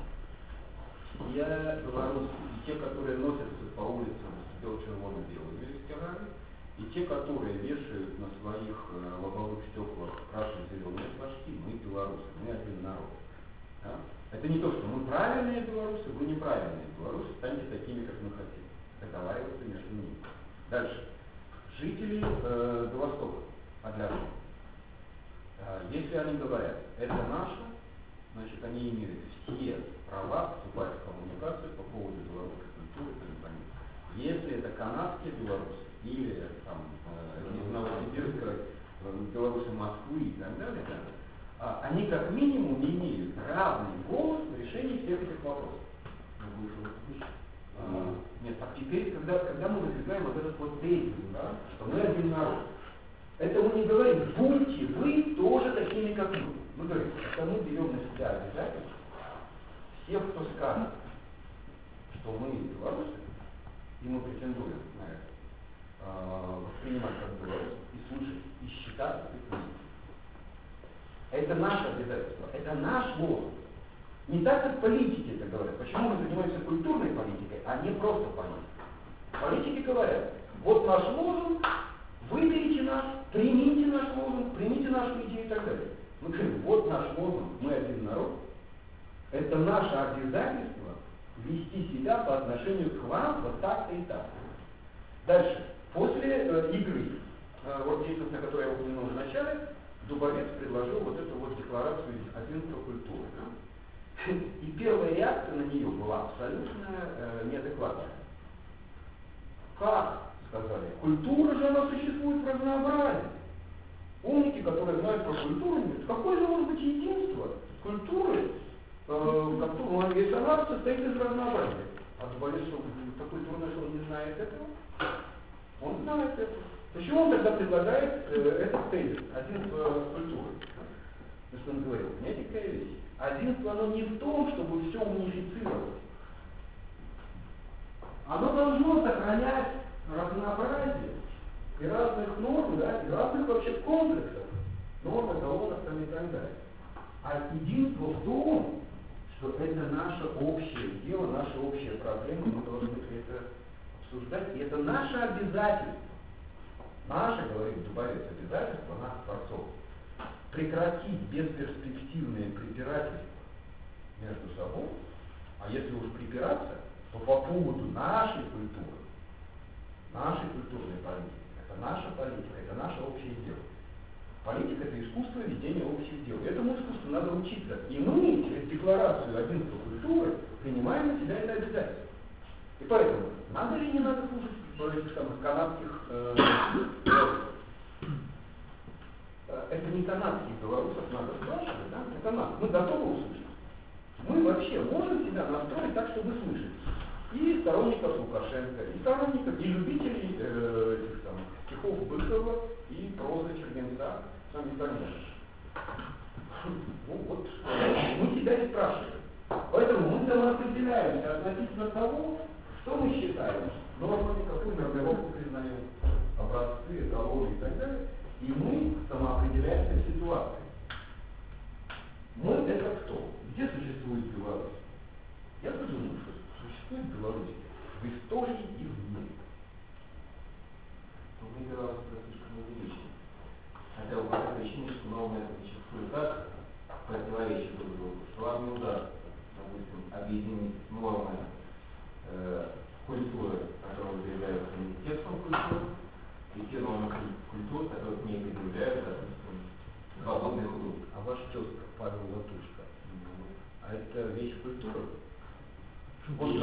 Я белорусы, и те, которые носятся по улицам с червоно-белыми ветерами, и те, которые вешают на своих лобовых стеклах красно-зеленые флажки, мы белорусы, мы один народ. Да? Это не то, что мы правильные белорусы, вы неправильные белорусы, станьте такими, как мы хотим. Договариваться между ними. Дальше. Жители до Востока, Подляшки. Если они говорят, это наше, значит, они имеют все права вступать в коммуникацию по поводу белорусской культуры и компонентов. Если это канадские белорусы или там, из Новосибирска, белорусы Москвы и так далее, да, они как минимум имеют равный голос в решении всех этих вопросов. Нет, а теперь, когда мы выдвигаем вот этот вот тезис, да, что мы один народ, это мы не говорим, будьте вы тоже такими, как мы. Мы говорим, что мы берем на себя обязательство всех, кто скажет, что мы белорусы, и мы претендуем на это, воспринимать как белорусы, и слушать, и считаться их мыслями. Это наше обязательство, это наш лозунг. Не так, как политики это говорят. Почему мы занимаемся культурной политикой, а не просто политикой? Политики говорят, вот наш лозунг, выберите нас, примите наш лозунг, примите нашу идею и так далее. Мы говорим, вот наш лозунг, мы один народ. Это наше обязательство вести себя по отношению к вам вот так-то и так. Дальше. После игры, вот деятельность, на которую я упомянул в начале, Дубовец предложил вот эту вот декларацию единства культуры. Да? И первая реакция на нее была абсолютно неадекватная. Как? Сказали, культура же она существует в разнообразии. Умники, которые знают про культуру, говорят, какое же может быть единство культуры, если она состоит из разнообразия. А Дубовец, что культурное, что он не знает этого? Он знает это. Почему он тогда предлагает этот тезис, одинство культуры? Потому что он говорил, понимаете, какая вещь? Одинство, оно не в том, чтобы все унифицировать. Оно должно сохранять разнообразие и разных норм, да, и разных вообще комплексов, норм, эталонов там и так далее. А единство в том, что это наше общее дело, наша общая проблема, мы должны это обсуждать, и это наше обязательство. Наше, говорит Дубовец, обязательство нас, творцов, прекратить бесперспективные препирательства между собой, а если уж припираться, то по поводу нашей культуры, нашей культурной политики. Это наша политика, это наше общее дело. Политика – это искусство ведения общих дел. Этому искусству надо учиться. И мы через декларацию единства культуры принимаем на себя это обязательство. И поэтому, надо ли не надо слушать этих самых канадских белорусов? Это не канадских белорусов надо спрашивать, да? Это нас. Мы готовы услышать. Мы вообще можем себя настроить так, чтобы слышать. И сторонников Лукашенко, и сторонников, и любителей этих самых стихов Быкова, и прозы Червенца, сами понимаете. Ну вот, мы себя и спрашиваем. Поэтому мы самоопределяемся относительно того, что мы считаем нормами, какую нормировку белорусского слишком увеличен. Хотя бы по той причине, что новые методы зачастую так противоречат друг другу, что вам не удастся, допустим, объединить нормы культуры, которые заявляют комитетскую культуру, и те нормы культуры, которые не предъявляют, допустим, свободный художник. А ваш тезка Павел Латушка, а это вещь культуры? Он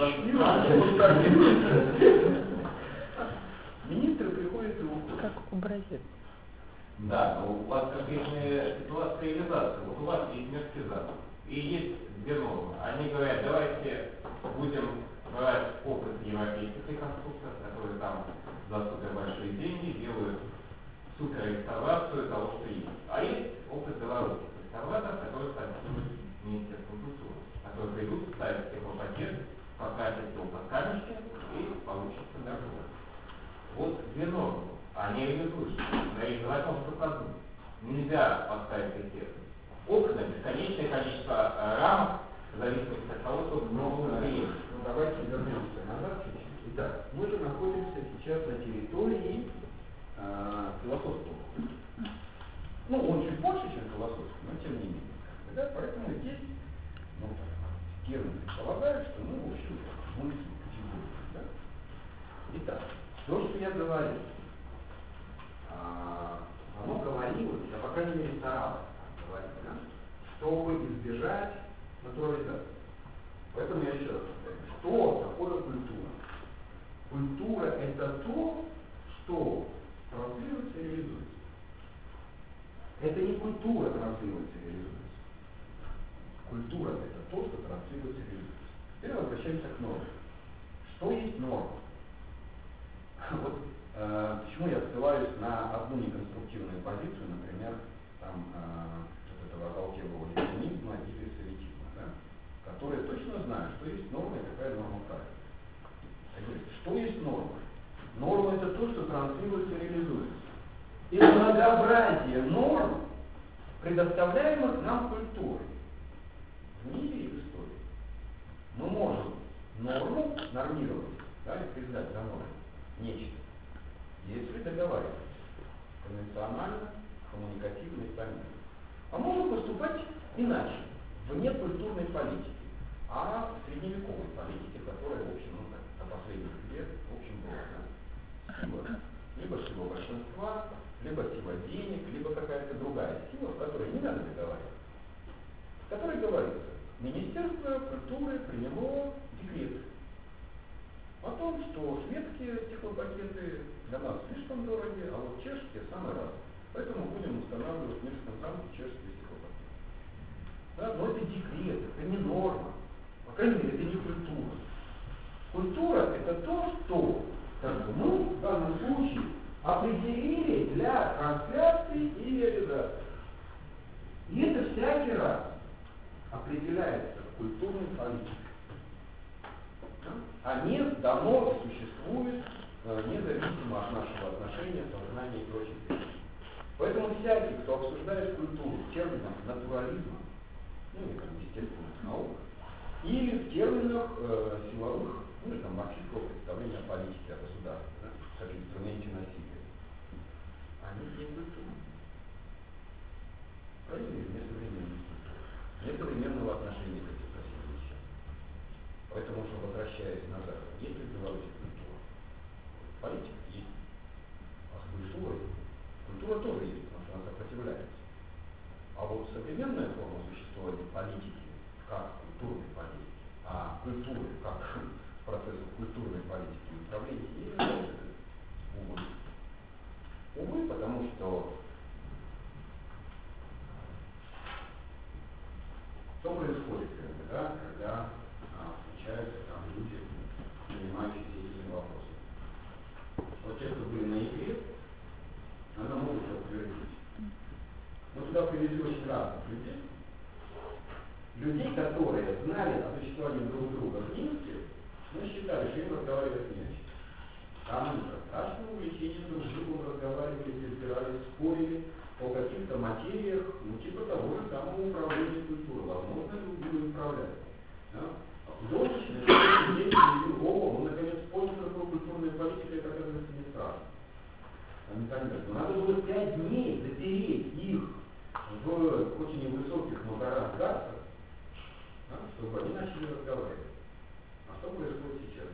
министры приходят и уходят. Как образец. Да, но у вас конкретная ситуация реализации. Вот у вас есть марксизм, и есть две нормы. Они говорят, давайте будем брать опыт европейских реконструкторов, которые там за супер большие деньги делают супер реставрацию того, что есть. А есть опыт белорусских реставраторов, которые соответствуют Министерству культуры, которые придут, ставят стеклопакет, покрасят его под камешки и получится дорого. Вот две нормы. Они реализуются. Но реализовать можно только одну. Нельзя поставить критерий. Окна, бесконечное количество рамок, в зависимости от того, сколько много времени. Ну, давайте вернемся назад чуть-чуть. Итак, мы же находимся сейчас на территории философского. Ну, он чуть больше, чем философский, но тем не менее. Да? Поэтому здесь, ну, термин предполагает, что, ну, в общем, мужские категории. Да? Итак, то, что я говорил, оно говорилось, а по крайней мере старалось говорить, да, чтобы избежать натурализации. Поэтому я еще раз повторю, что такое культура? Культура — это то, что транслируется и реализуется. Это не культура транслируется и реализуется. Культура — это то, что транслируется и реализуется. Теперь возвращаемся к норме. Что есть норма? Вот почему я ссылаюсь на одну неконструктивную позицию, например, там, вот этого оголтелого либерализма или советизма, да, которые точно знают, что есть норма и какая норма правильная. Я говорю, что есть норма? Норма — это то, что транслируется и реализуется. И многообразие норм, предоставляемых нам культурой, в мире и в истории. Мы можем норму нормировать, да, и признать за норму нечто, если договариваемся конвенционально, коммуникативно и помимо. А можем поступать иначе, вне культурной политики, а в средневековой политике, которая, в общем, ну, до последних лет, в общем, была, да, либо сила большинства, либо сила денег, либо какая-то другая сила, в которой не надо договариваться. В которой говорится, Министерство культуры приняло декрет о том, что шведские стеклопакеты для нас слишком дороги, а вот чешские самые разные. Поэтому будем устанавливать между концами чешские стеклопакеты. Да, но это декрет, это не норма. По крайней мере, это не культура. Культура — это то, что мы в данном случае определили для трансляции и реализации. И это всякий раз определяется культурной политикой. Они давно существуют независимо от нашего отношения, сознания и прочих вещей. Поэтому всякий, кто обсуждает культуру в терминах натурализма, ну или как естественных наук, или в терминах силовых, ну или там марксистского представления о политике, о государстве, да, как инструменте насилия, они не культурны. Правильно? Не современной культуры. Несовременного отношения к этим красивым вещам. Поэтому, что возвращаясь назад, есть ли в Беларуси культура? Политика есть. А с культурой? Культура тоже есть, потому что она сопротивляется. А вот современная форма существования политики, как культурной политики, а культуры, как процессов культурной политики и управления, не является, увы. Увы, потому что что происходит, да, когда встречаются там люди, занимающиеся этими вопросами. Вот те, кто были на игре, она могут подтвердить. Мы туда привезли очень разных людей. Людей, которые знали о существовании друг друга в Минске, но считали, что им разговаривать не о чем. Там они про страшное увлечение друг с другом разговаривали, разбирались, спорили о каких-то материях, ну типа того же самого управления культурой. Возможно, люди будут управлять. Да? А художественные деятели, мы наконец поняли, какой культурная политика, это, оказывается, не страшно. механизм. Надо было 5 дней запереть их в очень невысоких, но горах газах, да, чтобы они начали разговаривать. А что происходит сейчас?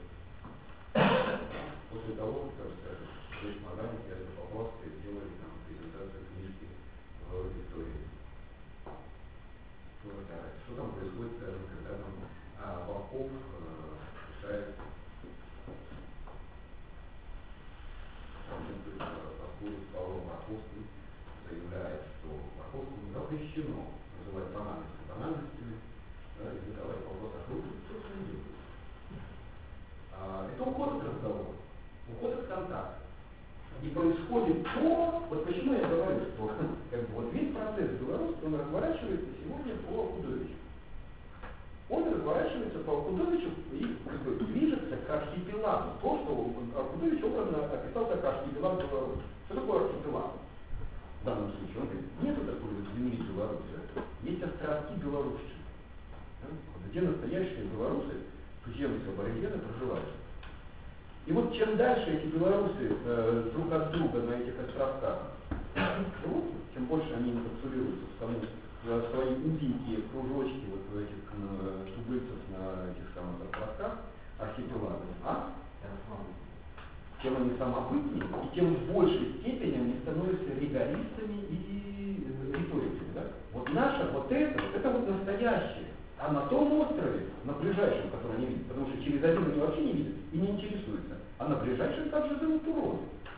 После того, как, скажем, здесь Маганин и Поповская сделали там презентацию книжки в Виктории. Что там происходит, скажем, когда там Бабков решает поспорить с Павлом Марковским, заявляет, что Марковскому запрещено называть банальности банальностями, да, и задавать вопрос, а что он делает? Это уход от разговора, уход от контакта. И происходит то, вот почему я говорю, что как бы, вот весь процесс белорусский, он разворачивается сегодня по Акудовичу. Он разворачивается по Акудовичу и как бы, движется к архипелагу. То, что Акудович образно описал как архипелаг Беларуси. Что такое архипелаг? В данном случае он говорит, нету такой вот земли Беларуси, есть островки белорусчины, да? Где настоящие белорусы, туземцы, аборигены проживают. И вот чем дальше эти белорусы друг от друга на этих островках живут, чем больше они инкапсулируются в свои узенькие кружочки вот в этих тубыльцев на этих самых островках, архипелагах, тем они самобытнее, и тем в большей степени они становятся ригористами и риториками. Да? Вот наше, вот это вот настоящее. А на том острове, на ближайшем, который они видят, потому что через один они вообще не видят и не интересуются, а на ближайшем также живут уроды.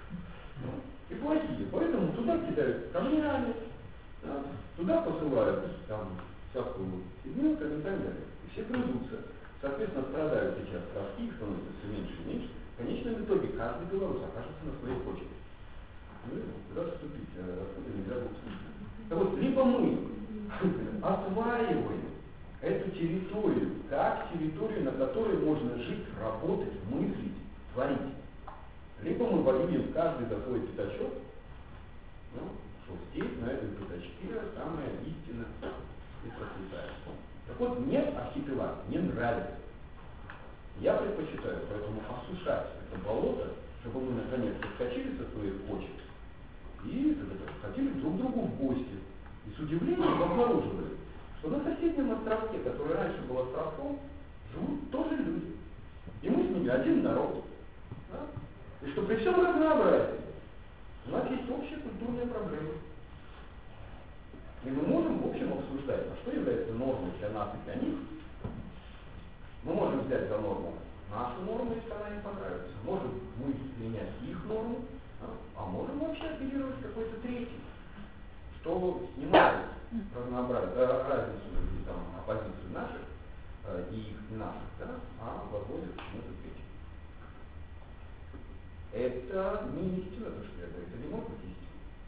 И плохие. Поэтому туда кидают камнями, да, туда посылают там всякую фигню и так далее. И все грызутся. Соответственно, страдают эти островки, их становится все меньше и меньше. В конечном итоге каждый белорус окажется на своей почве. Ну, куда вступить, откуда нельзя будет вступить. Так вот, либо мы осваиваем эту территорию как территорию, на которой можно жить, работать, мыслить, творить. Либо мы воюем каждый за свой пятачок, ну, что здесь, на этом пятачке, самая истина и процветает. Так вот, мне архипелаг не нравится. Я предпочитаю поэтому осушать это болото, чтобы мы наконец соскочили со своих почек и ходили друг к другу в гости. И с удивлением обнаруживали, что на соседнем островке, который раньше был островком, живут тоже люди. И мы с ними один народ. Да? И что при всем разнообразии у нас есть общие культурные проблемы. И мы можем, в общем, обсуждать, а что является нормой для нас и для них. Мы можем взять за норму нашу норму, если она им понравится. Можем мы принять их норму, а можем вообще апеллировать какой-то третий, что снимает разницу между оппозицию наших и их и наших, да, а возводит к чему-то третьему. Это не истина, то, что я говорю, это не может быть истина.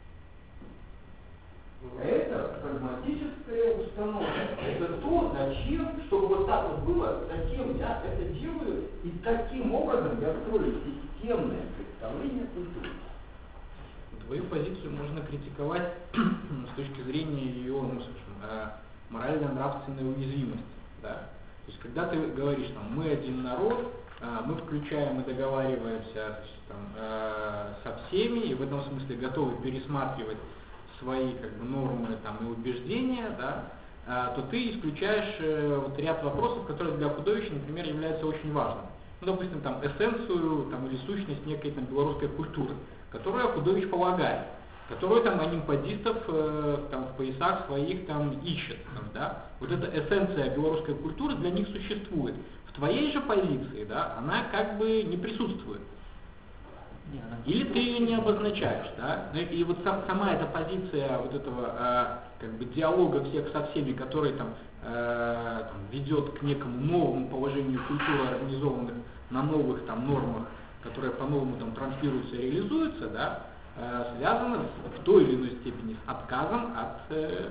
Это прагматическая установка. Это то, зачем, чтобы вот так вот было, зачем я это делаю, и таким образом я строю системное представление культуры. Твою позицию можно критиковать с точки зрения ее, ну, скажем, морально-нравственной уязвимости. Да? То есть, когда ты говоришь, там, мы один народ, мы включаем и договариваемся со всеми, и в этом смысле готовы пересматривать свои как бы, нормы там, и убеждения, да, то ты исключаешь вот, ряд вопросов, которые для Акудовича, например, являются очень важными. Ну, допустим, там, эссенцию там, или сущность некой там, белорусской культуры, которую Акудович полагает, которую там, анимпадистов там, в поясах своих там, ищет. Там, да. Вот эта эссенция белорусской культуры для них существует. В твоей же позиции да, она как бы не присутствует. Или ты ее не обозначаешь, да? И вот сама эта позиция вот этого как бы диалога всех со всеми, который там, ведет к некому новому положению культуры, организованных на новых там нормах, которые по-новому там транслируются и реализуются, да, связано в той или иной степени с отказом от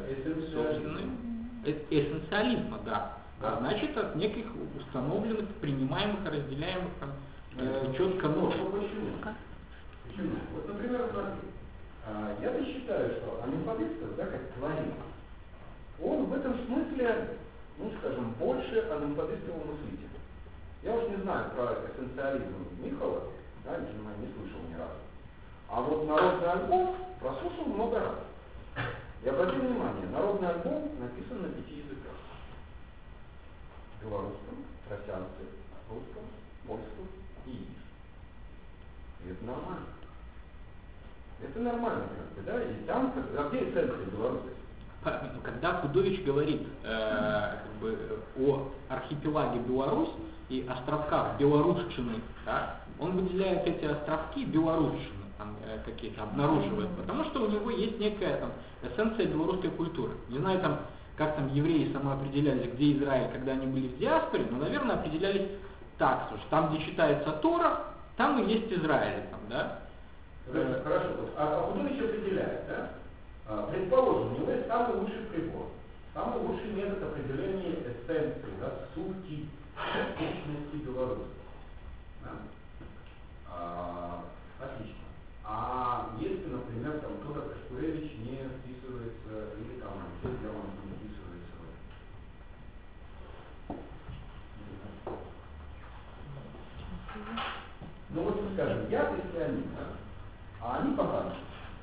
эссенциализма, да. А значит от неких установленных, принимаемых, разделяемых там, четко норм. Почему? Вот, например, смотри, я-то считаю, что анимпадистов, да, как творец, он в этом смысле, ну, скажем, больше анимпадистового мыслителя. Я уж не знаю про эссенциализм Михала, да, не слышал ни разу. А вот народный альбом прослушал много раз. И обратите внимание, народный альбом написан на 5 языках. Белорусском, тросянском, русском, польском и идиш. И это нормально. Это нормально, как бы, да? И там, а где эссенция белорусской? Когда Худович говорит о архипелаге Беларусь и островках белорусчины, да, он выделяет эти островки белорусчины, какие-то обнаруживает, потому что у него есть некая там эссенция белорусской культуры. Не знаю, там, как там евреи самоопределялись, где Израиль, когда они были в диаспоре, но, наверное, определялись так, что там, где читается Тора, там и есть Израиль, там, да? Хорошо. А Худович определяет, да? Предположим, у него есть самый лучший прибор, самый лучший метод определения эссенции, да, сути, сущности Беларуси. Да? Отлично. А если, например, там Тодор Кашпуревич не вписывается, или там все Герман не вписывается в ну вот скажем, я христианин, да? А они поганцы.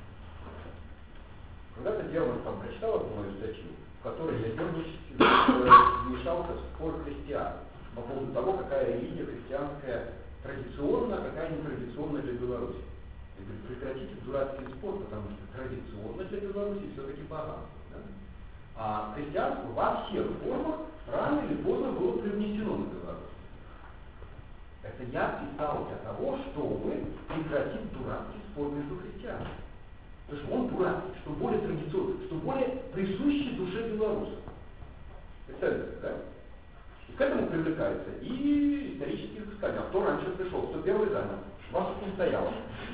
Когда-то Герман там прочитал одну мою статью, в которой я вмешался в спор христиан по поводу того, какая религия христианская традиционна, а какая нетрадиционна для Беларуси. Я говорю, прекратите дурацкий спор, потому что традиционно для Беларуси все-таки поганство. Да? А христианство во всех формах рано или поздно было привнесено на Беларусь. Это я писал для того, чтобы прекратить дурацкий спор между христианами. Потому что он дурацкий, что более традиционный, что более присущий душе белорусов. Представляете, да? И к этому привлекается и исторические изыскания. А кто раньше пришел, кто первый занял, вас тут не стояло.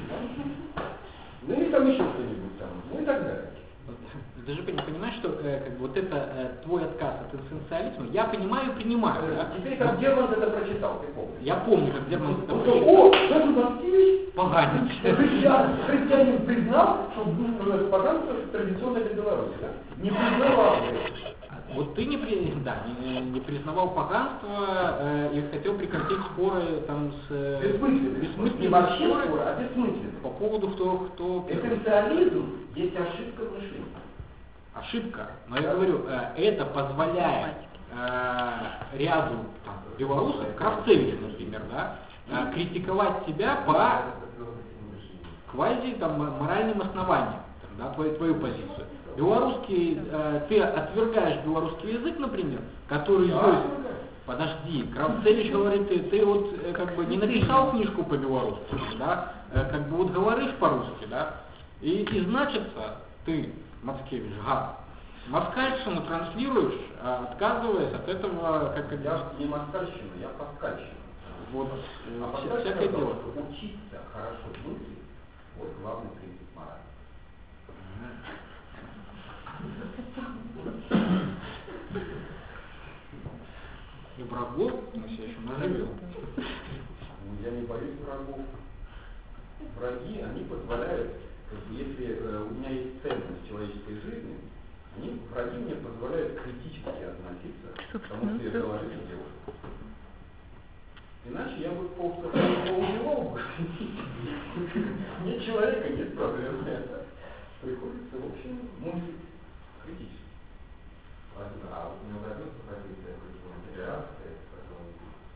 Ну или там еще что-нибудь там, ну и так далее. Ты же понимаешь, что вот это твой отказ от эссенциализма, я понимаю и принимаю, да? Теперь как Герман это прочитал, ты помнишь? Я помню, как Герман это прочитал. прочитал. О, Жан Баскевич, поганец. Христианин признал, что поганство традиционное для Беларуси, да? Не признавал. Вот ты не признавал поганство и хотел прекратить споры там с... Бессмысленные. Не вообще споры, а бессмысленные. По поводу кто... Эссенциализм есть ошибка в мышлении. Ошибка. Но я говорю, это позволяет ряду там, белорусов, Кравцевичу, например, да, критиковать тебя по квази там, моральным основаниям, там, да, твою позицию. Белорусский, ты отвергаешь белорусский язык, например, который есть. Подожди, Кравцевич говорит, ты вот как бы не написал книжку по-белорусски, да, как бы вот говоришь по-русски, да, и значится ты, Мацкевич, гад, москальщину транслируешь, отказываясь от этого, как это... Я не москальщина, я паскальщина. Вот, всякое дело. Учиться хорошо мыслить, вот главный принцип морали. И врагов мы все еще наживем. Я не боюсь врагов. Враги, они позволяют, если у меня есть ценность человеческой жизни, враги мне позволяют критически относиться к тому, что я заложил и делаю. Иначе я бы поубивал бы. Нет человека, нет проблем. Приходится, в общем, мыслить критически. А вот не удается позиция толерантности, которую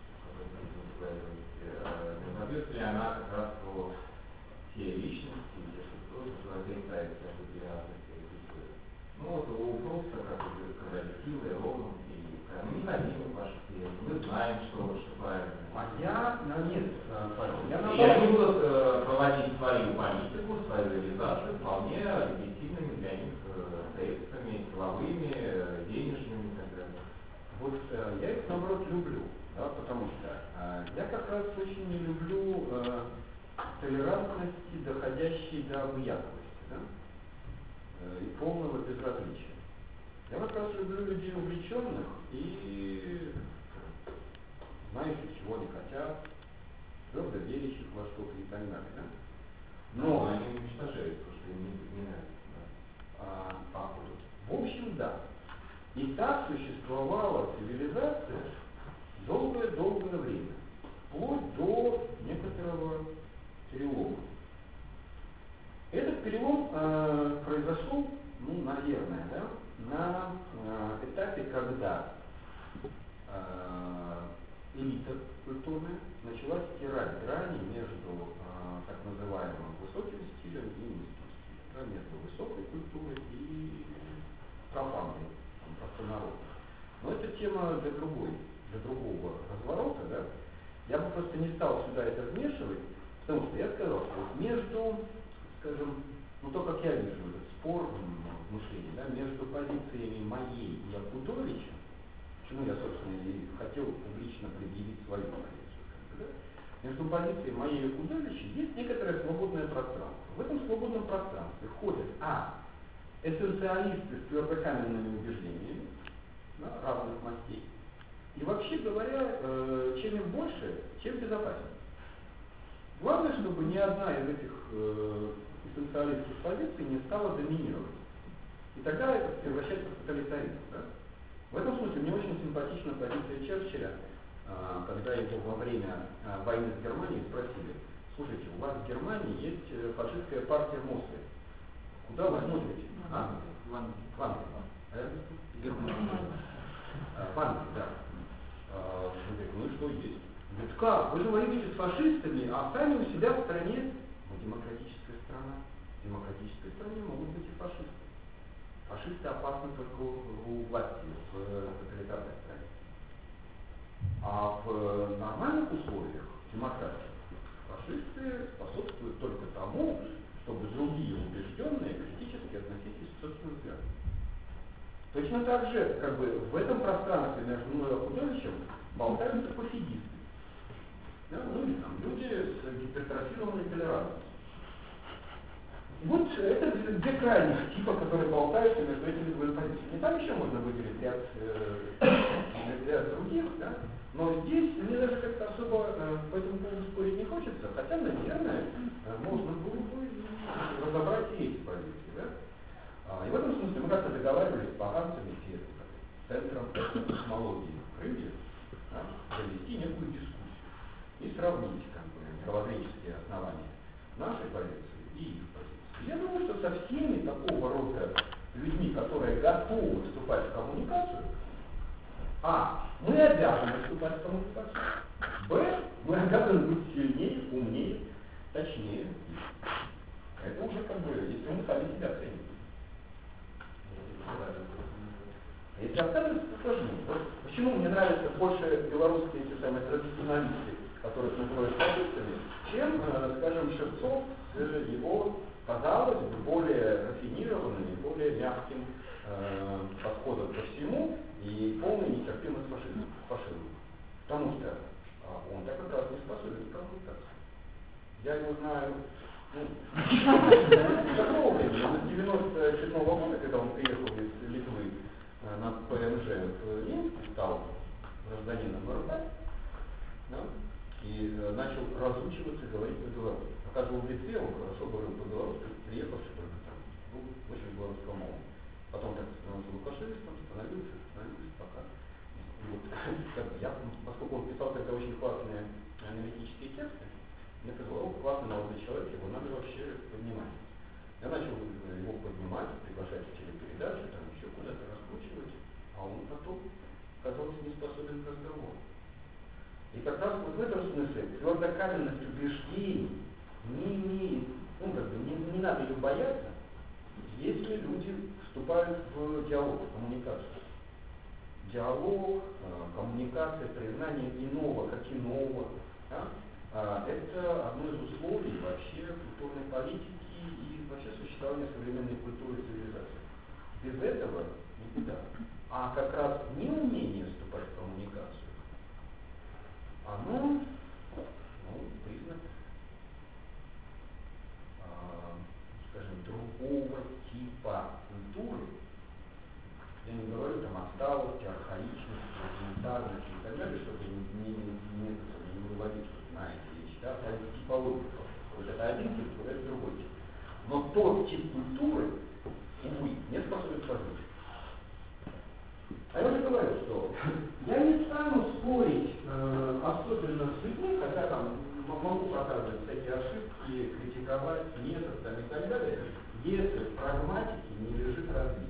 не удается ли она как раз про те личности, те структуры, которые отрицают эту толерантность и рисуют? Ну вот у Пруста, как вы сказали, силы, ровно, и мы ненавидим ваши клиенты, мы знаем, что правильно. А я, нет, я не буду проводить свою политику, свою реализацию вполне легитимными для них средствами, силовыми, денежными и так далее. Вот я их, наоборот, люблю, да, потому что я как раз очень не люблю толерантности, доходящей до объятности, да, и полного безразличия. Я как раз люблю людей увлеченных и знающих, чего они хотят, твердо верящих во что-то и так далее, да? Но они уничтожают то, что им не нравится. В общем, да. И так существовала цивилизация долгое-долгое время, вплоть до некоторого перелома. перелом произошел, ну, наверное, да, на этапе, когда элита культурная начала стирать грани между так называемым высоким стилем и низким стилем, да, между высокой культурой и профанной, простонародной. Но это тема для другого разворота, да. Я бы просто не стал сюда это вмешивать, потому что я сказал, что вот между, скажем, ну то, как я вижу этот спор в мышлении, да, между позициями моей и Акудовича, почему я, собственно, и хотел публично предъявить свою позицию, да, между позицией моей и Акудовича есть некоторое свободное пространство. В этом свободном пространстве входят эссенциалисты с твердокаменными убеждениями, да, разных мастей. И вообще говоря, чем их больше, тем безопаснее. Главное, чтобы ни одна из этих эссенциалистских позиций не стала доминировать. И тогда это превращается в тоталитаризм. Да? В этом смысле мне очень симпатична позиция Черчилля, когда его во время войны с Германией спросили: слушайте, у вас в Германии есть фашистская партия в Москве. Куда вы смотрите? В Англии. Германия. В Англии, да. Он говорит, ну и что есть? Он говорит, как? Вы же воюете с фашистами, а сами у себя в стране. Мы демократическая страна. В демократической стране могут быть и фашисты. Фашисты опасны только у власти в тоталитарной стране. А в нормальных условиях демократии фашисты способствуют только тому, чтобы другие убежденные критически относились к собственным взглядам. Точно так же, как бы в этом пространстве между мной и Акудовичем болтаются пофигисты. Да? Ну или там люди с гипертрофированной толерантностью. Вот это две крайних типа, которые болтаются между этими двумя позициями. И там еще можно выделить ряд других, да? Но здесь мне даже как-то особо по этому поводу спорить не хочется, хотя, наверное, можно было бы разобрать и эти позиции. Да? И в этом смысле мы как-то договаривались с поганцами перед Центром космологии в Крыме, да, провести некую дискуссию и сравнить как бы мировоззренческие основания нашей позиции и их позиции. Я думаю, что со всеми такого рода людьми, которые готовы вступать в коммуникацию, мы обязаны вступать в коммуникацию, мы обязаны быть сильнее, умнее, точнее. Это уже как бы, если мы сами себя ценим. Если останется, то сложнее. Вот почему мне нравятся больше белорусские эти самые традиционалисты, которых называют фашистами, чем, скажем, Шевцов с его, казалось бы, более рафинированным и более мягким подходом ко всему и полной нетерпимость фашизму. Потому что он так как раз не способен к коммуникации. Я его знаю, с какого времени? С 97-го года, когда он приехал из Литвы на ПМЖ в Минск, стал гражданином РП, да, и начал разучиваться говорить по-белорусски. Оказывается, в Литве он хорошо говорил по-белорусски, приехавший только там, был очень белорусскомовным. Потом так становился лукашевистом, становился, пока. И вот, поскольку он писал тогда очень классные аналитические тексты, мне казалось, классный молодой человек, его надо вообще поднимать. Я начал его поднимать, приглашать в телепередачи, там еще куда-то раскручивать, а он потом оказался не способен к разговору. И как раз вот в этом смысле твердокаменность убеждений не имеет, не надо ее бояться, если люди вступают в диалог, в коммуникацию. Диалог, коммуникация, признание иного как иного, да? Это одно из условий вообще культурной политики и вообще существования современной культуры и цивилизации. Без этого никуда. А как раз неумение вступать в коммуникацию, оно признак, скажем, другого типа культуры. Я не говорю там отсталости, архаичности, элементарности и так далее, чтобы не выводить на эти вещи, да, а это типология просто. Вот это один тип, вот это другой тип. Но тот тип культуры, увы, не способен сложить. А я уже говорю, что я не стану спорить, особенно с людьми, хотя там могу показывать всякие ошибки, критиковать, нет, методами и так далее, если в прагматике не лежит развитие.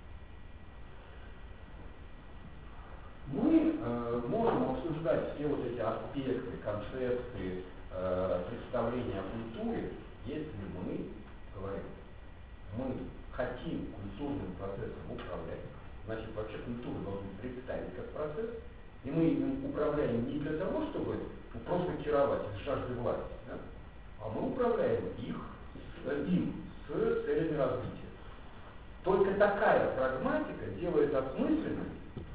Мы можем обсуждать все вот эти аспекты, концепты, представления о культуре, если мы говорим, мы хотим культурным процессом управлять, значит, вообще культуру должны представить как процесс, и мы им управляем не для того, чтобы просто керовать из жажды власти, да? А мы управляем им с целями развития. Только такая прагматика делает осмысленной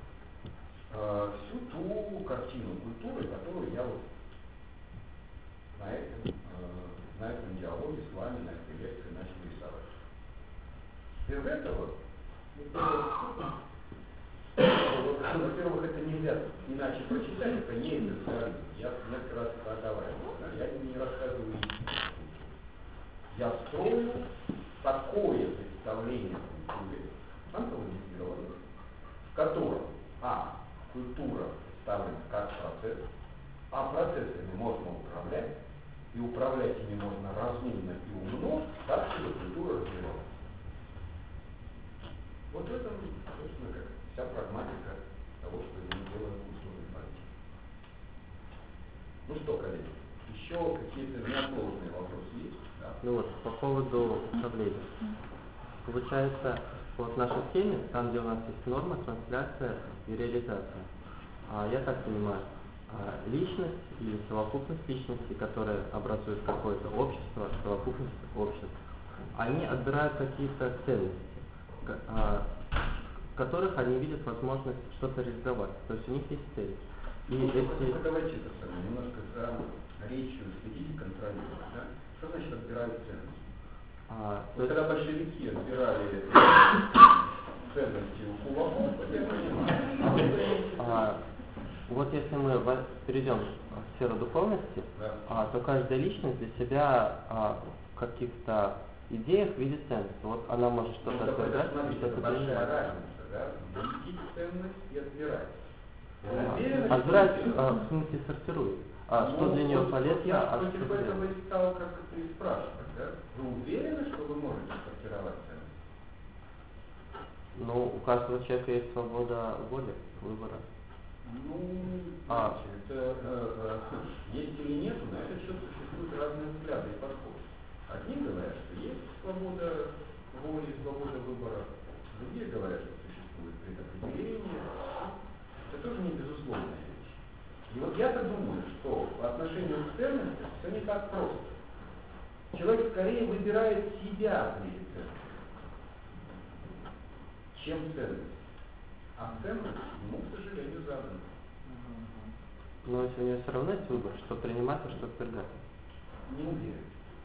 всю ту картину культуры, которую я вот на этом диалоге с вами, на этой лекции начал рисовать. Без этого, во-первых, это нельзя иначе прочитать, это не интернационализм. Я несколько раз это оговаривал. Да? Я не рассказываю истину. Я строю такое представление о культуре, антологизированных, в котором культура представлена как процесс, а процессами можно управлять, и управлять ими можно разумно и умно, так, чтобы культура развивалась. Вот в этом, собственно, как вся прагматика того, что мы делаем в культурной политике. Ну что, коллеги, еще какие-то неотложные вопросы есть? Да? Ну вот, по поводу управления. Получается, вот в нашей схеме, там, где у нас есть норма, трансляция и реализация. Я так понимаю, личность или совокупность личностей, которые образуют какое-то общество, совокупность обществ, они отбирают какие-то ценности, в которых они видят возможность что-то реализовать. То есть у них есть цель. И давайте это самое, немножко за речью следите, контролировать. Да? Что значит отбирают ценности? Когда большевики отбирали ценности у кулаков, я понимаю. Вот если мы перейдем в сферу духовности, да. То каждая личность для себя в каких-то идеях видит ценность. Вот она может что-то отвергать, что-то принимать. Разница, да? Видеть ценность и отбирать. Отбирать, в смысле, сортирует. Что для нее полезно, я против этого и стал как ты спрашивать, да? Вы уверены, что вы можете сортировать ценность? Ну, у каждого человека есть свобода воли, выбора. Это есть или нет, на этот счет существуют разные взгляды и подходы. Одни говорят, что есть свобода воли, свобода выбора, другие говорят, что существует предопределение. Это тоже не безусловная вещь. И вот я-то думаю, что по отношению к ценностям все не так просто. Человек скорее выбирает себя в мире ценностей, чем ценность. А ценность ему, к сожалению, задана. Но если у него все равно есть выбор, что принимать, а что отвергать. Не уверен.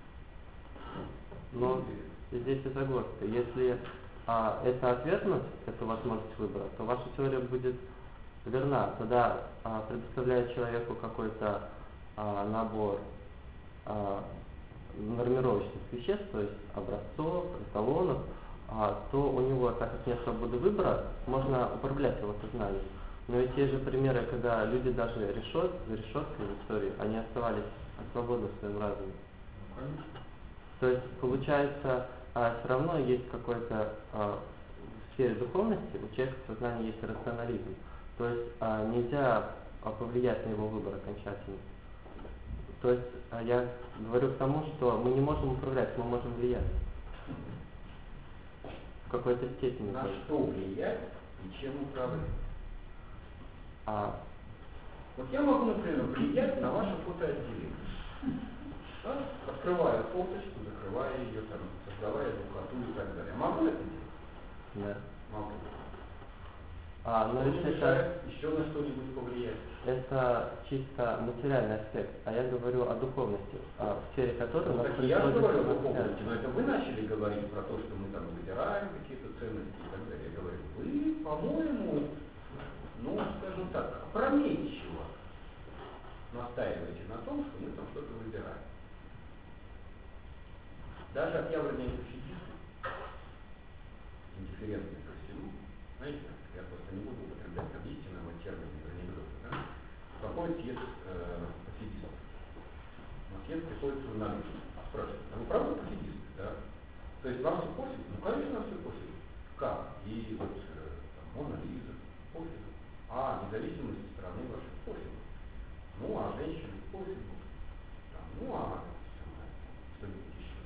Но здесь и загвоздка. Если это ответственность, это возможность выбора, то ваша теория будет верна. Тогда, предоставляя человеку какой-то набор нормировочных веществ, то есть образцов, эталонов, то у него, так как нет свободы выбора, можно управлять его сознанием. Но ведь те же примеры, когда люди даже за решеткой в истории, они оставались свободны в своем разуме. Конечно. То есть, получается, все равно есть какой-то в сфере духовности, у человека в сознании есть рационализм. То есть нельзя повлиять на его выбор окончательно. То есть я говорю к тому, что мы не можем управлять, мы можем влиять. В какой-то степени. На что влиять и чем управлять? Вот я могу, например, влиять на ваше фотоотделение. Да? Открывая фоточку, закрывая ее, там, создавая духоту и так далее. Могу это делать? Да. Могу. Но если это еще на что-нибудь повлиять? Это чисто материальный аспект, а я говорю о духовности, в сфере которой у нас я говорю о духовности, но это вы начали говорить про то, что мы там выбираем какие-то ценности и так далее. Я говорю, вы, по-моему, скажем так, опрометчиво настаиваете на том, что мы там что-то выбираем. Даже отъявленные пофигисты, индифферентные ко всему, знаете, я просто не буду употреблять как истинного термина из анекдота, да? Проходит съезд пофигистов. На съезд приходит журналист, спрашивает, а вы правда пофигисты? То есть вам все пофиг? Ну, конечно, вам все пофиг. Как? И вот Мона Лиза, пофиг. А независимость страны вашей пофиг. Ну, а женщины пофигу. Ну, а что-нибудь еще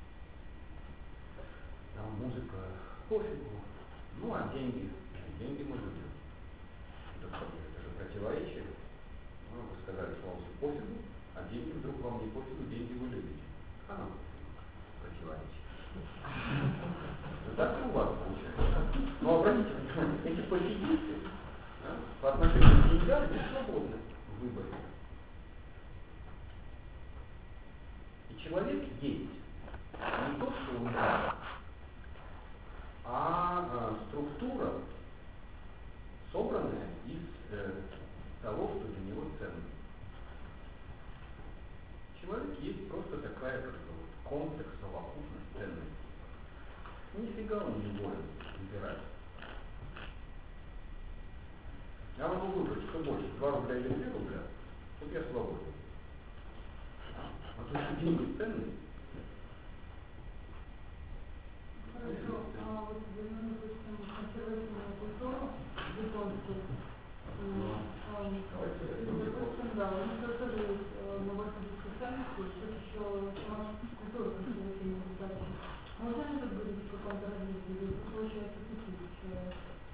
там музыка пофигу. Ну, а деньги мы любим. Это же противоречие. Ну, вы сказали, что вам все пофигу, а деньги вдруг вам не пофигу, деньги вы любите. Противоречие. Так и у вас получается. Но обратите внимание, эти пофигисты по отношению к деньгам не свободны в выборе. И человек есть не то, что он есть, а структура, собранная из того, что для него ценно. Человек есть просто такая как бы комплекс, совокупность ценностей. Нифига он не волен выбирать. Я могу выбрать, что больше, 2 рубля или 3 рубля, тут я свободен. А то, что деньги ценные. Хорошо, а вот допустим, консервативную культуру японскую, допустим, да, у них тоже есть новосибирские ценности, что еще сама культура консервативная достаточно. Можно ли тут говорить о каком-то развитии, или это получается тупик?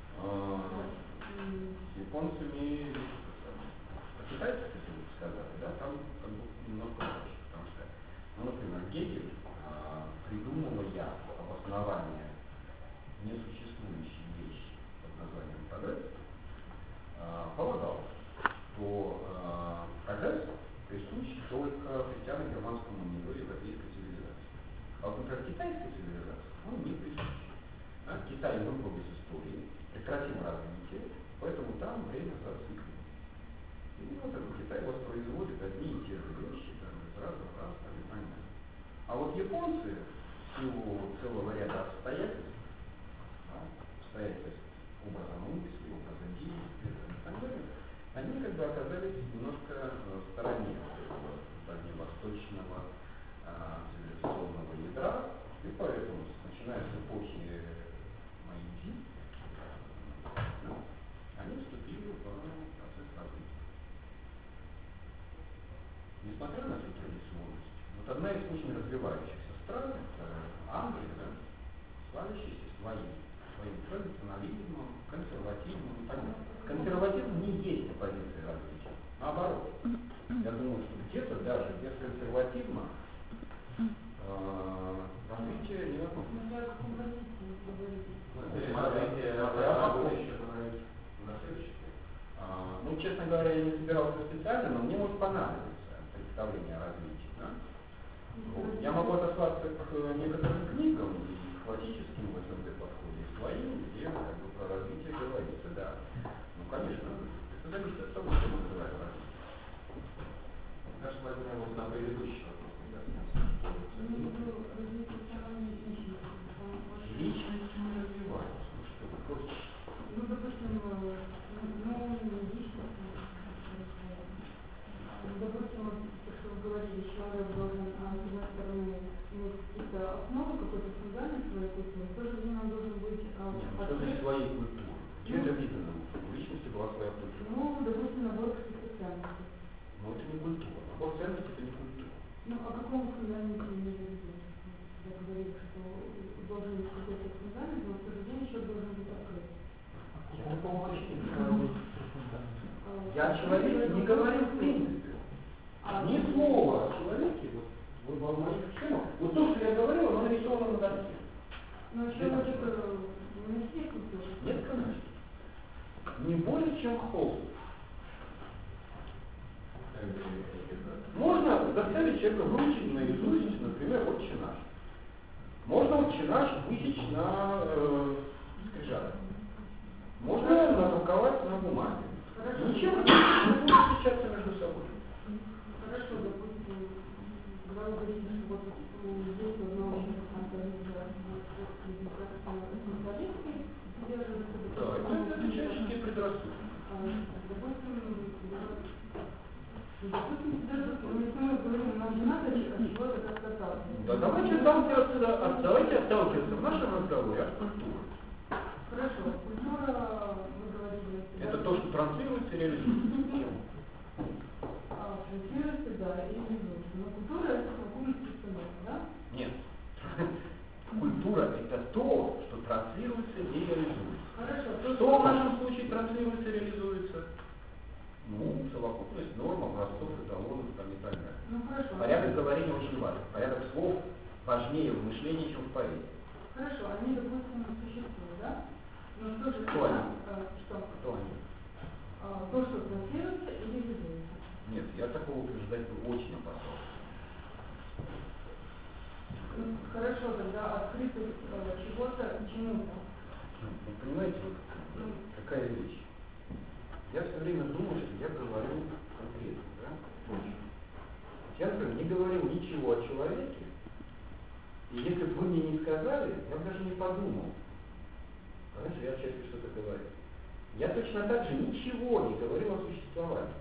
С японцами, китайцы, как вы сказали, да, там как бы немножко проще, потому что, ну, например, Гегель, придумывая обоснование несуществующей вещи под названием прогресс, полагал, что прогресс присущ только христиано-германскому миру и европейской цивилизации. А вот, например, китайской цивилизации он не присущ. Китай выбрал из истории, прекратил развитие, поэтому там время зациклено. И вот этот Китай воспроизводит одни и те же вещи, там, из разных раз, там, и понятно. А вот японцы, в силу целого ряда обстоятельств, образа мысли, образа действия и так далее, они как бы оказались немножко в стороне этого дальневосточного цивилизационного ядра, и поэтому, начиная с эпохи Мэйдзи, они вступили в процесс развития. Несмотря на всю традиционность, вот одна из очень развивающихся стран, это Англия, да, славящаяся своим традиционализмом, консерватизмом и так далее. Консерватизм не есть оппозиция развития. Наоборот. Я думаю, что где-то даже без консерватизма развитие невозможно. Ну, честно говоря, я не собирался специально, но мне может понадобиться представление о развитии. Да? Вот. Я могу отослаться к некоторым книгам, и классическим в СНГ подходе, и своим, где как бы про развитие говорится, да. Ну, конечно, это зависит от того, что мы называем развитием. Наш Владимир, вот на предыдущий вопрос, личности не развиваются. Ну что вы просите? Ну, допустим, допустим, вот, то, что вы говорили, человек должен, с одной стороны, иметь какие-то основы, какой-то фундамент своей культуры, в то же время он должен быть Что значит своей культуры? Где это видно? У личности была своя культура. Ну, допустим, набор каких-то ценностей. Но это не культура. Набор ценностей это не культура. Ну, о каком фундаменте мы говорим? Я говорила, что должен быть какой-то фундамент, но в то же время человек должен быть открыт. Я такого вообще не говорю. Я о человеке не говорил в принципе. Ни слова о человеке, вот в моих схемах. Вот то, что я говорил, оно нарисовано на доске. Но человек не все культуры. Нет, конечно. Не более, чем холст. Можно заставить человека выучить наизусть, например, «Отче наш». Можно «Отче наш» высечь на скрижалях. Можно надруковать на бумаге. Хорошо. Ничем это не будет встречаться между собой. Хорошо, допустим, когда вы говорите, что вот здесь вот научно специалисты придерживаются. Да, это человеческие предрассудки. Допустим, если мы говорим, нам же надо от чего-то как-то отталкиваться. Да давайте отталкиваться отталкиваться в нашем разговоре от культуры. Хорошо, культура, вы говорили... Это то, что транслируется и реализуется. Транслируется, да, и реализуется. Но культура это совокупность установок, да? Нет. Культура это то, что транслируется и реализуется. Хорошо. Что в нашем случае транслируется и реализуется? Ну, совокупность норм, образцов, эталонов и так далее. Ну хорошо. Порядок говорения очень важен. Порядок слов важнее в мышлении, чем в поэзии. Хорошо, они, допустим, существуют, да? Но что же Кто они? Что? Кто они? То, что транслируется и реализуется. Нет, я такого утверждать бы очень опасался. Хорошо, тогда открытость чего-то к чему-то. Вы понимаете, вот какая вещь? Я все время думал, что я говорю конкретно, да? Я, например, не говорил ничего о человеке, и если бы вы мне не сказали, я бы даже не подумал. Понимаете, я отчасти что-то говорю. Я точно так же ничего не говорил о существовании.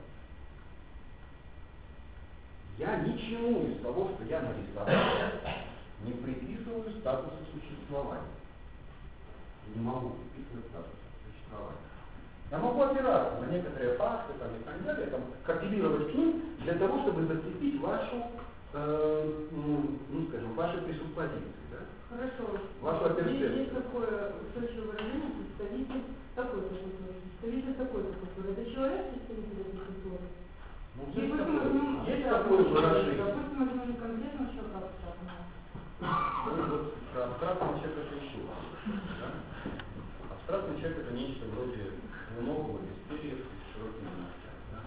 Я ничему из того, что я нарисовал, не приписываю статуса существования. Не могу приписывать статус существования. Я могу опираться на некоторые факты там, и так далее, там, апеллировать к ним для того, чтобы закрепить вашу, скажем, ваши пресуппозиции. Да? Хорошо. Вашу операцию. Есть такое устойчивое выражение, представитель такой-то культуры, представитель такой-то культуры. Это человек, представитель этой культуры? Ну, есть такое выражение. Допустим, возьмем конкретно человека абстрактного. Ну, вот про абстрактный человек это еще. Да? Абстрактный человек это нечто вроде двуногого бесперьев с широкими ногтями. Да?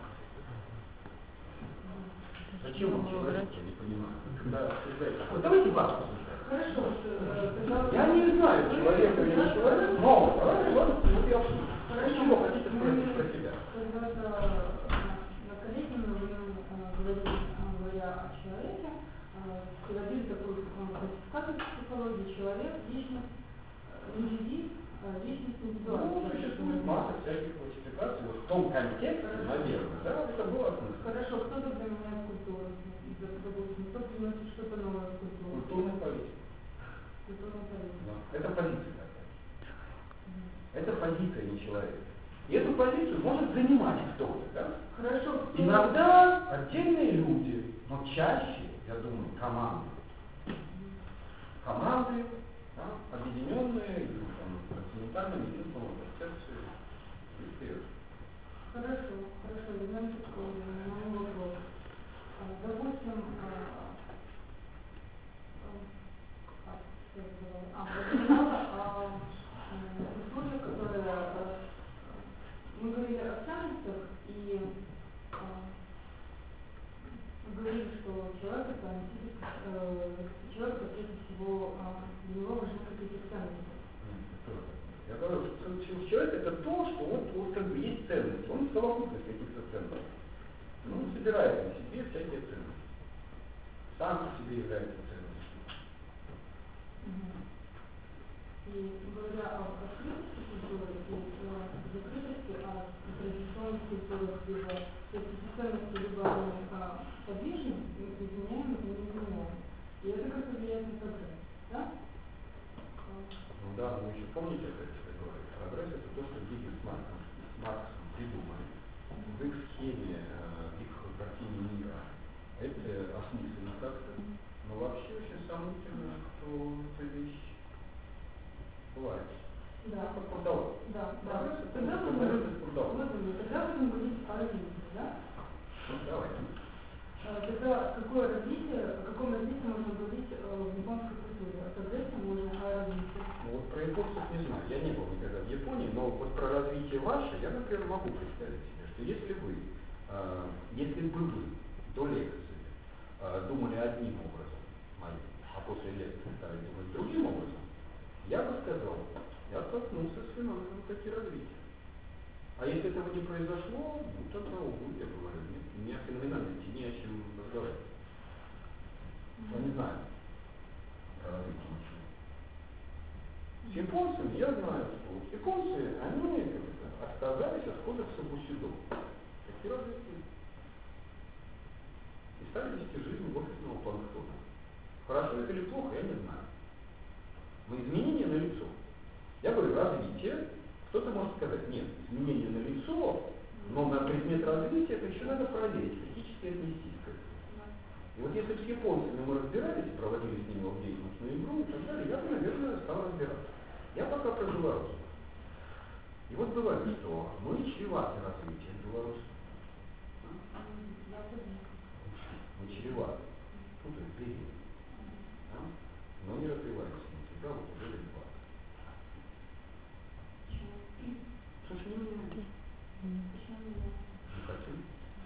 Зачем вам человек? Я не понимаю. Когда обсуждаете. Вот давайте вас обсуждать. Хорошо. Я не знаю, человек или не человек, но давайте вас вот я обсужу. Чего хотите спросить про себя? Когда-то на коллегии мы говоря о человеке, приводили такую классификацию в психологии: человек, личность, индивид, личность, индивидуальность. Ну, существует масса всяких классификаций. Вот в том контексте, наверное, да, это было смысл. Хорошо, кто тогда меняет культуру? Допустим, кто приносит что-то новое в культуру? Культурная политика. Культурная политика. Да. Это позиция такая. Это позиция, не человек. И эту позицию может занимать кто-то, да? Хорошо. Иногда отдельные люди, но чаще, я думаю, команды. Команды, да, объединенные континентальным единством концепцией и вперед. Хорошо. Вернемся к моему вопросу. Допустим, история, которая мы говорили о ценностях, и мы говорили, что человек это человек, прежде всего, для него важны какие-то ценности. Я говорю, что человек это то, что вот как бы есть ценность, он совокупность каких-то ценностей. Ну, он собирает на себе всякие ценности. Сам по себе является ценностью. И говоря об открытости культуры и закрытости, о традиционных культурах, либо ценности, либо они подвижны, изменяем и не изменяем. И это как-то влияет на прогресс, да? Ну да, вы еще помните, как я говорю, прогресс это то, что Гегель с Марксом придумали. В их схеме, в их картине мира. Это осмысленно как-то. Но вообще очень сомнительно, что эта вещь бывает. Да. Как продавать. Да. Тогда будем говорить о развитии, да? Ну, давайте. Тогда о каком развитии можно говорить в японской культуре? О прогрессе можно, о развитии? Ну вот про японцев не знаю. Я не был никогда в Японии, но вот про развитие ваше я, например, могу представить себе, что если бы вы до лекции думали одним образом, а после лекции стали думать другим образом, я бы сказал, я столкнулся с феноменом таки развития. А если этого не произошло, ну тогда, увы, я говорю, нет, у меня феноменальности не о чем разговаривать. Я не знаю про развитие ничего. С японцами я знаю, что вот японцы, они отказались от кодекса Бусидо. Какие развития? И стали вести жизнь офисного планктона. Хорошо это или плохо, я не знаю. Изменение налицо. Я говорю, развитие. Кто-то может сказать, нет, изменение налицо, но на предмет развития это еще надо проверить, критически отнестись к этому. И вот если бы с японцами мы разбирались, проводили с ними объективную игру и так далее, я бы, наверное, стал разбираться. Я пока про белорусов. И вот бывает, что мы чреваты развитием белорусов. Мы чреваты. Ну, то есть берем. Но не развиваемся. Не всегда вот уже регулярно. Слушай, не хотим.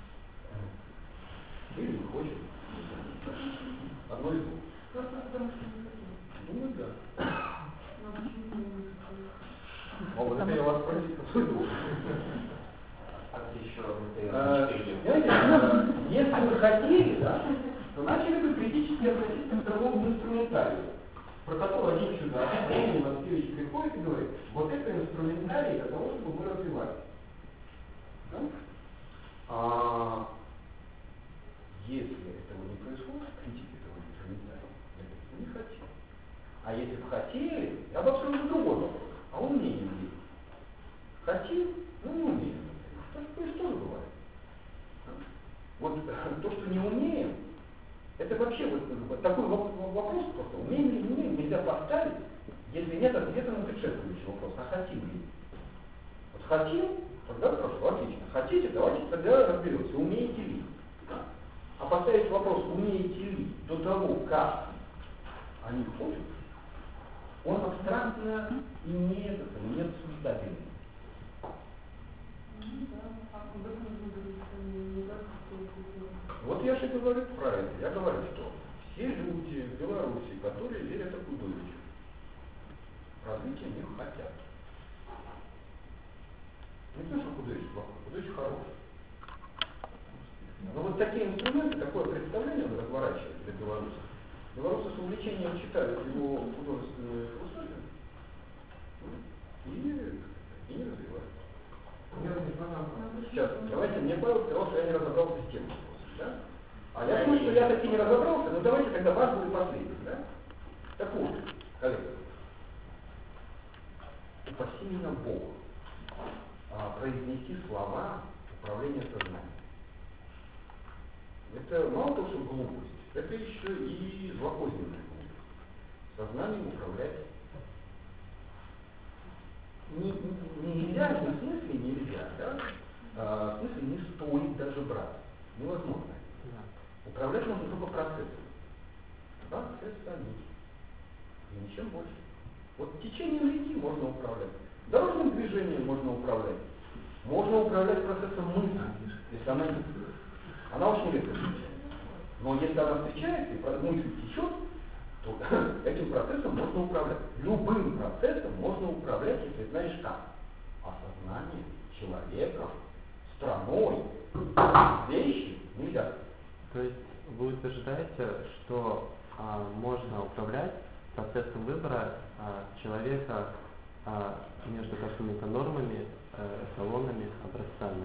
Или не хочет. Одно из двух. Думаю, да. Вот это я вас спросил. Знаете, если бы хотели, да, то начали бы критически относиться к торговому инструментарию, про который один сюда, Леонид Васильевич приходит и говорит, вот это инструментарий для того, чтобы мы развивались. Да? Если этого не происходит, критики этого инструментария, я не хотел. А если бы хотели, я бы абсолютно другой вопрос. А умеем ли? Хотим, но не умеем. Такое тоже бывает. Вот то, что не умеем, это вообще вот такой вопрос просто. Умеем или не умеем, нельзя поставить, если нет ответа на предшествующий вопрос. А хотим ли? Вот хотим, тогда хорошо, отлично. Хотите, давайте тогда разберемся, умеете ли. А поставить вопрос, умеете ли, до того, как они ходят, он абстрактно и не обсуждательный. Вот я же говорю про это. Я говорю, что все люди в Беларуси, которые верят Акудовичу, развития не хотят. Не то, что Акудович плохой, Акудович хороший. Но вот такие инструменты, такое представление он разворачивает для белорусов. Белорусы с увлечением читают его художественные философии и не развивают. Сейчас, давайте, мне Павел сказал, что я не разобрался с тем вопросом, да? А я думаю, что я таки не разобрался, но давайте тогда ваш будет последний, да? Так вот, коллега, упаси меня Бог произнести слова управления сознанием. Это мало того, что глупость, это еще и злокозненная глупость. Сознанием управлять нельзя, в смысле нельзя, да? В смысле не стоит даже брать. Невозможно. Управлять можно только процессом. Процесс они. И ничем больше. Вот течением реки можно управлять. Дорожным движением можно управлять. Можно управлять процессом мысли, если она есть. Она очень редко встречается. Но если она встречается и мысль течет, то этим процессом можно управлять. Любым процессом можно управлять, если знаешь как. Осознанием, человеком, страной, вещи нельзя. То есть вы утверждаете, что можно управлять процессом выбора человека между какими-то нормами, эталонами, образцами?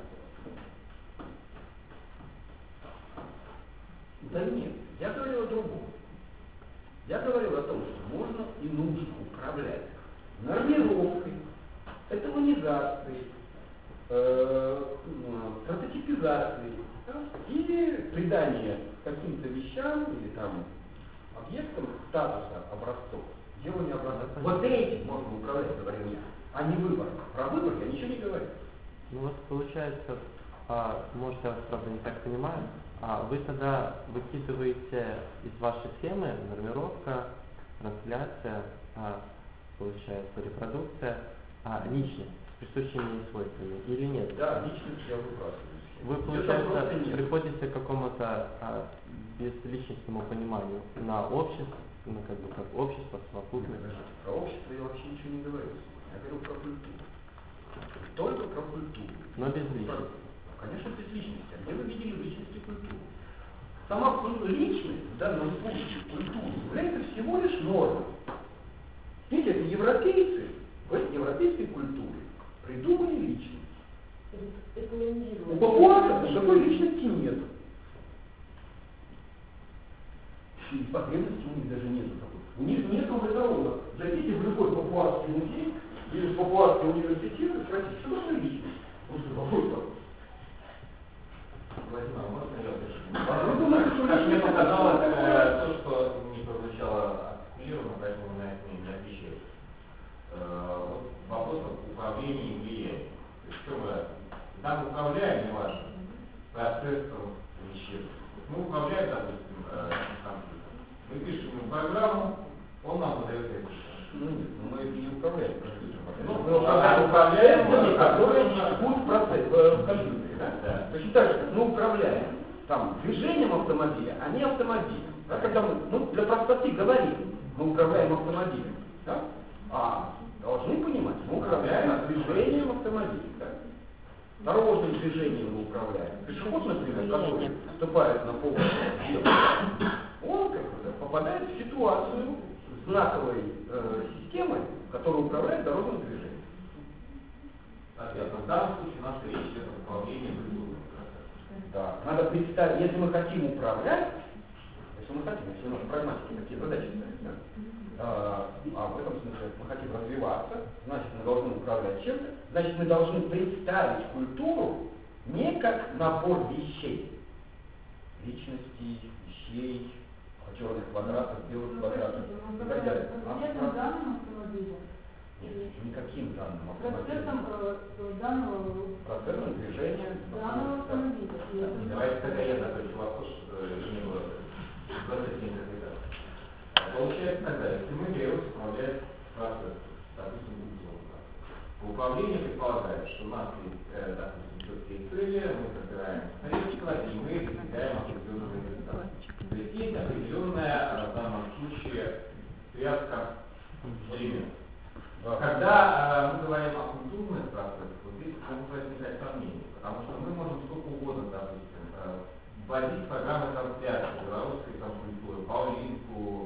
Да нет, я говорил о другом. Я говорил о том, что можно и нужно управлять нормировкой, эталонизацией, прототипизацией, да? И придание каким-то вещам или там объектам статуса образцов, делание образцов. Вот этим можно управлять, говорил я, а не выбор. Про выбор я ничего не говорю. Ну вот получается, может я вас, правда, не так понимаю, вы тогда выкидываете из вашей темы нормировка, трансляция, получается репродукция, личность с присущими ей свойствами или нет? Да, личность я выбрасываю. Вы, получается, приходите к какому-то безличностному пониманию на общество, как бы как общество, совокупность. Про общество я вообще ничего не говорю. Я говорю про культуру. Только про культуру. Но без личности. Конечно, без личности. А где вы видели в личности культуру? Сама личность, в данном случае культура, является всего лишь нормой. Видите, это европейцы в этой европейской культуре придумали личность. У папуасов такой личности нет. И потребности у них даже нету такой. У них нету эталонов. Зайдите музей или в Папуасский университет и спросить, что такое личность? Просто вопрос. Владимир, можно я Вы думаете, что как мне личность показалось, это такое? то, что не прозвучало артикулированно, поэтому на это не отвечаю. Вот вопрос управления и влияния. То есть, что мы там управляем, неважно, процессом веществ. Мы управляем, допустим, компьютером. Мы пишем ему программу, он нам выдает это. Ну нет, мы не управляем компьютером. Ну, Мы управляем процессами, которые текут в компьютере. Да? Да. Точно так же, как мы управляем там, движением автомобиля, а не автомобилем. Да? Когда мы для простоты говорим, мы управляем автомобилем. Да? А должны понимать, мы управляем движением автомобиля. Да? Дорожным движением мы управляем. Пешеход, например, который вступает на полосу, он попадает в ситуацию знаковой системы, которая управляет дорожным движением. Соответственно, в данном случае наша речь это управление культурным процессом. Да. Надо представить, если мы хотим управлять, если немножко прагматики такие задачи ставить, да? А в этом смысле мы хотим развиваться, значит мы должны управлять чем-то, значит мы должны представить культуру не как набор вещей, личностей, вещей, черных квадратов, белых квадратов и так далее. Процессом данным автомобиля? Нет, никаким данным автомобиля. Процессом движения данного автомобиля. Давайте тогда я закончу вопрос, чтобы не было процесса интерпретации. Получается тогда, если мы беремся управлять процессом, допустим, по управлению предполагает, что у нас есть, допустим, четкие цели, мы собираем средства и мы достигаем определенного результата. То есть есть определенная, в данном случае, связка элементов. Когда мы говорим о культурных процессах, вот здесь могут возникать сомнения, потому что мы можем сколько угодно, допустим, вводить программы трансляции белорусской там, культуры, Паулинку,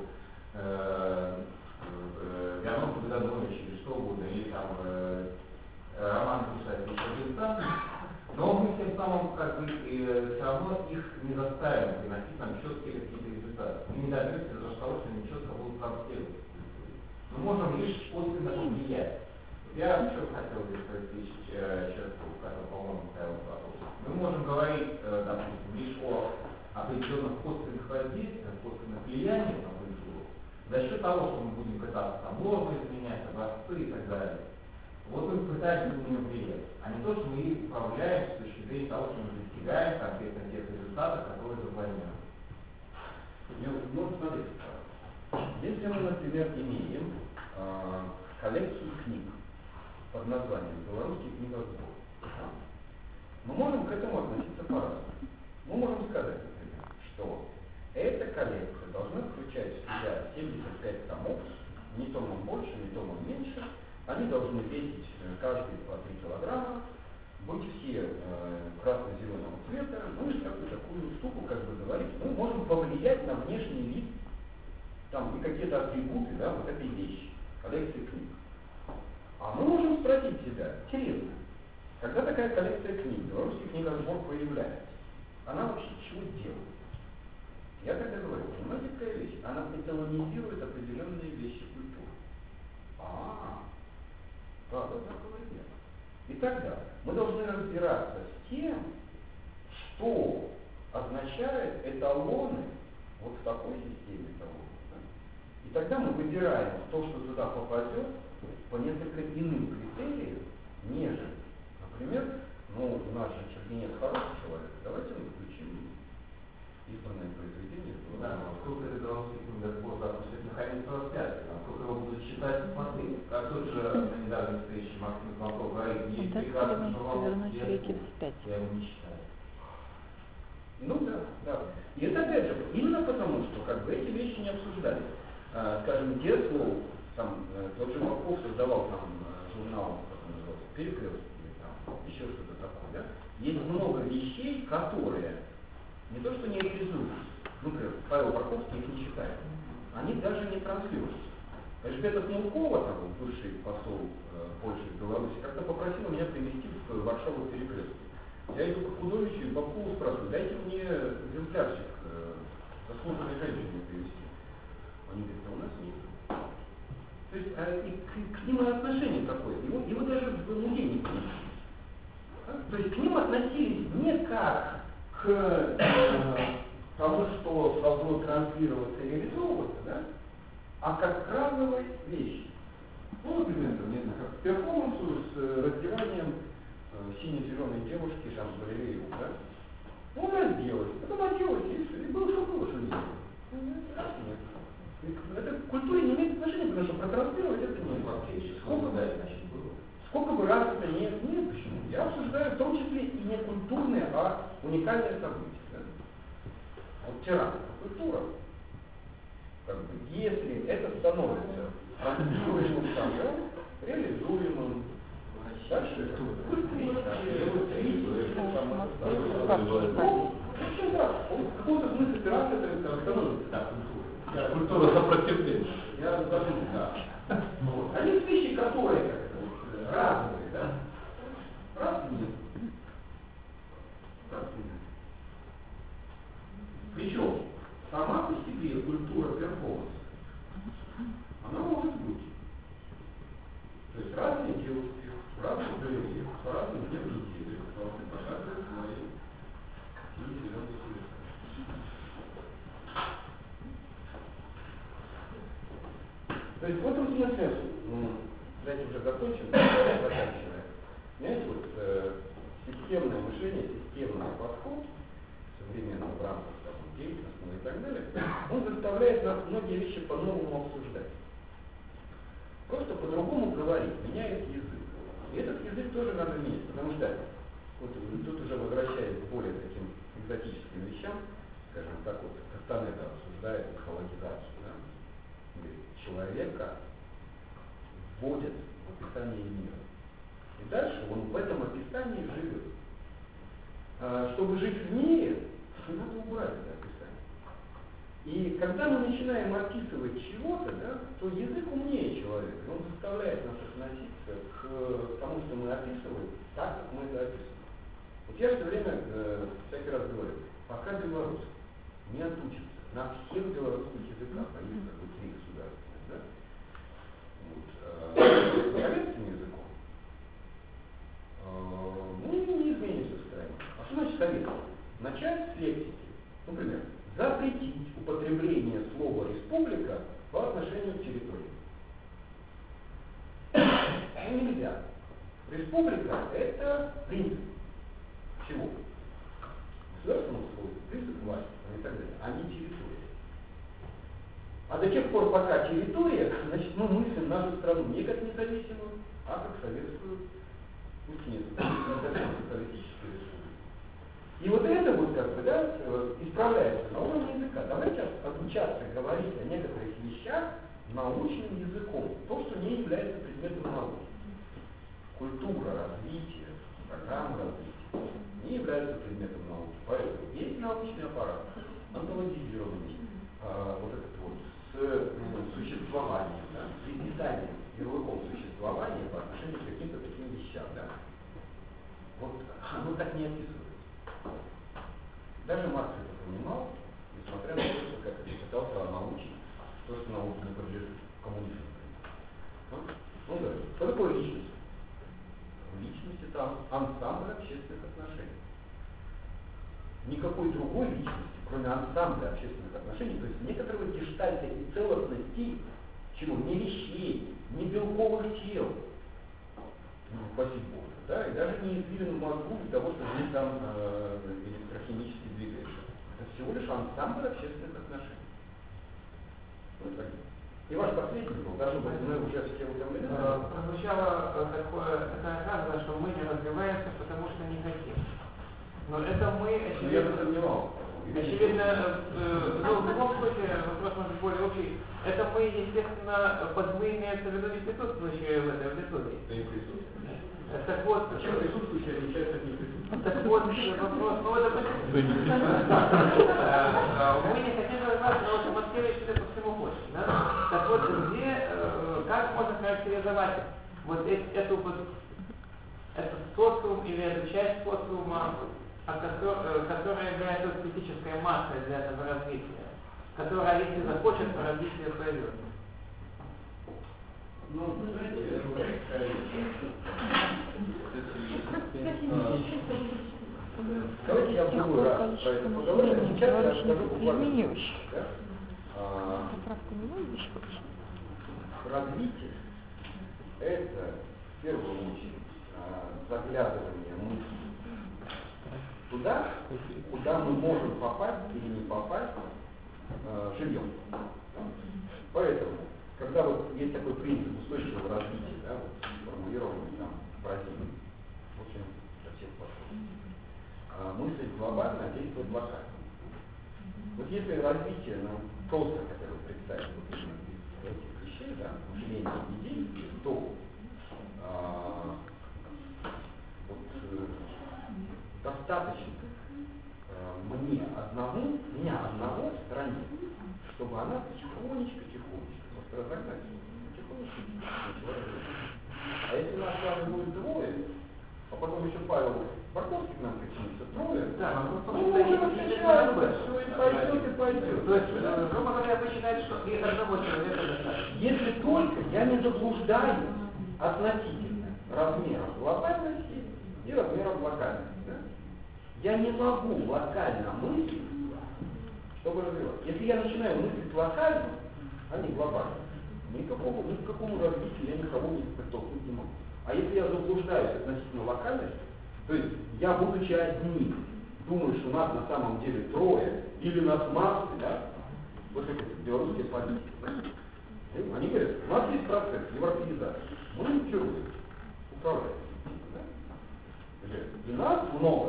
Ганова Годанович или что угодно, или там роман писать еще инстанции, но мы тем самым как бы все равно их не заставим приносить нам четкие какие-то результаты. Мы не добьемся из-за того, что они четко будут транслировать. Мы можем лишь косвенно повлиять. Я еще хотел бы спросить человеку, который, по-моему, ставил вопрос. Мы можем говорить, допустим, лишь о определенных косвенных воздействиях, косвенных влияниях на культуру, за счет того, что мы будем пытаться там нормы изменять, образцы и так далее. Вот мы пытаемся на нее влиять, а не то, что мы их управляем с точки зрения того, что мы достигаем конкретно тех результатов, которые запланированы. Ну, смотрите, если мы, например, имеем коллекцию книг под названием «Белорусский книгосбор», мы можем к этому относиться по-разному. Мы можем сказать, например, что эта коллекция должна включать в себя 75 томов, не томом больше, не томом меньше. Они должны весить каждый по 3 килограмма, быть все красно-зеленого цвета, ну и какую такую штуку, как бы говорить, мы можем повлиять на внешний вид там, и какие-то атрибуты, да, вот этой вещи, коллекции книг. А мы можем спросить себя, интересно, когда такая коллекция книг, белорусский книгосбор появляется, она вообще чего делает? Я тогда говорю, понимаете, какая вещь? Она эталонизирует определенные вещи культуры. Да, такое дело. И тогда мы должны разбираться с тем, что означает эталоны вот в такой системе эталонов. Да? И тогда мы выбираем то, что туда попадет, по несколько иным критериям, нежели, например, ну, наш же Чергенец хороший человек, давайте мы включим избранное произведение. Да, насколько это белорусский книгосбор запустит наконец распятие, насколько его будут читать и смотреть. Как тот же на недавней встрече Максим Колков говорит, есть прекрасный журнал, я его не читаю. Ну да, да. И это опять же, именно потому, что как бы эти вещи не обсуждались. Скажем, Дерслоу, там, тот же Маков создавал там журнал, как он назывался, «Перекрестки», там, еще что-то такое, да? Есть много вещей, которые не то что не реализуются, например, Павел Парховский их не читает, они даже не транслируются. Эльжбета Смолкова, там, бывший посол Польши в Беларуси, как-то попросила меня привезти в Варшаву «Перекрестки». Я иду к Худовичу и Бабкову спрашиваю, дайте мне экземплярчик заслуженной женщине привезти. Они говорят, а у нас нет. То есть к ним отношение какое? Его даже в музее не понимают. То есть к ним относились не как к тому, что должно транслироваться и реализовываться, да, а как к разовой вещи. Ну, например, не знаю, как к перформансу с раздеванием сине-зеленой девушки там в галерее, да? Ну, разделась, потом оделась, и было что было, что не было. Нет. Это к культуре не имеет отношения, потому что протранслировать это не сколько бы раз это нет, почему? Я обсуждаю в том числе и не культурное, а уникальное событие. Да? Вот тиран, культура. Как бы, если это становится транслируемым самым, реализуемым, дальше в каком-то смысле тиран это становится так, культура. Культура сопротивления. Я задумал, да. Вот. А есть вещи, которые как-то разные, да? Раз нет. Раз нет. Причем сама по себе культура перформанса, она может быть. То есть разные девушки, разные галереи, по разным дням недели должны показывать свои зеленые цвета. То есть в этом смысле, давайте уже закончим, заканчивая. Понимаете, вот системное мышление, системный подход, современный в рамках деятельности и так далее, он заставляет нас многие вещи по-новому обсуждать. Просто по-другому говорить, меняет язык. И этот язык тоже надо менять, потому что вот тут уже возвращаясь к более таким экзотическим вещам, скажем так, вот Кастанеда обсуждает мифологизацию, да? Человека вводят в описание мира. И дальше он в этом описании живет. Чтобы жить в мире, надо убрать это описание. И когда мы начинаем описывать чего-то, да, то язык умнее человека. Он заставляет нас относиться к тому, что мы описываем, так, как мы это описываем. Вот я все время всякий раз говорю, пока белорус не отучится на всех белорусских языках, а их как бы 3 государственных, да, советским языком, не изменится состояние. А что значит советский? Начать с лексики. Например, запретить употребление слова «республика» по отношению к территории. Нельзя. Республика – это принцип. Чего? Государственного устройства, принцип власти и так далее, а не территория. А до тех пор, пока территория, значит, мы мыслим нашу страну не как независимую, а как советскую, пусть нет, социалистическую республику. И вот это вот как бы, да, исправляется на уровне языка. Давайте обучаться говорить о некоторых вещах научным языком, то, что не является предметом науки. Культура развития, программа развития не является предметом науки. Поэтому есть научный аппарат, онтологизированный, вот этот вот, с существованием, да, с изъятием ярлыком существования по отношению к каким-то таким вещам. Да. Вот оно так не описывается. Даже Маркс это понимал, несмотря на то, что как-то пытался научить то, что науке не подлежит, коммунизм. Ну да, что такое личность? Личность – это ансамбль общественных отношений. Никакой другой личности, кроме ансамбля общественных отношений, то есть некоторого гештальта и целостности, чего? Не вещей, не белковых тел, упаси Бога, да, и даже не извилин в мозгу для того, чтобы они там электрохимически двигаются. Это всего лишь ансамбль общественных отношений. Вот так. И ваш последний был, даже мы уже все утомлены. Прозвучала такая фраза, что мы не развиваемся, потому что не хотим. Но это мы, очевидно... Я бы сомневался. Очевидно, ну, в любом случае, вопрос может быть более общий. Это мы, естественно, под мы имеется в виду не присутствующие в этой аудитории. Да и присутствующие. Так вот... Чем присутствующие отличаются от неприсутствующих? Так вот, вопрос, ну это... Мы не хотим развиваться, но вот Москве что по всему больше, да? Так вот, где, как можно характеризовать вот этот социум или эту часть социума, которая является критической массой для этого развития, которая, если захочет, развитие пойдет? Ну, знаете, это уже такая давайте я в другой раз про это поговорю. Сейчас я расскажу буквально. Да? Поправку не будешь вообще? Развитие – это в первую очередь заглядывание мысли туда, куда мы можем попасть или не попасть живем. Поэтому, когда вот есть такой принцип устойчивого развития, да, вот, сформулированный там в Бразилии, в общем, для всех подходит. Мыслить глобально, а действовать локально. Вот если развитие нам просто хотя бы представить вот этих вещей, да, мышления и действий, то достаточно меня одного в стране, чтобы она тихонечко, просто разогнать, тихонечко начала развиваться. А если нас с вами будет двое, а потом еще Павел Барковский к нам причинится, трое, да, ну, уже встречается, все, и пойдет. То есть, грубо говоря, вы считаете, что и одного человека достаточно? Если только я не заблуждаюсь относительно размеров глобальности и размеров локальности. Да? Я не могу локально мыслить, чтобы развиваться. Если я начинаю мыслить локально, а не глобально, ни к какому развитию я никого не подтолкнуть не могу. А если я заблуждаюсь относительно локальности, то есть я, будучи одним, думаю, что нас на самом деле трое, или нас массы, да, вот эти белорусские политики, да? Они говорят, у нас есть процесс европеизации, мы им чуруем, управляем. Да? И нас много.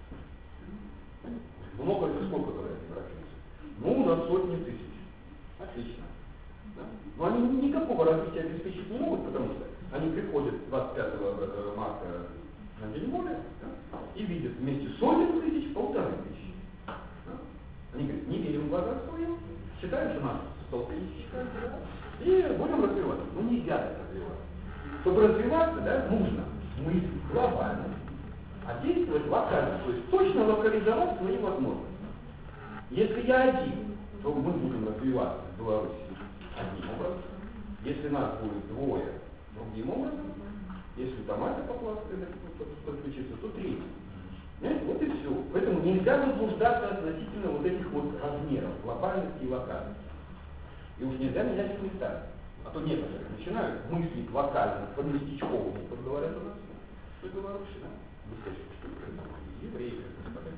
Много это сколько говорят европейцы? Ну, у нас сотни тысяч. Отлично. Да? Но они никакого развития обеспечить не могут, потому что они приходят 25 марта на День моря, да, и видят вместе сотен тысяч, 1500. Да? Они говорят, не верим в глаза своим, считаем, что нас 100 тысяч, и будем развиваться. Ну, нельзя так развиваться. Чтобы развиваться, да, нужно мыслить глобально, а действовать локально, то есть точно локализовать свои возможности. Если я один, то мы будем развиваться в Беларуси одним образом. Если нас будет двое, другим образом. Если там это подключится, то третий. Понимаете? Вот и все. Поэтому нельзя заблуждаться относительно вот этих вот размеров, глобальности и локальности. И уж нельзя менять их местами. А то некоторые начинают мыслить локально, по-местечковому, как говорят у нас, что в Беларуси, да? Евреи,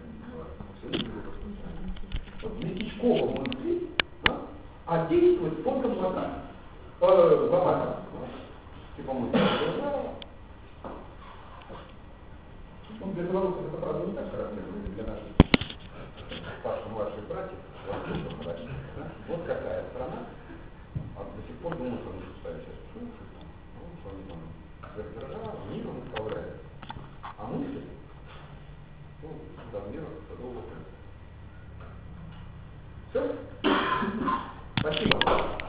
вот местечково мыслить, да? А действовать только локально. Глобально. Типа мы ну, для белорусов это, правда, не так характерно, для наших старших-младших братьев, вот какая страна, а до сих пор думают, что мы ставим сейчас суши, что они там сверхдержава, миром управляют. А мысли, ну, до размеров садового. Все? Спасибо.